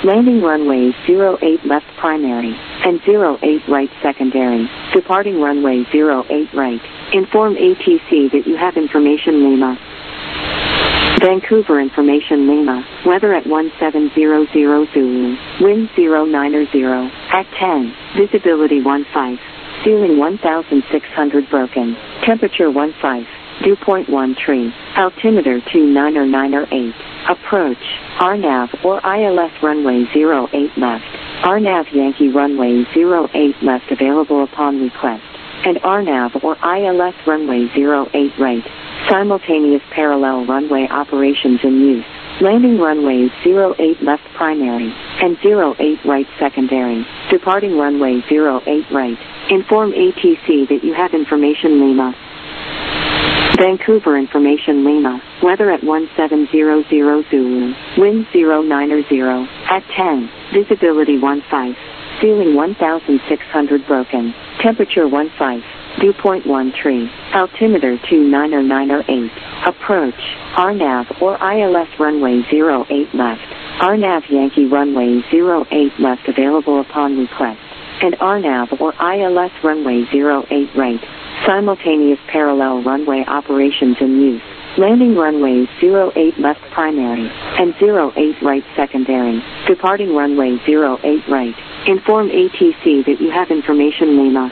Landing runway 08 left primary, and 08 right secondary. Departing runway 08 right. Inform ATC that you have information Lima. Vancouver information Lima. Weather at 1700 Zulu. Wind 090. At 10. Visibility 15. Ceiling 1600 broken. Temperature 15. Dew point 13. Altimeter 29098. Approach. RNAV or ILS runway 08 left. RNAV Yankee runway 08 left available upon request. And RNAV or ILS runway 08 right. Simultaneous parallel runway operations in use. Landing runway 08 left primary, and 08 right secondary. Departing runway 08 right. Inform ATC that you have information Lima. Vancouver information Lima. Weather at 1700 Zulu. Wind 090. At 10. Visibility 15. Ceiling 1600 broken. Temperature 15. Dew point 13. Altimeter 29098. Approach. RNAV or ILS runway 08 left. RNAV Yankee runway 08 left available upon request. And RNAV or ILS runway 08 right. Simultaneous parallel runway operations in use. Landing runway 08 left primary, and 08 right secondary. Departing runway 08 right. Inform ATC that you have information Lima.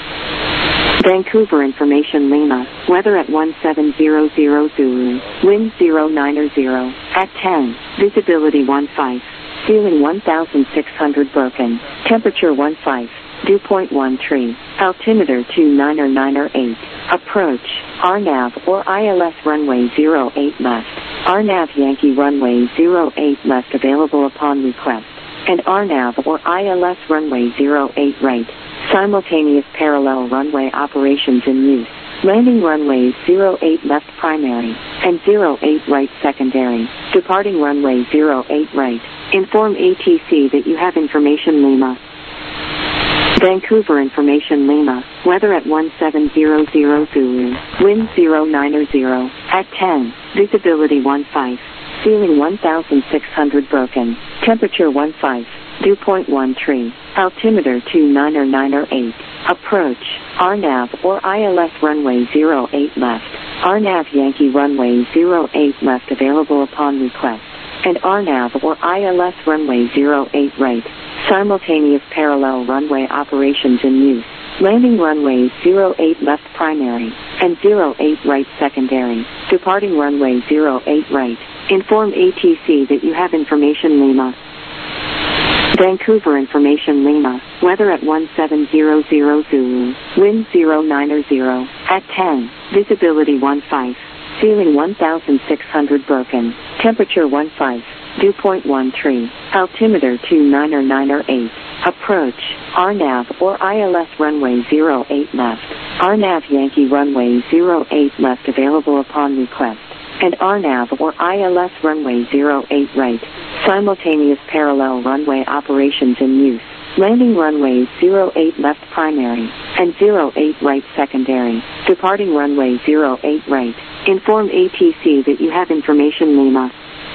Vancouver information Lima. Weather at 1700 Zulu. Wind 090. At 10. Visibility 15. Ceiling 1600 broken. Temperature 15. Dew point 13. Altimeter 29098. Approach. RNAV or ILS runway 08 left. RNAV Yankee runway 08 left available upon request. And RNAV or ILS runway 08 right. Simultaneous parallel runway operations in use. Landing runway 08 left primary, and 08 right secondary. Departing runway 08 right. Inform ATC that you have information Lima. Vancouver information Lima. Weather at 1700 Zulu. Wind 090. At 10. Visibility 15. Ceiling 1600 broken. Temperature 15. Dew point 13. Altimeter 29098. Approach. RNAV or ILS runway 08 left. RNAV Yankee runway 08 left available upon request. And RNAV or ILS runway 08 right. Simultaneous parallel runway operations in use. Landing runway 08 left primary, and 08 right secondary. Departing runway 08 right. Inform ATC that you have information Lima. Vancouver information Lima. Weather at 1700 Zulu. Wind 090. At 10. Visibility 15. Ceiling 1600 broken. Temperature 15. Dew point 13. Altimeter 29098. Approach. RNAV or ILS runway 08 left. RNAV Yankee runway 08 left available upon request. And RNAV or ILS runway 08 right. Simultaneous parallel runway operations in use. Landing runway 08 left primary, and 08 right secondary. Departing runway 08 right. Inform ATC that you have information Lima.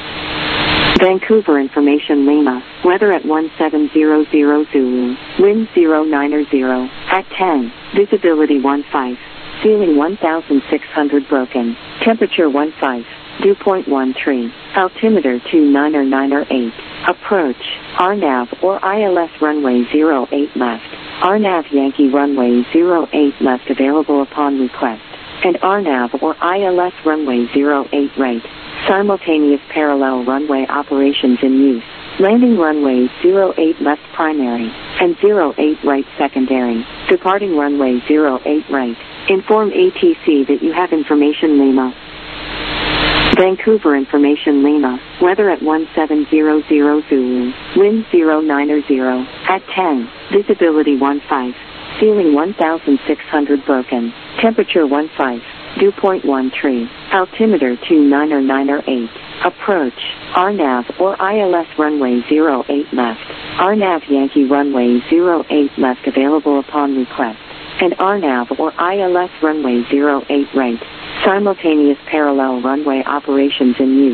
Vancouver information Lima. Weather at 1700 Zulu. Wind 090. At 10. Visibility 15. Ceiling 1600 broken. Temperature 15. Dew point 13. Altimeter 29098. Approach. RNAV or ILS runway 08 left. RNAV Yankee runway 08 left available upon request. And RNAV or ILS runway 08 right. Simultaneous parallel runway operations in use. Landing runway 08 left primary, and 08 right secondary. Departing runway 08 right. Inform ATC that you have information Lima. Vancouver information Lima. Weather at 1700 Zulu. Wind 090. At 10. Visibility 15. Ceiling 1600 broken. Temperature 15. Dew point 13. Altimeter 29098. Approach. RNAV or ILS runway 08 left. RNAV Yankee runway 08 left available upon request. And RNAV or ILS runway 08 right. Simultaneous parallel runway operations in use.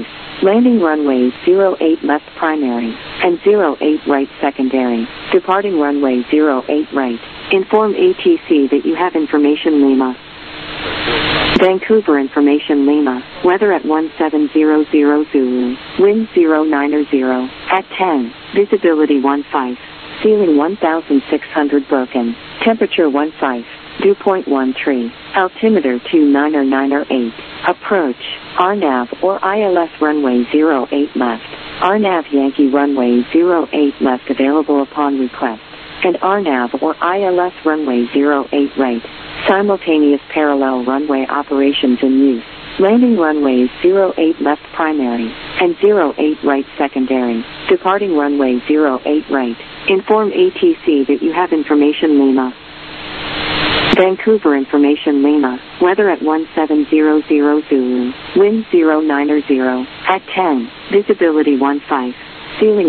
Landing runway 08 left primary, and 08 right secondary. Departing runway 08 right. Inform ATC that you have information Lima. Vancouver information Lima. Weather at 1700 Zulu. Wind 090. At 10. Visibility 15. Ceiling 1600 broken. Temperature 15. Dew point 13. Altimeter 29098. Approach. RNAV or ILS runway 08 left. RNAV Yankee runway 08 left available upon request. And RNAV or ILS runway 08 right. Simultaneous parallel runway operations in use. Landing runways 08 left primary, and 08 right secondary. Departing runway 08 right. Inform ATC that you have information Lima. Vancouver information Lima. Weather at 1700 Zulu. Wind 090. At 10. Visibility 15. Ceiling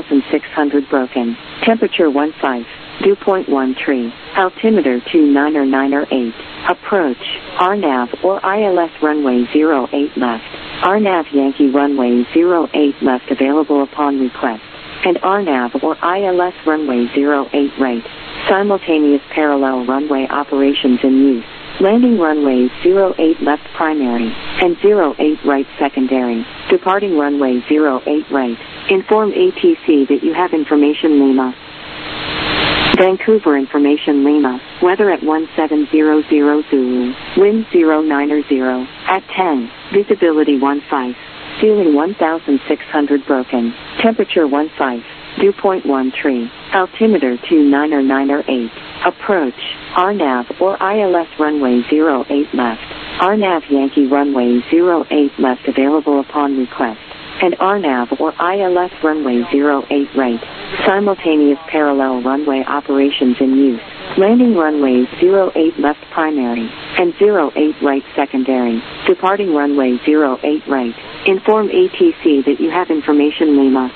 1600 broken. Temperature 15. Dew point 13. Altimeter 29098. Approach. RNAV or ILS runway 08 left. RNAV Yankee runway 08 left available upon request. And RNAV or ILS runway 08 right. Simultaneous parallel runway operations in use. Landing runways 08 left primary, and 08 right secondary. Departing runway 08 right. Inform ATC that you have information Lima. Vancouver information Lima. Weather at 1700 Zulu. Wind 090. At 10. Visibility 15. Ceiling 1600 broken. Temperature 15. Dew point 13. Altimeter 29098. Approach. RNAV or ILS runway 08 left. RNAV Yankee runway 08 left available upon request. And RNAV or ILS runway 08 right. Simultaneous parallel runway operations in use. Landing runways 08 left primary, and 08 right secondary. Departing runway 08 right. Inform ATC that you have information Lima.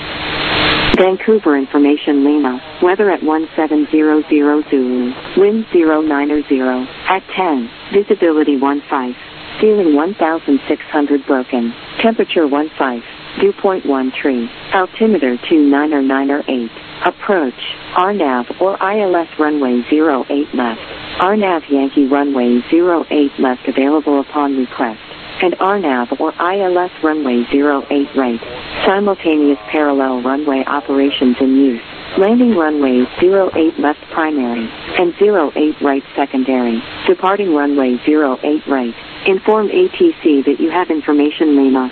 Vancouver information Lima. Weather at 1700 Zulu. Wind 090. At 10. Visibility 15. Ceiling 1600 broken. Temperature 15. Dew point 13. Altimeter 29098. Approach. RNAV or ILS runway 08 left. RNAV Yankee runway 08 left available upon request. And RNAV or ILS runway 08 right. Simultaneous parallel runway operations in use. Landing runways 08 left primary, and 08 right secondary. Departing runway 08 right. Inform ATC that you have information Lima.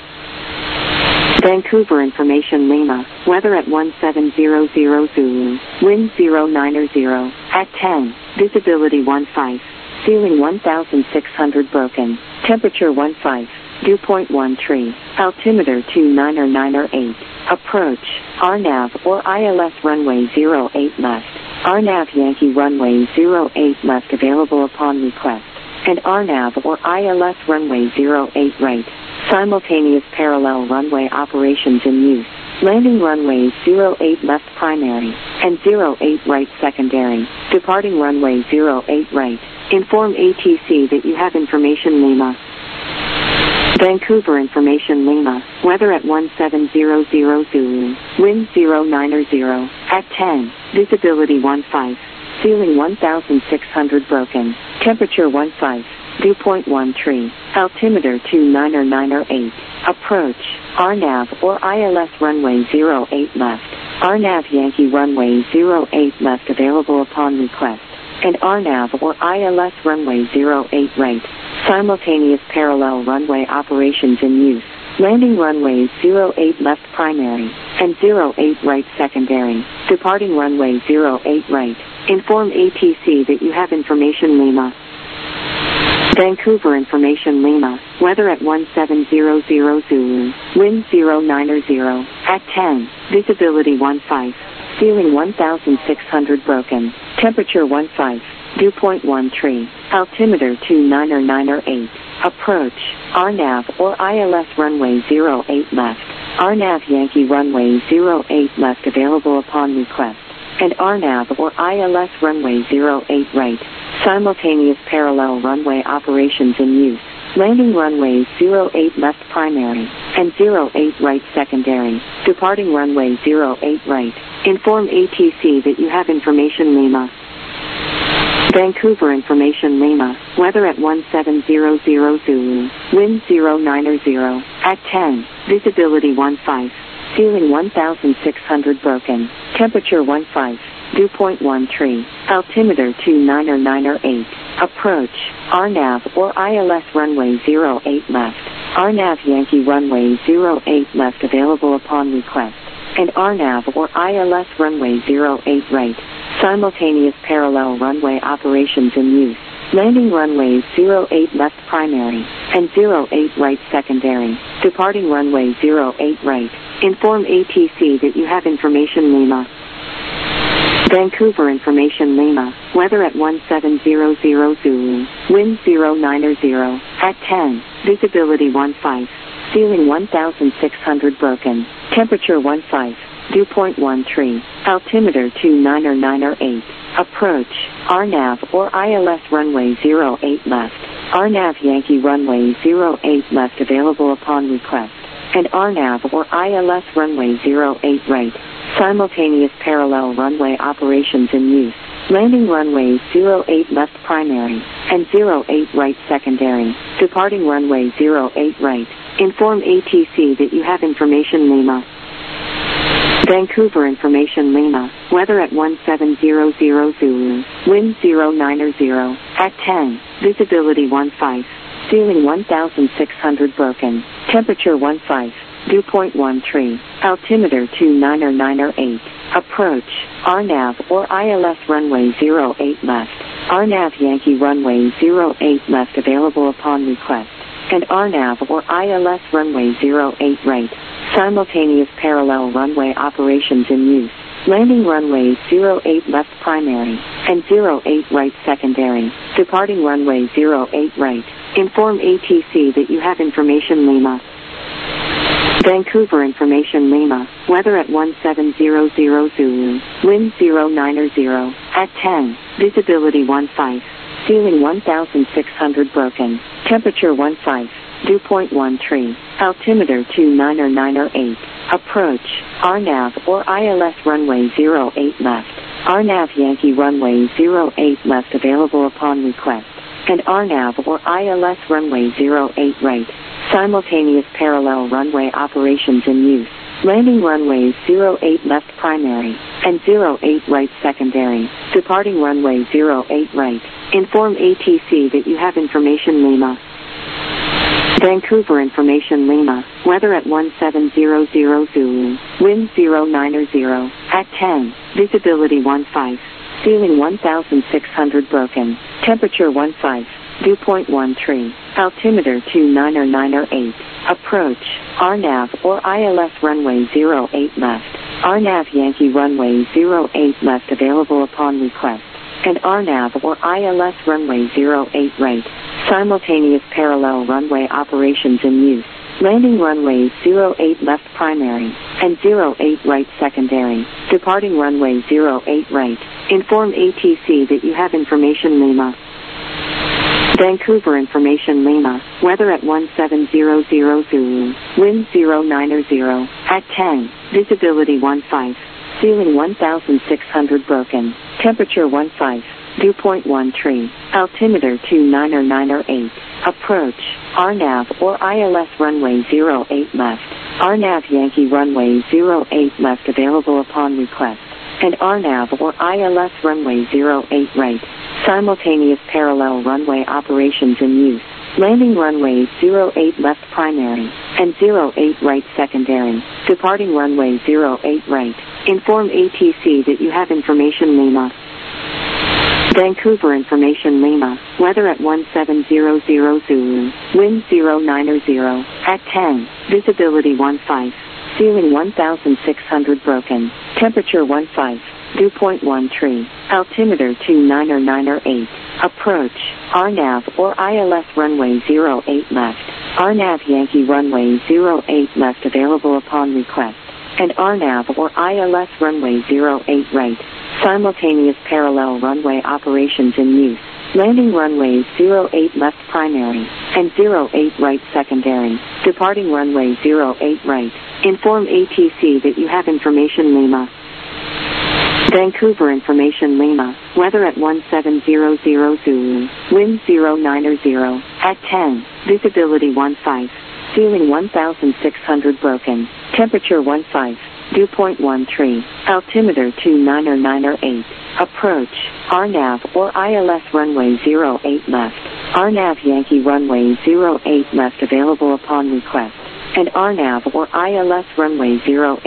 Vancouver information Lima. Weather at 1700 Zulu. Wind 090. At 10. Visibility 15. Ceiling 1600 broken. Temperature 15. Dew point 13. Altimeter 29098. Approach. RNAV or ILS runway 08 left. RNAV Yankee runway 08 left available upon request. And RNAV or ILS runway 08 right. Simultaneous parallel runway operations in use. Landing runways 08 left primary, and 08 right secondary. Departing runway 08 right. Inform ATC that you have information Lima. Vancouver information Lima. Weather at 1700 Zulu. Wind 090. At 10. Visibility 15. Ceiling 1600 broken. Temperature 15. Dew point 13. Altimeter 29098. Approach. RNAV or ILS runway 08 left. RNAV Yankee runway 08 left available upon request. And RNAV or ILS runway 08 right. Simultaneous parallel runway operations in use. Landing runways 08 left primary, and 08 right secondary. Departing runway 08 right. Inform ATC that you have information Lima. Vancouver information Lima. Weather at 1700 Zulu. Wind 090. At 10. Visibility 15. Ceiling 1600 broken. Temperature 15. Dew point 13. Altimeter 29098. Approach. RNAV or ILS runway 08 left. RNAV Yankee runway 08 left available upon request. And RNAV or ILS runway 08 right. Simultaneous parallel runway operations in use. Landing runways 08 left primary, and 08 right secondary, departing runway 08 right. Inform ATC that you have information Lima. Vancouver information Lima, weather at 1700 Zulu, wind 090, at 10, visibility 15, ceiling 1600 broken, temperature 15, dew point 13, altimeter 29908, approach, RNAV or ILS runway 08 left, RNAV Yankee runway 08 left available upon request, and RNAV or ILS runway 08 right. Simultaneous parallel runway operations in use. Landing runways 08 left primary and 08 right secondary. Departing runway 08 right. Inform ATC that you have information Lima. Vancouver information Lima. Weather at 1700 Zulu. Wind 090. At 10. Visibility 15. Ceiling 1600 broken. Temperature 15. Dew point 13, altimeter 29908, approach, RNAV or ILS runway 08 left, RNAV Yankee runway 08 left available upon request, and RNAV or ILS runway 08 right, simultaneous parallel runway operations in use, landing runways 08 left primary, and 08 right secondary, departing runway 08 right, inform ATC that you have information Lima. Vancouver information Lima, weather at 1700 Zulu, wind 090, at 10, visibility 15, ceiling 1600 broken, temperature 15, dew point 13, altimeter 29908, approach, RNAV or ILS runway 08 left, RNAV Yankee runway 08 left available upon request, and RNAV or ILS runway 08 right. Simultaneous parallel runway operations in use. Landing runways 08 left primary and 08 right secondary. Departing runway 08 right. Inform ATC that you have information Lima. Vancouver information Lima. Weather at 1700 Zulu. Wind 090. At 10. Visibility 15. Ceiling 1600 broken. Temperature 15. Dew point 13, altimeter 29908, approach, RNAV or ILS runway 08 left, RNAV Yankee runway 08 left available upon request, and RNAV or ILS runway 08 right, simultaneous parallel runway operations in use, landing runways 08 left primary, and 08 right secondary, departing runway 08 right, inform ATC that you have information Lima. Vancouver information Lima, weather at 1700 Zulu, wind 090, at 10, visibility 15, ceiling 1600 broken, temperature 15, dew point 13, altimeter 29908, approach, RNAV or ILS runway 08 left, RNAV Yankee runway 08 left available upon request, and RNAV or ILS runway 08 right. Simultaneous parallel runway operations in use. Landing runways 08 left primary and 08 right secondary. Departing runway 08 right. Inform ATC that you have information Lima. Vancouver information Lima. Weather at 1700 Zulu. Wind 090. At 10. Visibility 15. Ceiling 1600 broken. Temperature 15. Dew point 13, altimeter 29908, approach, RNAV or ILS runway 08 left, RNAV Yankee runway 08 left available upon request, and RNAV or ILS runway 08 right, simultaneous parallel runway operations in use, landing runways 08 left primary, and 08 right secondary, departing runway 08 right, inform ATC that you have information Lima. Vancouver information Lima, weather at 1700 Zulu, wind 090, at 10, visibility 15, ceiling 1600 broken, temperature 15, dew point 13, altimeter 29908, approach, RNAV or ILS runway 08 left, RNAV Yankee runway 08 left available upon request, and RNAV or ILS runway 08 right. Simultaneous parallel runway operations in use. Landing runway 08 left primary, and 08 right secondary. Departing runway 08 right. Inform ATC that you have information Lima. Vancouver information Lima. Weather at 1700 Zulu. Wind 090. At 10. Visibility 15. Ceiling 1600 broken. Temperature 15. Dew point 13. Altimeter 29098. Approach. RNAV or ILS runway 08 left. RNAV Yankee runway 08 left available upon request. And RNAV or ILS runway 08